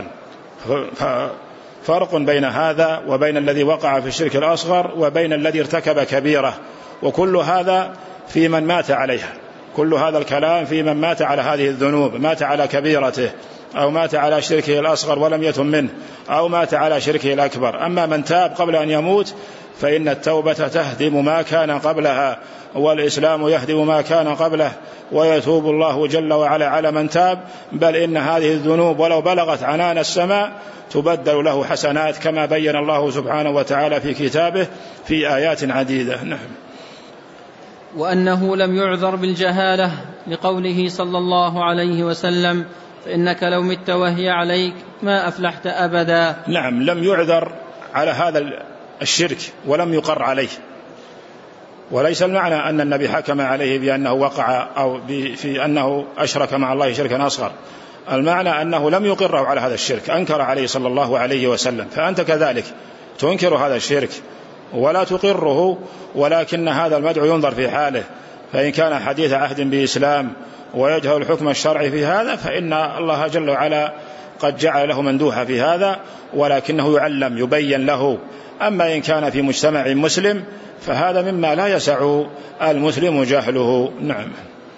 S2: فرق بين هذا وبين الذي وقع في الشرك الأصغر وبين الذي ارتكب كبيرة، وكل هذا في من مات عليها، كل هذا الكلام في من مات على هذه الذنوب، مات على كبيرته أو مات على شركه الأصغر ولم يتم منه، أو مات على شركه الأكبر. أما من تاب قبل أن يموت فإن التوبة تهدم ما كان قبلها، والإسلام يهدم ما كان قبله، ويتوب الله جل وعلا على من تاب، بل إن هذه الذنوب ولو بلغت عنان السماء تبدل له حسنات، كما بين الله سبحانه وتعالى في كتابه في آيات عديدة. نعم.
S1: وأنه لم يعذر بالجهالة لقوله صلى الله عليه وسلم: فإنك لو مت وهي عليك ما أفلحت أبدا.
S2: نعم، لم يعذر على هذا الشرك ولم يقر عليه، وليس المعنى أن النبي حكم عليه بأنه وقع أو في أنه أشرك مع الله شركا أصغر، المعنى أنه لم يقره على هذا الشرك، أنكر عليه صلى الله عليه وسلم. فأنت كذلك تنكر هذا الشرك ولا تقره، ولكن هذا المدعو ينظر في حاله، فإن كان حديث عهد بإسلام ويجهل الحكم الشرعي في هذا فإن الله جل وعلا قد جعل له مندوحا في هذا، ولكنه يعلم يبين له. أما إن كان في مجتمع مسلم فهذا مما لا يسع المسلم جهله. نعم.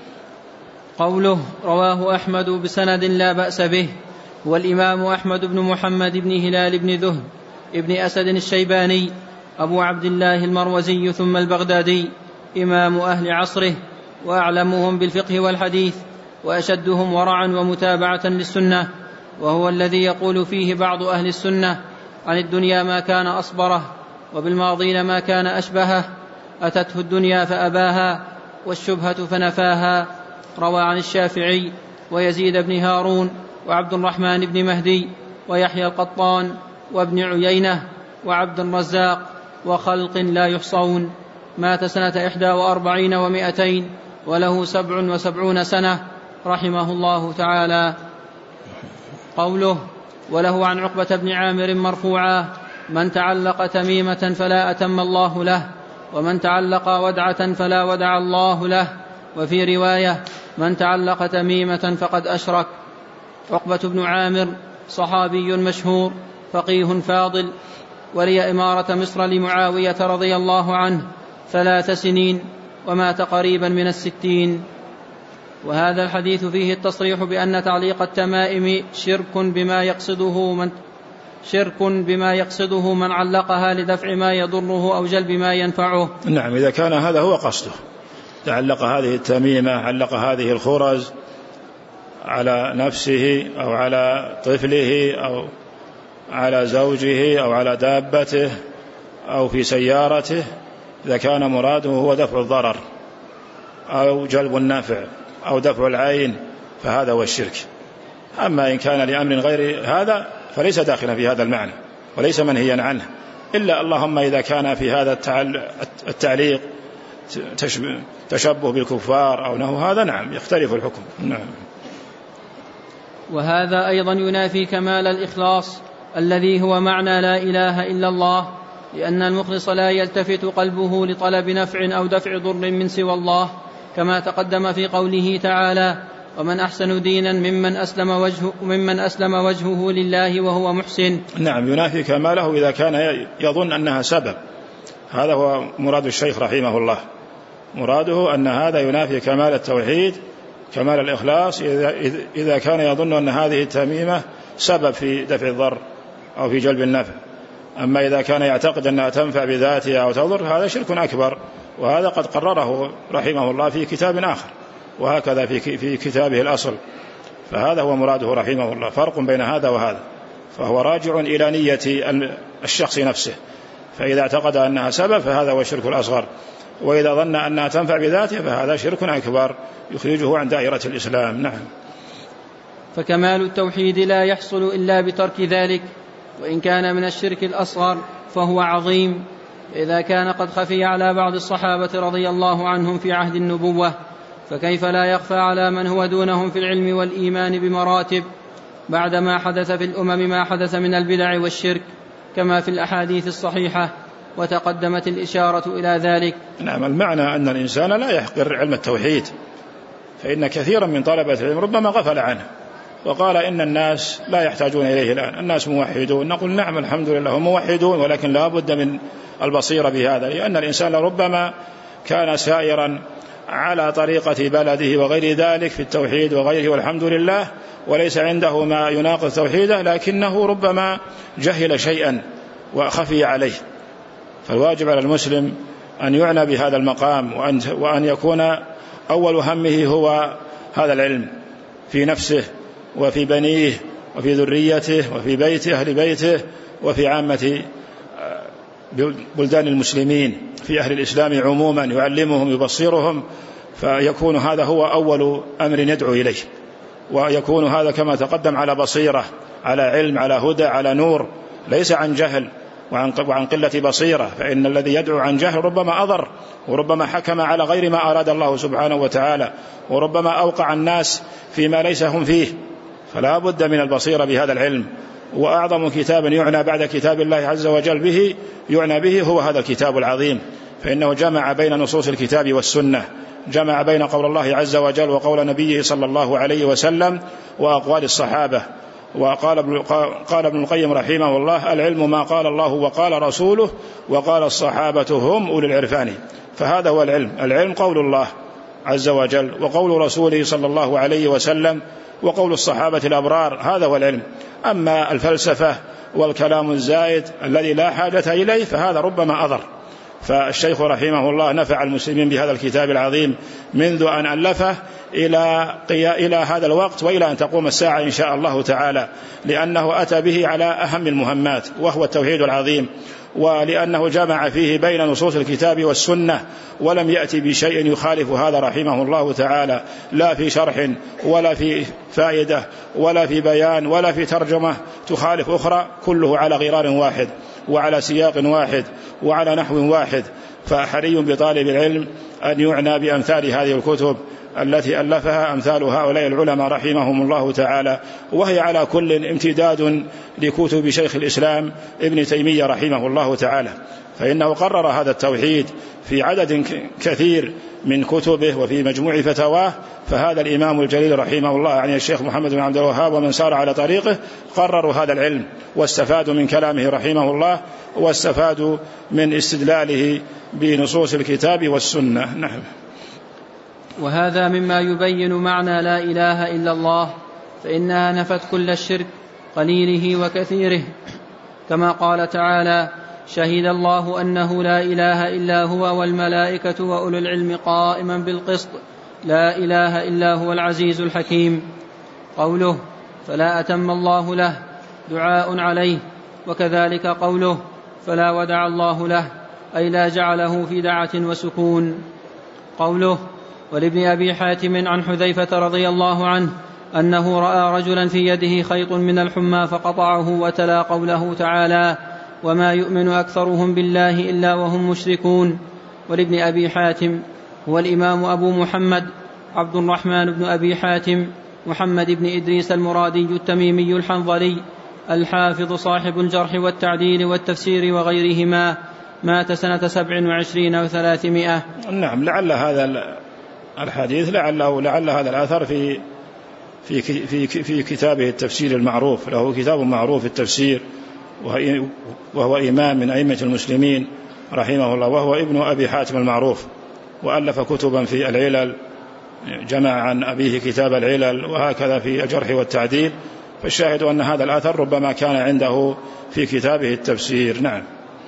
S1: قوله رواه أحمد بسند لا بأس به، هو الإمام أحمد بن محمد بن هلال بن ذهب ابن أسد الشيباني أبو عبد الله المروزي ثم البغدادي، إمام أهل عصره وأعلمهم بالفقه والحديث وأشدهم ورعا ومتابعة للسنة، وهو الذي يقول فيه بعض أهل السنة: عن الدنيا ما كان أصبره، وبالماضين ما كان أشبهه، أتته الدنيا فأباها، والشبهة فنفاها. روى عن الشافعي ويزيد بن هارون وعبد الرحمن بن مهدي ويحيى القطان وابن عيينة وعبد الرزاق وخلق لا يحصون. مات سنة 41 و200 وله 77 سنة رحمه الله تعالى. قوله وله عن عقبة بن عامر مرفوعا: من تعلق تميمة فلا أتم الله له، ومن تعلق ودعة فلا ودع الله له. وفي رواية: من تعلق تميمة فقد أشرك. عقبة بن عامر صحابي مشهور فقيه فاضل، ولي إمارة مصر لمعاوية رضي الله عنه 3 سنين، ومات قريبا من 60. وهذا الحديث فيه التصريح بأن تعليق التمائم شرك بما يقصده من علقها لدفع ما يضره أو جلب ما ينفعه.
S2: نعم، إذا كان هذا هو قصده، تعلق هذه التميمة، علق هذه الخرز على نفسه أو على طفله أو على زوجه أو على دابته أو في سيارته، إذا كان مراده هو دفع الضرر أو جلب النفع أو دفع العين فهذا هو الشرك. أما إن كان لأمر غير هذا فليس داخلا في هذا المعنى وليس منهيا عنه، إلا اللهم إذا كان في هذا التعليق تشبه بالكفار أو نحو هذا، نعم يختلف الحكم. نعم.
S1: وهذا أيضا ينافي كمال الإخلاص الذي هو معنى لا إله إلا الله، لأن المخلص لا يلتفت قلبه لطلب نفع أو دفع ضر من سوى الله، كما تقدم في قوله تعالى: ومن أحسن دينا ممن أسلم وجهه لله وهو محسن.
S2: نعم، ينافي كماله إذا كان يظن أنها سبب، هذا هو مراد الشيخ رحمه الله، مراده أن هذا ينافي كمال التوحيد كمال الإخلاص إذا كان يظن أن هذه التميمة سبب في دفع الضر أو في جلب النفع. أما إذا كان يعتقد أنها تنفع بذاتها أو تضر هذا شرك أكبر، وهذا قد قرره رحمه الله في كتاب آخر، وهكذا في كتابه الأصل. فهذا هو مراده رحمه الله، فرق بين هذا وهذا، فهو راجع إلى نية الشخص نفسه، فإذا اعتقد أنها سبب فهذا هو الشرك الأصغر، وإذا ظن أنها تنفع بذاتها فهذا شرك أكبر يخرجه عن دائرة الإسلام. نعم.
S1: فكمال التوحيد لا يحصل إلا بترك ذلك، وإن كان من الشرك الأصغر فهو عظيم، إذا كان قد خفي على بعض الصحابة رضي الله عنهم في عهد النبوة، فكيف لا يخفى على من هو دونهم في العلم والإيمان بمراتب، بعدما حدث في الأمم ما حدث من البدع والشرك كما في الأحاديث الصحيحة، وتقدمت الإشارة إلى ذلك.
S2: نعم. المعنى أن الإنسان لا يحقر علم التوحيد، فإن كثيرا من طلبة العلم ربما غفل عنه وقال إن الناس لا يحتاجون إليه الآن، الناس موحدون. نقول نعم الحمد لله هم موحدون، ولكن لا بد من البصيرة بهذا، لأن الإنسان ربما كان سائرا على طريقة بلده وغير ذلك في التوحيد وغيره والحمد لله، وليس عنده ما يناقض توحيده، لكنه ربما جهل شيئا وخفي عليه. فالواجب على المسلم أن يعنى بهذا المقام، وأن يكون أول همه هو هذا العلم في نفسه وفي بنيه وفي ذريته وفي بيته أهل بيته وفي عامة بلدان المسلمين، في أهل الإسلام عموما، يعلمهم يبصرهم، فيكون هذا هو أول أمر يدعو إليه، ويكون هذا كما تقدم على بصيرة، على علم، على هدى، على نور، ليس عن جهل وعن قلة بصيرة. فإن الذي يدعو عن جهل ربما أضر، وربما حكم على غير ما أراد الله سبحانه وتعالى، وربما أوقع الناس فيما ليس هم فيه. فلا بد من البصيرة بهذا العلم. وأعظم كتاب يعنى بعد كتاب الله عز وجل به يعنى به هو هذا الكتاب العظيم، فإنه جمع بين نصوص الكتاب والسنة، جمع بين قول الله عز وجل وقول نبيه صلى الله عليه وسلم وأقوال الصحابة. وقال ابن القيم رحمه الله: العلم ما قال الله وقال رسوله وقال الصحابة هم أولي العرفان. فهذا هو العلم. العلم قول الله عز وجل وقول رسوله صلى الله عليه وسلم وقول الصحابة الأبرار، هذا هو العلم. أما الفلسفة والكلام الزائد الذي لا حاجة إليه فهذا ربما أضر. فالشيخ رحمه الله نفع المسلمين بهذا الكتاب العظيم منذ أن ألفه إلى هذا الوقت وإلى أن تقوم الساعة إن شاء الله تعالى، لأنه أتى به على أهم المهمات وهو التوحيد العظيم، ولأنه جمع فيه بين نصوص الكتاب والسنة، ولم يأتي بشيء يخالف هذا رحمه الله تعالى، لا في شرح ولا في فائدة ولا في بيان ولا في ترجمة تخالف أخرى، كله على غرار واحد وعلى سياق واحد وعلى نحو واحد. فحري بطالب العلم أن يعنى بأمثال هذه الكتب التي ألفها أمثال هؤلاء العلماء رحمهم الله تعالى، وهي على كل امتداد لكتب شيخ الإسلام ابن تيمية رحمه الله تعالى، فإنه قرر هذا التوحيد في عدد كثير من كتبه وفي مجموع فتاواه. فهذا الإمام الجليل رحمه الله يعني الشيخ محمد بن عبد الوهاب ومن سار على طريقه قرروا هذا العلم، واستفادوا من كلامه رحمه الله، واستفادوا من استدلاله بنصوص الكتاب والسنة. نعم.
S1: وهذا مما يبين معنى لا إله إلا الله، فإنها نفت كل الشرك قليله وكثيره، كما قال تعالى: شهد الله أنه لا إله إلا هو والملائكة وأولو العلم قائما بالقسط لا إله إلا هو العزيز الحكيم. قوله فلا أتم الله له دعاء عليه، وكذلك قوله فلا ودع الله له أي لا جعله في دعة وسكون. قوله ولابن أبي حاتم عن حذيفة رضي الله عنه أنه رأى رجلا في يده خيط من الحمى فقطعه، وتلا قوله تعالى: وما يؤمن أكثرهم بالله إلا وهم مشركون. ولابن أبي حاتم هو الإمام أبو محمد عبد الرحمن بن أبي حاتم محمد بن إدريس المرادي التميمي الحنظلي الحافظ صاحب الجرح والتعديل والتفسير وغيرهما، مات سنة 27 و300.
S2: نعم. لعل هذا الحديث لعل هذا الأثر في كتابه التفسير المعروف، له كتاب معروف التفسير، وهو إمام من أئمة المسلمين رحمه الله، وهو ابن أبي حاتم المعروف، وألف كتبا في العلل، جمع عن أبيه كتاب العلل، وهكذا في الجرح والتعديل. فالشاهد أن هذا الأثر ربما كان عنده في كتابه التفسير. نعم.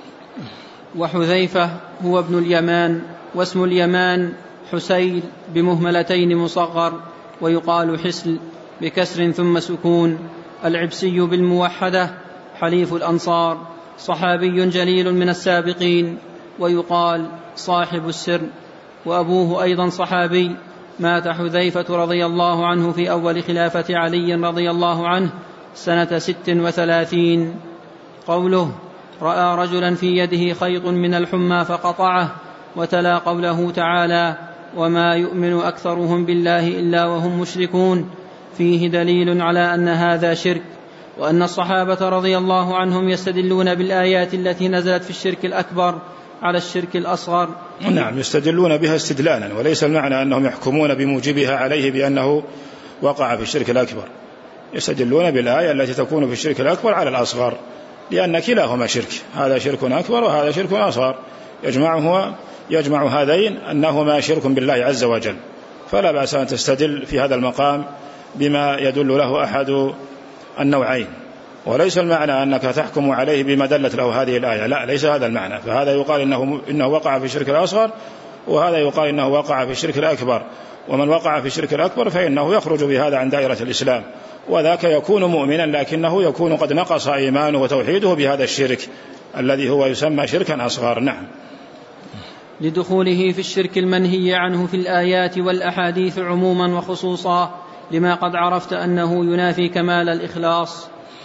S1: وحذيفة هو ابن اليمان، واسم اليمان حسيل بمهملتين مصغر، ويقال حسل بكسر ثم سكون، العبسي بالموحدة، حليف الأنصار، صحابي جليل من السابقين، ويقال صاحب السر، وأبوه أيضا صحابي. مات حذيفة رضي الله عنه في أول خلافة علي رضي الله عنه سنة 36. قوله رأى رجلا في يده خيط من الحمى فقطعه، وتلا قوله تعالى وما يؤمن أكثرهم بالله إلا وهم مشركون، فيه دليل على أن هذا شرك، وأن الصحابة رضي الله عنهم يستدلون بالآيات التي نزلت في الشرك الأكبر على الشرك الأصغر.
S2: نعم، يستدلون بها استدلالا، وليس المعنى أنهم يحكمون بموجبها عليه بأنه وقع في الشرك الأكبر. يستدلون بالآية التي تكون في الشرك الأكبر على الأصغر، لأن كلاهما شرك، هذا شرك أكبر وهذا شرك أصغر، يجمع هذين أنهما شرك بالله عز وجل، فلا بأس أن تستدل في هذا المقام بما يدل له أحد النوعين. وليس المعنى أنك تحكم عليه بما دلت له هذه الآية، لا، ليس هذا المعنى. فهذا يقال إنه وقع في الشرك الأصغر، وهذا يقال إنه وقع في الشرك الأكبر، ومن وقع في الشرك الأكبر فإنه يخرج بهذا عن دائرة الإسلام، وذاك يكون مؤمنا لكنه يكون قد نقص إيمانه وتوحيده بهذا الشرك الذي هو يسمى شركا أصغر. نعم.
S1: لدخوله في الشرك المنهي عنه في الآيات والأحاديث عموما وخصوصا، لما قد عرفت أنه ينافي كمال الإخلاص.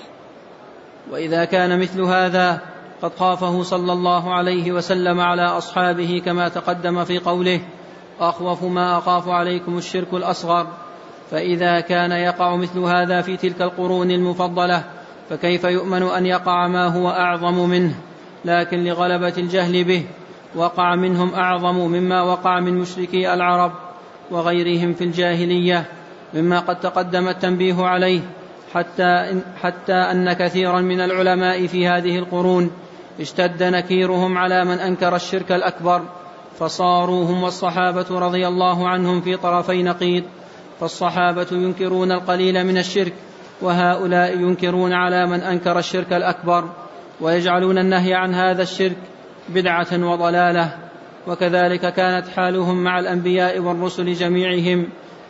S1: وإذا كان مثل هذا قد خافه صلى الله عليه وسلم على أصحابه كما تقدم في قوله أخوف ما أخاف عليكم الشرك الأصغر، فإذا كان يقع مثل هذا في تلك القرون المفضلة فكيف يؤمن أن يقع ما هو أعظم منه؟ لكن لغلبة الجهل به وقع منهم أعظم مما وقع من مشركي العرب وغيرهم في الجاهلية، مما قد تقدم التنبيه عليه، حتى أن كثيرا من العلماء في هذه القرون اشتد نكيرهم على من أنكر الشرك الأكبر، فصاروا هم والصحابة رضي الله عنهم في طرفي نقيض، فالصحابة ينكرون القليل من الشرك، وهؤلاء ينكرون على من أنكر الشرك الأكبر، ويجعلون النهي عن هذا الشرك بدعة وضلالة. وكذلك كانت حالهم مع الأنبياء والرسل جميعهم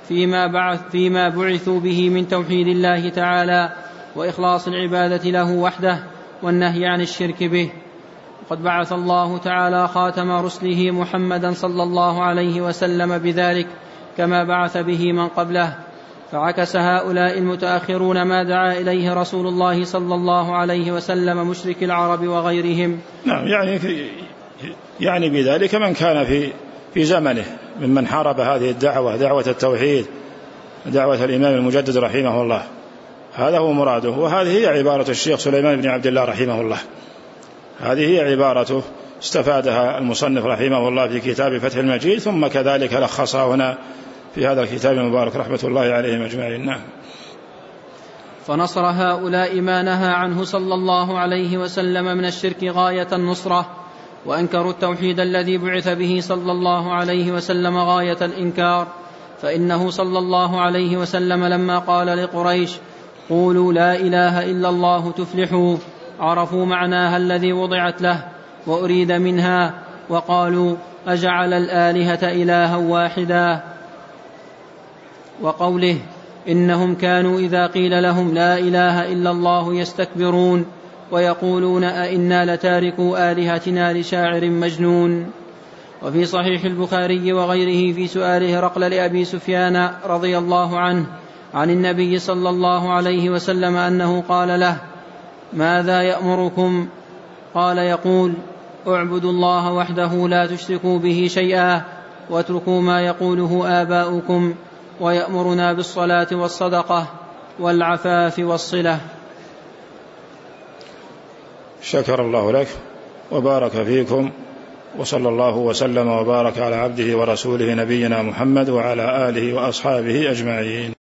S1: فيما بعثوا به من توحيد الله تعالى وإخلاص العبادة له وحده والنهي عن الشرك به. وقد بعث الله تعالى خاتم رسله محمدا صلى الله عليه وسلم بذلك كما بعث به من قبله، فعكس هؤلاء المتأخرون ما دعا إليه رسول الله صلى الله عليه وسلم مشرك العرب وغيرهم.
S2: نعم، يعني بذلك من كان في زمنه ممن حارب هذه الدعوة، دعوة التوحيد، دعوة الإمام المجدد رحمه الله، هذا هو مراده. وهذه هي عبارة الشيخ سليمان بن عبد الله رحمه الله، هذه هي عبارته استفادها المصنف رحمه الله في كتاب فتح المجيد، ثم كذلك لخصها هنا في هذا الكتاب المبارك رحمة الله عليهم أجمعين. نعم.
S1: فنصر هؤلاء ما نهى عنه صلى الله عليه وسلم من الشرك غاية النصرة، وأنكروا التوحيد الذي بعث به صلى الله عليه وسلم غاية الإنكار، فإنه صلى الله عليه وسلم لما قال لقريش قولوا لا إله إلا الله تفلحوا، عرفوا معناها الذي وضعت له وأريد منها، وقالوا أجعل الآلهة إلها واحدا. وقوله إنهم كانوا إذا قيل لهم لا إله إلا الله يستكبرون ويقولون أئنا لتاركوا آلهتنا لشاعر مجنون. وفي صحيح البخاري وغيره في سؤال هرقل لأبي سفيان رضي الله عنه عن النبي صلى الله عليه وسلم أنه قال له ماذا يأمركم؟ قال يقول اعبدوا الله وحده لا تشركوا به شيئا واتركوا ما يقوله آباؤكم، ويأمرنا بالصلاة والصدقة والعفاف والصلة.
S2: شكر الله لك وبارك فيكم، وصلى الله وسلم وبارك على عبده ورسوله نبينا محمد وعلى آله وأصحابه أجمعين.